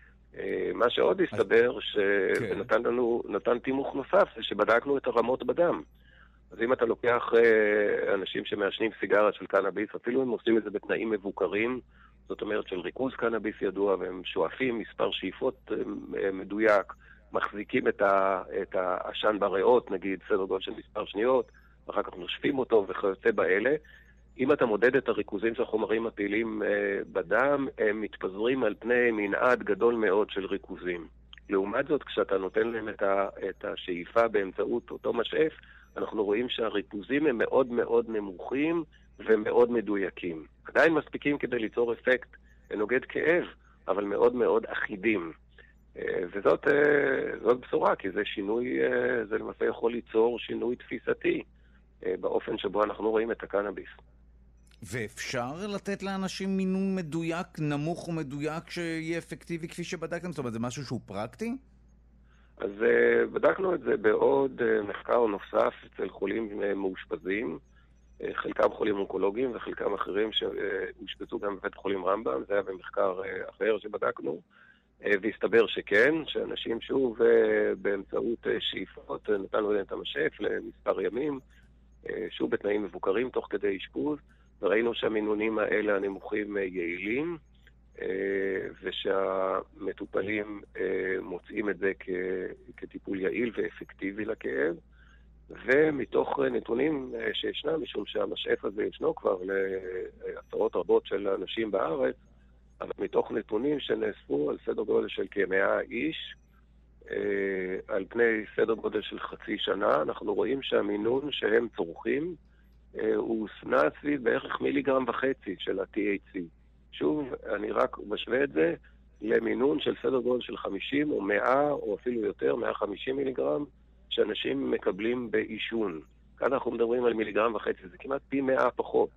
Speaker 10: מה שעוד הסתבר, שנתן לנו, נתן תימוך נוסף, זה שבדקנו את הרמות בדם. אז אם אתה לוקח אנשים שמעשנים סיגריה של קנאביס, אפילו הם עושים את זה בתנאים מבוקרים, זאת אומרת של ריכוז קנאביס ידוע, והם שואפים מספר שאיפות מדויק, מחזיקים את העשן בריאות, נגיד סדר גודל של מספר שניות, ואחר כך נושפים אותו וכיוצא באלה, אם אתה מודד את הריכוזים של החומרים הפעילים אה, בדם, הם מתפזרים על פני מנעד גדול מאוד של ריכוזים. לעומת זאת, כשאתה נותן להם את, ה, את השאיפה באמצעות אותו משאף, אנחנו רואים שהריכוזים הם מאוד מאוד נמוכים ומאוד מדויקים. עדיין מספיקים כדי ליצור אפקט נוגד כאב, אבל מאוד מאוד אחידים. אה, וזאת אה, זאת בשורה, כי זה שינוי, אה, זה למעשה יכול ליצור שינוי תפיסתי אה, באופן שבו אנחנו רואים את הקנאביס.
Speaker 2: ואפשר לתת לאנשים מינון מדויק, נמוך ומדויק, שיהיה אפקטיבי כפי שבדקתם? זאת אומרת, זה משהו שהוא פרקטי?
Speaker 10: אז uh, בדקנו את זה בעוד uh, מחקר נוסף אצל חולים uh, מאושפזים, uh, חלקם חולים אונקולוגיים וחלקם אחרים שהושפזו גם בבית חולים רמב"ם, זה היה במחקר uh, אחר שבדקנו, uh, והסתבר שכן, שאנשים שוב uh, באמצעות uh, שאיפות, uh, נתנו להם את המשאף למספר ימים, uh, שוב בתנאים מבוקרים תוך כדי אשפוז, וראינו שהמינונים האלה הנמוכים יעילים, ושהמטופלים מוצאים את זה כטיפול יעיל ואפקטיבי לכאב. ומתוך נתונים שישנם, משום שהמשאף הזה ישנו כבר לעשרות רבות של אנשים בארץ, אבל מתוך נתונים שנאספו על סדר גודל של כמאה איש, על פני סדר גודל של חצי שנה, אנחנו רואים שהמינון שהם צורכים הוא נע סביב בערך מיליגרם וחצי של ה-טי אייץ' סי. שוב, אני רק משווה את זה למינון של סדר גודל של חמישים או מאה או אפילו יותר, מאה וחמישים מיליגרם, שאנשים מקבלים באישון. כאן אנחנו מדברים על מיליגרם וחצי, זה כמעט פי מאה פחות.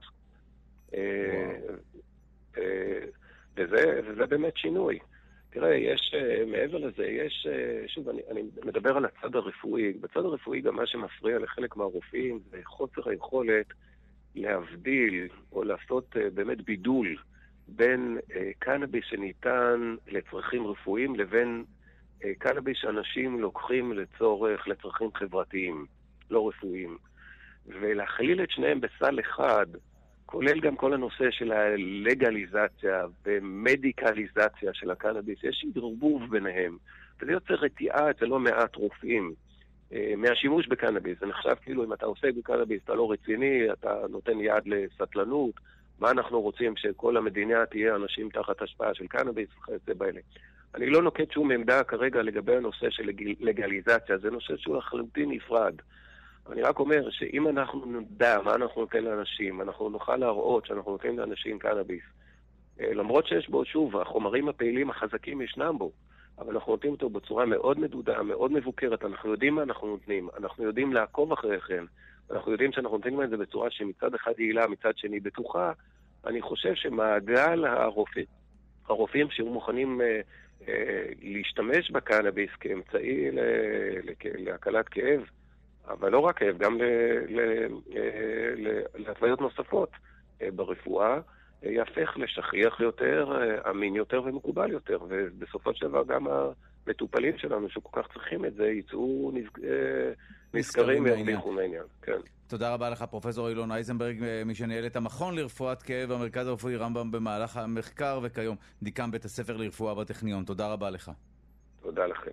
Speaker 10: וזה, וזה באמת שינוי. תראה, יש, מעבר לזה, יש, שוב, אני, אני מדבר על הצד הרפואי. בצד הרפואי גם מה שמפריע לחלק מהרופאים זה חוסר היכולת להבדיל או לעשות באמת בידול בין קנאביס שניתן לצרכים רפואיים לבין קנאביס שאנשים לוקחים לצורך, לצרכים חברתיים, לא רפואיים. ולהכליל את שניהם בסל אחד, כולל גם כל הנושא של הלגליזציה ומדיקליזציה של הקנאביס, יש ערבוב ביניהם, וזה יוצר רתיעה אצל לא מעט רופאים מהשימוש בקנאביס. זה נחשב כאילו אם אתה עוסק בקנאביס, אתה לא רציני, אתה נותן יד לסטלנות, מה אנחנו רוצים שכל המדינה תהיה אנשים תחת השפעה של קנאביס וכיוצא באלה. אני לא נוקט שום עמדה כרגע לגבי הנושא של לגליזציה, זה נושא שהוא לחלוטין נפרד. אני רק אומר שאם אנחנו נדע מה אנחנו נותן לאנשים, אנחנו נוכל להראות שאנחנו נותנים לאנשים קנאביס. למרות שיש בו, שוב, החומרים הפעילים החזקים ישנם בו, אבל אנחנו נותנים אותו בצורה מאוד מדודה, מאוד מבוקרת, אנחנו יודעים מה אנחנו נותנים, אנחנו יודעים לעקוב אחרי כן, אנחנו יודעים שאנחנו נותנים את זה בצורה שמצד אחד יעילה, מצד שני בטוחה. אני חושב שמעגל הרופאים, הרופאים שהיו מוכנים אה, אה, להשתמש בקנאביס כאמצעי להקלת כאב, אבל לא רק כאב, גם להתוויות נוספות ברפואה, יהפך לשכיח יותר, אמין יותר ומקובל יותר, ובסופו של דבר גם המטופלים שלנו שכל כך צריכים את זה יצאו נזכרים וירוויחו מהעניין. כן.
Speaker 2: תודה רבה לך פרופסור אילון אייזנברג, מי שניהל את המכון לרפואת כאב במרכז הרפואי רמב"ם במהלך המחקר, וכיום דיקן בית הספר לרפואה בטכניון. תודה רבה לך.
Speaker 10: תודה לכם.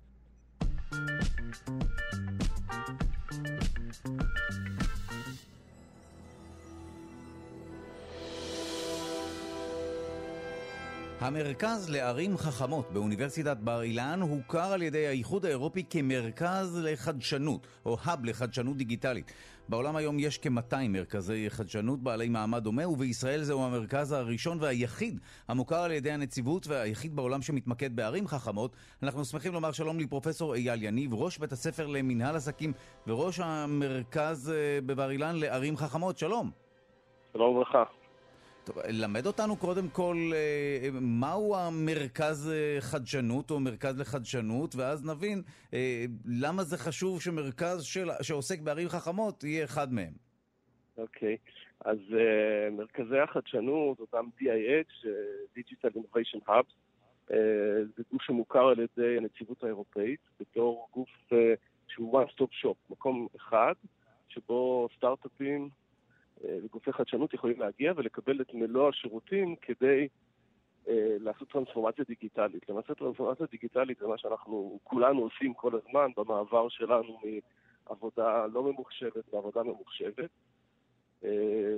Speaker 2: המרכז לערים חכמות באוניברסיטת בר אילן הוכר על ידי האיחוד האירופי כמרכז לחדשנות, או האב לחדשנות דיגיטלית. בעולם היום יש כ-מאתיים מרכזי חדשנות בעלי מעמד דומה, ובישראל זהו המרכז הראשון והיחיד המוכר על ידי הנציבות והיחיד בעולם שמתמקד בערים חכמות. אנחנו שמחים לומר שלום לפרופסור אייל יניב, ראש בית הספר למנהל עסקים וראש המרכז בבר אילן לערים חכמות. שלום.
Speaker 11: שלום וברכה.
Speaker 2: טוב, למד אותנו קודם כל מהו המרכז חדשנות או מרכז לחדשנות, ואז נבין למה זה חשוב שמרכז של, שעוסק בערים חכמות יהיה אחד מהם.
Speaker 11: אוקיי, okay. אז uh, מרכזי החדשנות, אותם די איי אייץ', Digital Innovation Hubs, uh, זה גוף שמוכר על ידי הנציבות האירופאית בתור גוף uh, שהוא one stop shop, מקום אחד שבו סטארט-אפים וגופי חדשנות יכולים להגיע ולקבל את מלוא השירותים כדי אה, לעשות טרנספורמציה דיגיטלית. למעשה טרנספורמציה דיגיטלית זה מה שאנחנו כולנו עושים כל הזמן במעבר שלנו מעבודה לא ממוחשבת לעבודה ממוחשבת. אה,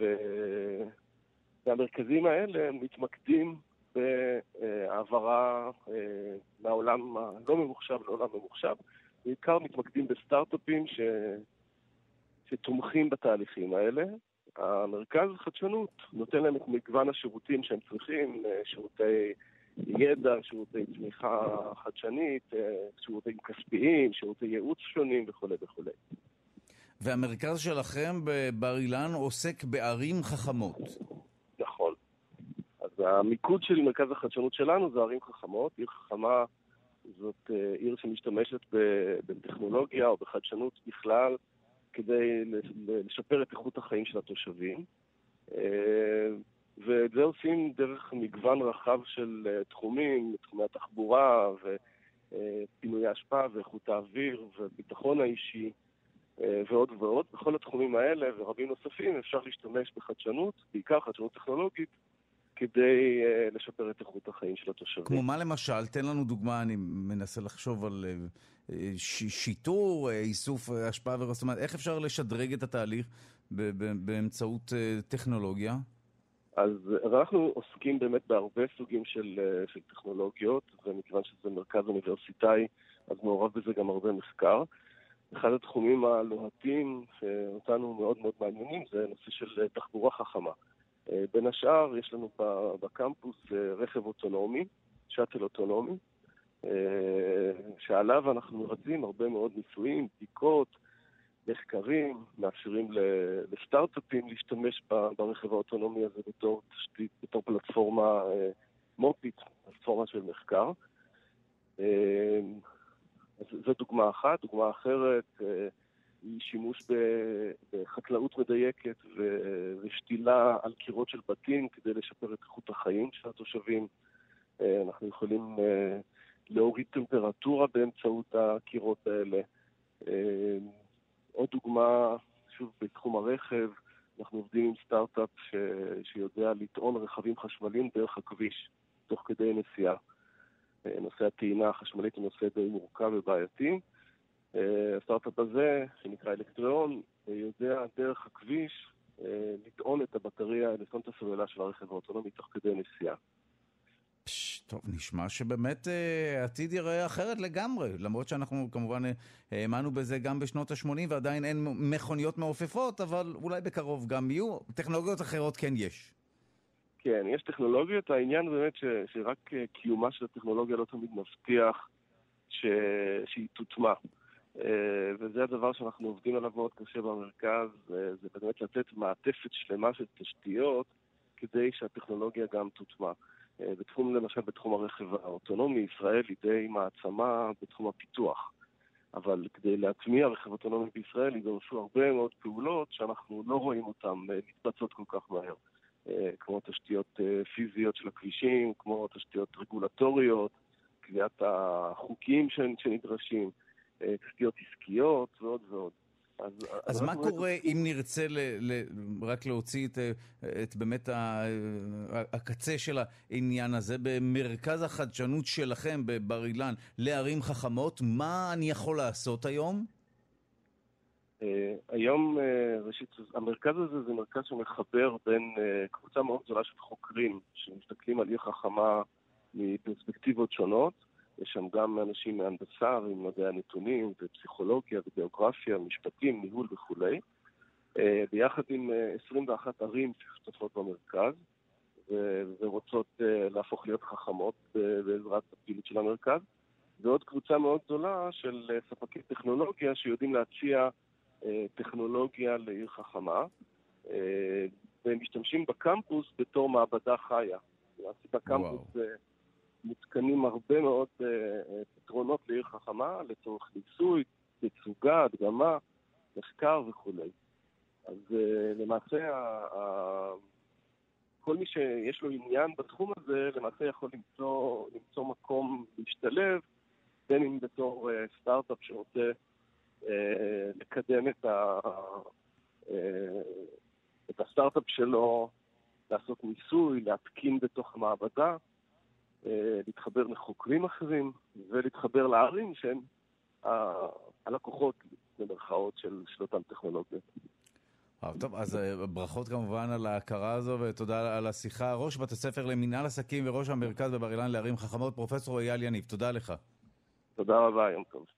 Speaker 11: והמרכזים האלה מתמקדים בהעברה אה, מהעולם הלא ממוחשב לעולם ממוחשב. בעיקר מתמקדים בסטארט-אפים ש... שתומכים בתהליכים האלה. המרכז חדשנות נותן להם את מגוון השירותים שהם צריכים, שירותי ידע, שירותי תמיכה חדשנית, שירותים כספיים, שירותי ייעוץ שונים וכו' וכו'.
Speaker 2: והמרכז שלכם בבר אילן עוסק בערים חכמות.
Speaker 11: נכון. אז המיקוד של מרכז החדשנות שלנו זה ערים חכמות. עיר חכמה זאת עיר שמשתמשת בטכנולוגיה או בחדשנות בכלל, כדי לשפר את איכות החיים של התושבים. ואת זה עושים דרך מגוון רחב של תחומים, תחומי התחבורה ופינוי ההשפעה ואיכות האוויר וביטחון האישי ועוד ועוד. בכל התחומים האלה ורבים נוספים אפשר להשתמש בחדשנות, בעיקר חדשנות טכנולוגית, כדי uh, לשפר את איכות החיים של התושבים.
Speaker 2: כמו מה למשל? תן לנו דוגמה, אני מנסה לחשוב על uh, ש- שיטור, uh, איסוף uh, השפעה ורסומת. איך אפשר לשדרג את התהליך ב- ב- באמצעות uh, טכנולוגיה?
Speaker 11: אז אנחנו עוסקים באמת בהרבה סוגים של, uh, של טכנולוגיות, ומכיוון שזה מרכז אוניברסיטאי, אז מעורב בזה גם הרבה מחקר. אחד התחומים הלוהטים שאותנו מאוד מאוד מעניינים זה נושא של תחבורה חכמה. בין השאר יש לנו בקמפוס רכב אוטונומי, שטל אוטונומי, שעליו אנחנו מבצעים הרבה מאוד ניסויים, בדיקות, מחקרים, מאפשרים לסטארט-אפים להשתמש ברכב האוטונומי הזה בתור תשתית, בתור פלטפורמה מו"פית, פלטפורמה של מחקר. אז זו דוגמה אחת. דוגמה אחרת היא שימוש בחקלאות מדייקת ושתילה על קירות של בתים כדי לשפר את איכות החיים של התושבים. אנחנו יכולים להוריד טמפרטורה באמצעות הקירות האלה. עוד דוגמה, שוב בתחום הרכב, אנחנו עובדים עם סטארט-אפ ש... שיודע לטעון רכבים חשמליים דרך הכביש תוך כדי נסיעה. נושא הטעינה החשמלית הוא נושא די מורכב ובעייתי. הסטארט-אפ הזה, שנקרא אלקטריון, יודע דרך הכביש לטעון את הבטריה, לטעון את הסוללה של הרכב האוטונומי תוך כדי נסיעה.
Speaker 2: טוב, נשמע שבאמת העתיד יראה אחרת לגמרי, למרות שאנחנו כמובן האמנו בזה גם בשנות ה-שמונים, ועדיין אין מכוניות מעופפות, אבל אולי בקרוב גם יהיו. טכנולוגיות אחרות כן יש.
Speaker 11: כן, יש טכנולוגיות. העניין באמת ש, שרק קיומה של הטכנולוגיה לא תמיד מבטיח ש, שהיא תוטמע. וזה הדבר שאנחנו עובדים עליו מאוד קשה במרכז, זה באמת לתת מעטפת שלמה של תשתיות כדי שהטכנולוגיה גם תוטמע. בתחום, למשל בתחום הרכב האוטונומי, ישראל היא די מעצמה בתחום הפיתוח. אבל כדי להטמיע רכב אוטונומי בישראל ידרשו הרבה מאוד פעולות שאנחנו לא רואים אותן מתבצעות כל כך מהר. כמו תשתיות פיזיות של הכבישים, כמו תשתיות רגולטוריות, קביעת החוקים שנדרשים, תשתיות עסקיות ועוד ועוד. אז,
Speaker 2: אז מה קורה אם נרצה ל, ל, רק להוציא את, את באמת ה, הקצה של העניין הזה במרכז החדשנות שלכם בבר אילן לערים חכמות? מה אני יכול לעשות היום?
Speaker 11: Uh, היום, uh, ראשית, המרכז הזה זה מרכז שמחבר בין uh, קבוצה מאוד גדולה של חוקרים שמסתכלים על עיר חכמה מפרספקטיבות שונות. יש שם גם אנשים מהנדסה, עם מדעי הנתונים, ופסיכולוגיה, וגיאוגרפיה, משפטים, ניהול וכו'. Uh, ביחד עם uh, עשרים ואחת ערים ששותפות במרכז, ו- ורוצות uh, להפוך להיות חכמות uh, בעזרת הפעילות של המרכז. ועוד קבוצה מאוד גדולה של uh, ספקי טכנולוגיה שיודעים להציע טכנולוגיה לעיר חכמה, והם משתמשים בקמפוס בתור מעבדה חיה. בקמפוס מותקנים הרבה מאוד פתרונות לעיר חכמה, לצורך ניסוי, תצוגה, הדגמה, מחקר וכו'. אז למעשה, כל מי שיש לו עניין בתחום הזה, למעשה יכול למצוא, למצוא מקום להשתלב, בין אם בתור סטארט-אפ שרוצה לקדם את, ה... את הסטארט-אפ שלו, לעשות ניסוי, להתקין בתוך המעבדה, להתחבר לחוקרים אחרים ולהתחבר לערים שהם הלקוחות במרכאות של, של אותם טכנולוגיות.
Speaker 2: טוב, אז ברכות כמובן על ההכרה הזו ותודה על השיחה. ראש בית הספר למינהל עסקים וראש המרכז בבר אילן לערים חכמות, פרופסור אייל יניב, תודה לך.
Speaker 11: תודה רבה, יום טוב.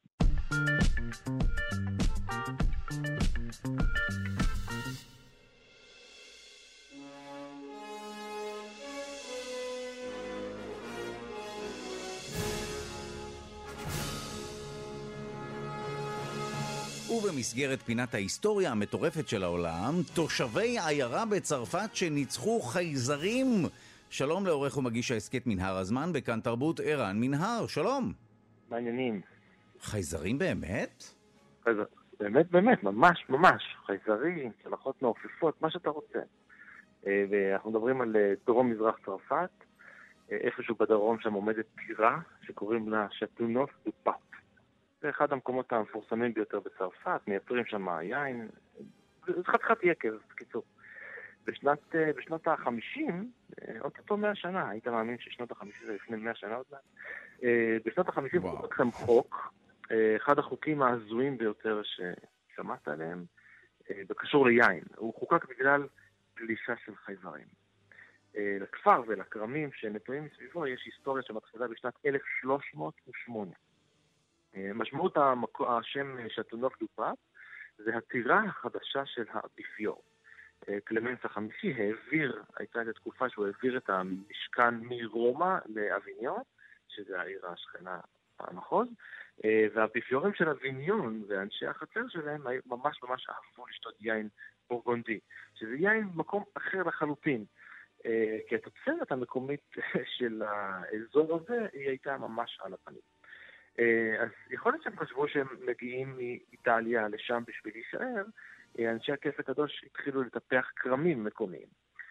Speaker 2: ובמסגרת פינת ההיסטוריה המטורפת של העולם, תושבי עיירה בצרפת שניצחו חייזרים. שלום לעורך ומגיש העסקת מנהר הזמן בכאן תרבות, ערן מנהר, שלום.
Speaker 12: מעניינים.
Speaker 2: חייזרים באמת?
Speaker 12: חייזר... באמת, באמת, ממש, ממש. חייזרים, צלחות מעופפות, מה שאתה רוצה. ואנחנו מדברים על דרום-מזרח צרפת, איפשהו בדרום שם עומדת טירה, שקוראים לה שטונוס דו פאפ. זה אחד המקומות המפורסמים ביותר בצרפת, מייצרים שם יין, זה חתיכת יקב, בקיצור. בשנת, בשנות ה-חמישים, עוד אותו מאה שנה, היית מאמין ששנות ה-חמישים זה לפני מאה שנה עוד מעט? בשנות ה-חמישים חוקק לכם חוק, אחד החוקים ההזויים ביותר ששמעת עליהם, בקשור ליין. הוא חוקק בגלל פלישה של חייזרים. לכפר ולקרמים שנטועים מסביבו יש היסטוריה שמתחילה בשנת אלף שלוש מאות ושמונה. משמעות השם שטונוף דופאפ זה הטירה החדשה של האפיפיור. קלמנס החמישי העביר, הייתה איזו תקופה שהוא העביר את המשכן מרומא לאביניון, שזה העיר השכנה המחוז, והאפיפיורים של אביניון ואנשי החצר שלהם ממש ממש אהבו לשתות יין בורגונדי, שזה יין במקום אחר לחלוטין, כי התוצרת המקומית של האזור הזה היא הייתה ממש על הפנים. אז יכול להיות שהם חשבו שהם מגיעים מאיטליה לשם בשביל להישאר, אנשי הכס הקדוש התחילו לטפח קרמים מקומיים.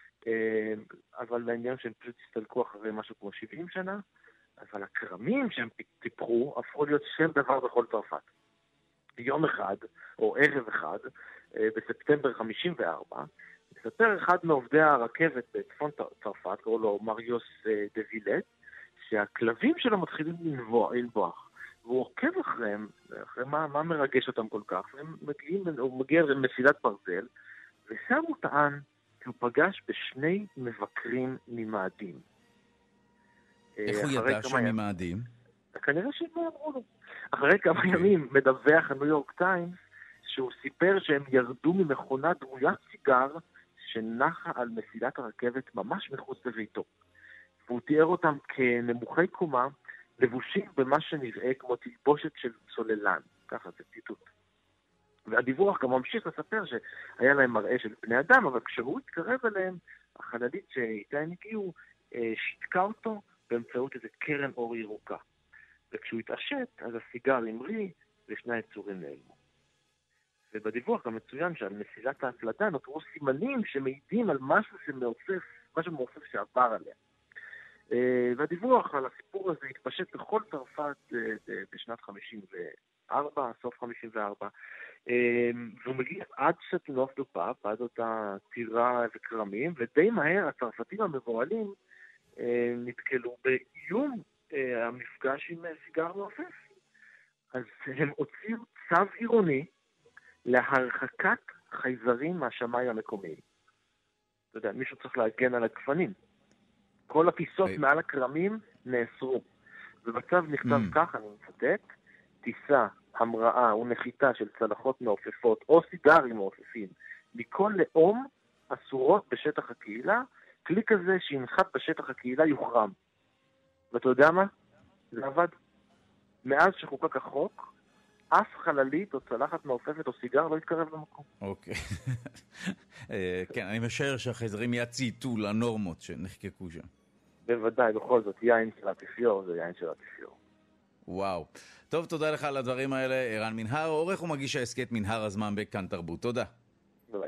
Speaker 12: אבל לעניין שהם פשוט הסתלקו אחרי משהו כמו שבעים שנה, אבל הקרמים שהם טיפחו הפכו להיות שם דבר בכל צרפת. יום אחד, או ערב אחד, בספטמבר חמישים וארבע, מספר אחד מעובדי הרכבת בצפון צרפת, קראו לו מריוס דווילט, שהכלבים שלו מתחילים לנבוח. והוא עוקב אחריהם, אחרי מה, מה מרגש אותם כל כך, והם מגיעים, הוא מגיע למסילת ברזל, ושם הוא טען שהוא פגש בשני מבקרים ממאדים.
Speaker 2: איך הוא ידע שהם ממאדים?
Speaker 12: כנראה שהם לא אמרו לו. אחרי כמה ימים מדווח הניו יורק טיימס, שהוא סיפר שהם ירדו ממכונה דרוית סיגר, שנחה על מסילת הרכבת ממש מחוץ לביתו. והוא תיאר אותם כנמוכי קומה, לבושים במה שנראה כמו תלבושת של צוללן, ככה זה ציטוט. והדיווח גם ממשיך לספר שהיה להם מראה של בני אדם, אבל כשהוא התקרב אליהם, החללית שאיתה הם הגיעו, שיתקה אותו באמצעות איזה קרן אור ירוקה. וכשהוא התעשת, אז הסיגר המריא ושני היצורים נעלמו. ובדיווח גם מצוין שעל מסילת ההפלדה נותרו סימנים שמעידים על משהו שמעופף, משהו מעופף שעבר עליה. והדיווח על הסיפור הזה התפשט בכל צרפת בשנת חמישים וארבע, סוף חמישים וארבע, והוא מגיע עד שטונוף דופאפ, עד אותה טירה וקרמים, ודי מהר הצרפתים המבוהלים נתקלו באיום המפגש עם סיגר מעופף. אז הם הוציאו צו עירוני להרחקת חייזרים מהשמיים המקומיים. אתה יודע, מישהו צריך להגן על הגפנים. כל הטיסות מעל הקרמים נאסרו. ובצו נכתב כך, אני מצטט, טיסה, המראה ונחיתה של צלחות מעופפות או סיגרים מעופפים מכל לאום אסורות בשטח הקהילה, כלי כזה שינחת בשטח הקהילה יוחרם. ואתה יודע מה? זה עבד. מאז שחוקק החוק, אף חללית או צלחת מעופפת או סיגר לא יתקרב למקום.
Speaker 2: אוקיי. כן, אני משער שהחייזרים יצייתו לנורמות שנחקקו שם.
Speaker 12: בוודאי, בכל זאת, יין של האפיפיור זה יין של האפיפיור.
Speaker 2: וואו. טוב, תודה לך על הדברים האלה. ערן מנהר, עורך ומגיש העסקת מנהר הזמן בכאן תרבות. תודה.
Speaker 12: ביי.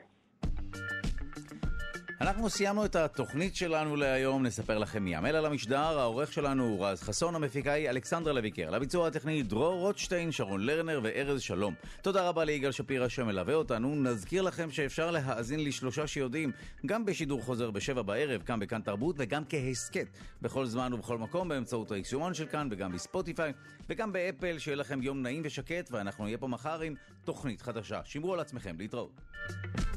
Speaker 2: אנחנו סיימנו את התוכנית שלנו להיום, נספר לכם מי עמל על המשדר. העורך שלנו הוא רז חסון, המפיקה היא אלכסנדרה לויקר, לביצוע הטכני דרור רוטשטיין, שרון לרנר וארז שלום. תודה רבה ליגאל שפירא שמלווה אותנו. נזכיר לכם שאפשר להאזין לשלושה שיודעים, גם בשידור חוזר בשבע בערב, כאן בכאן תרבות, וגם כהסקט בכל זמן ובכל מקום באמצעות היישומון של כאן, וגם בספוטיפיי וגם באפל. שיהיה לכם יום נעים ושקט, ואנחנו נהיה פה מחר עם תוכנית חדשה. שמרו על עצמכם, להתראות.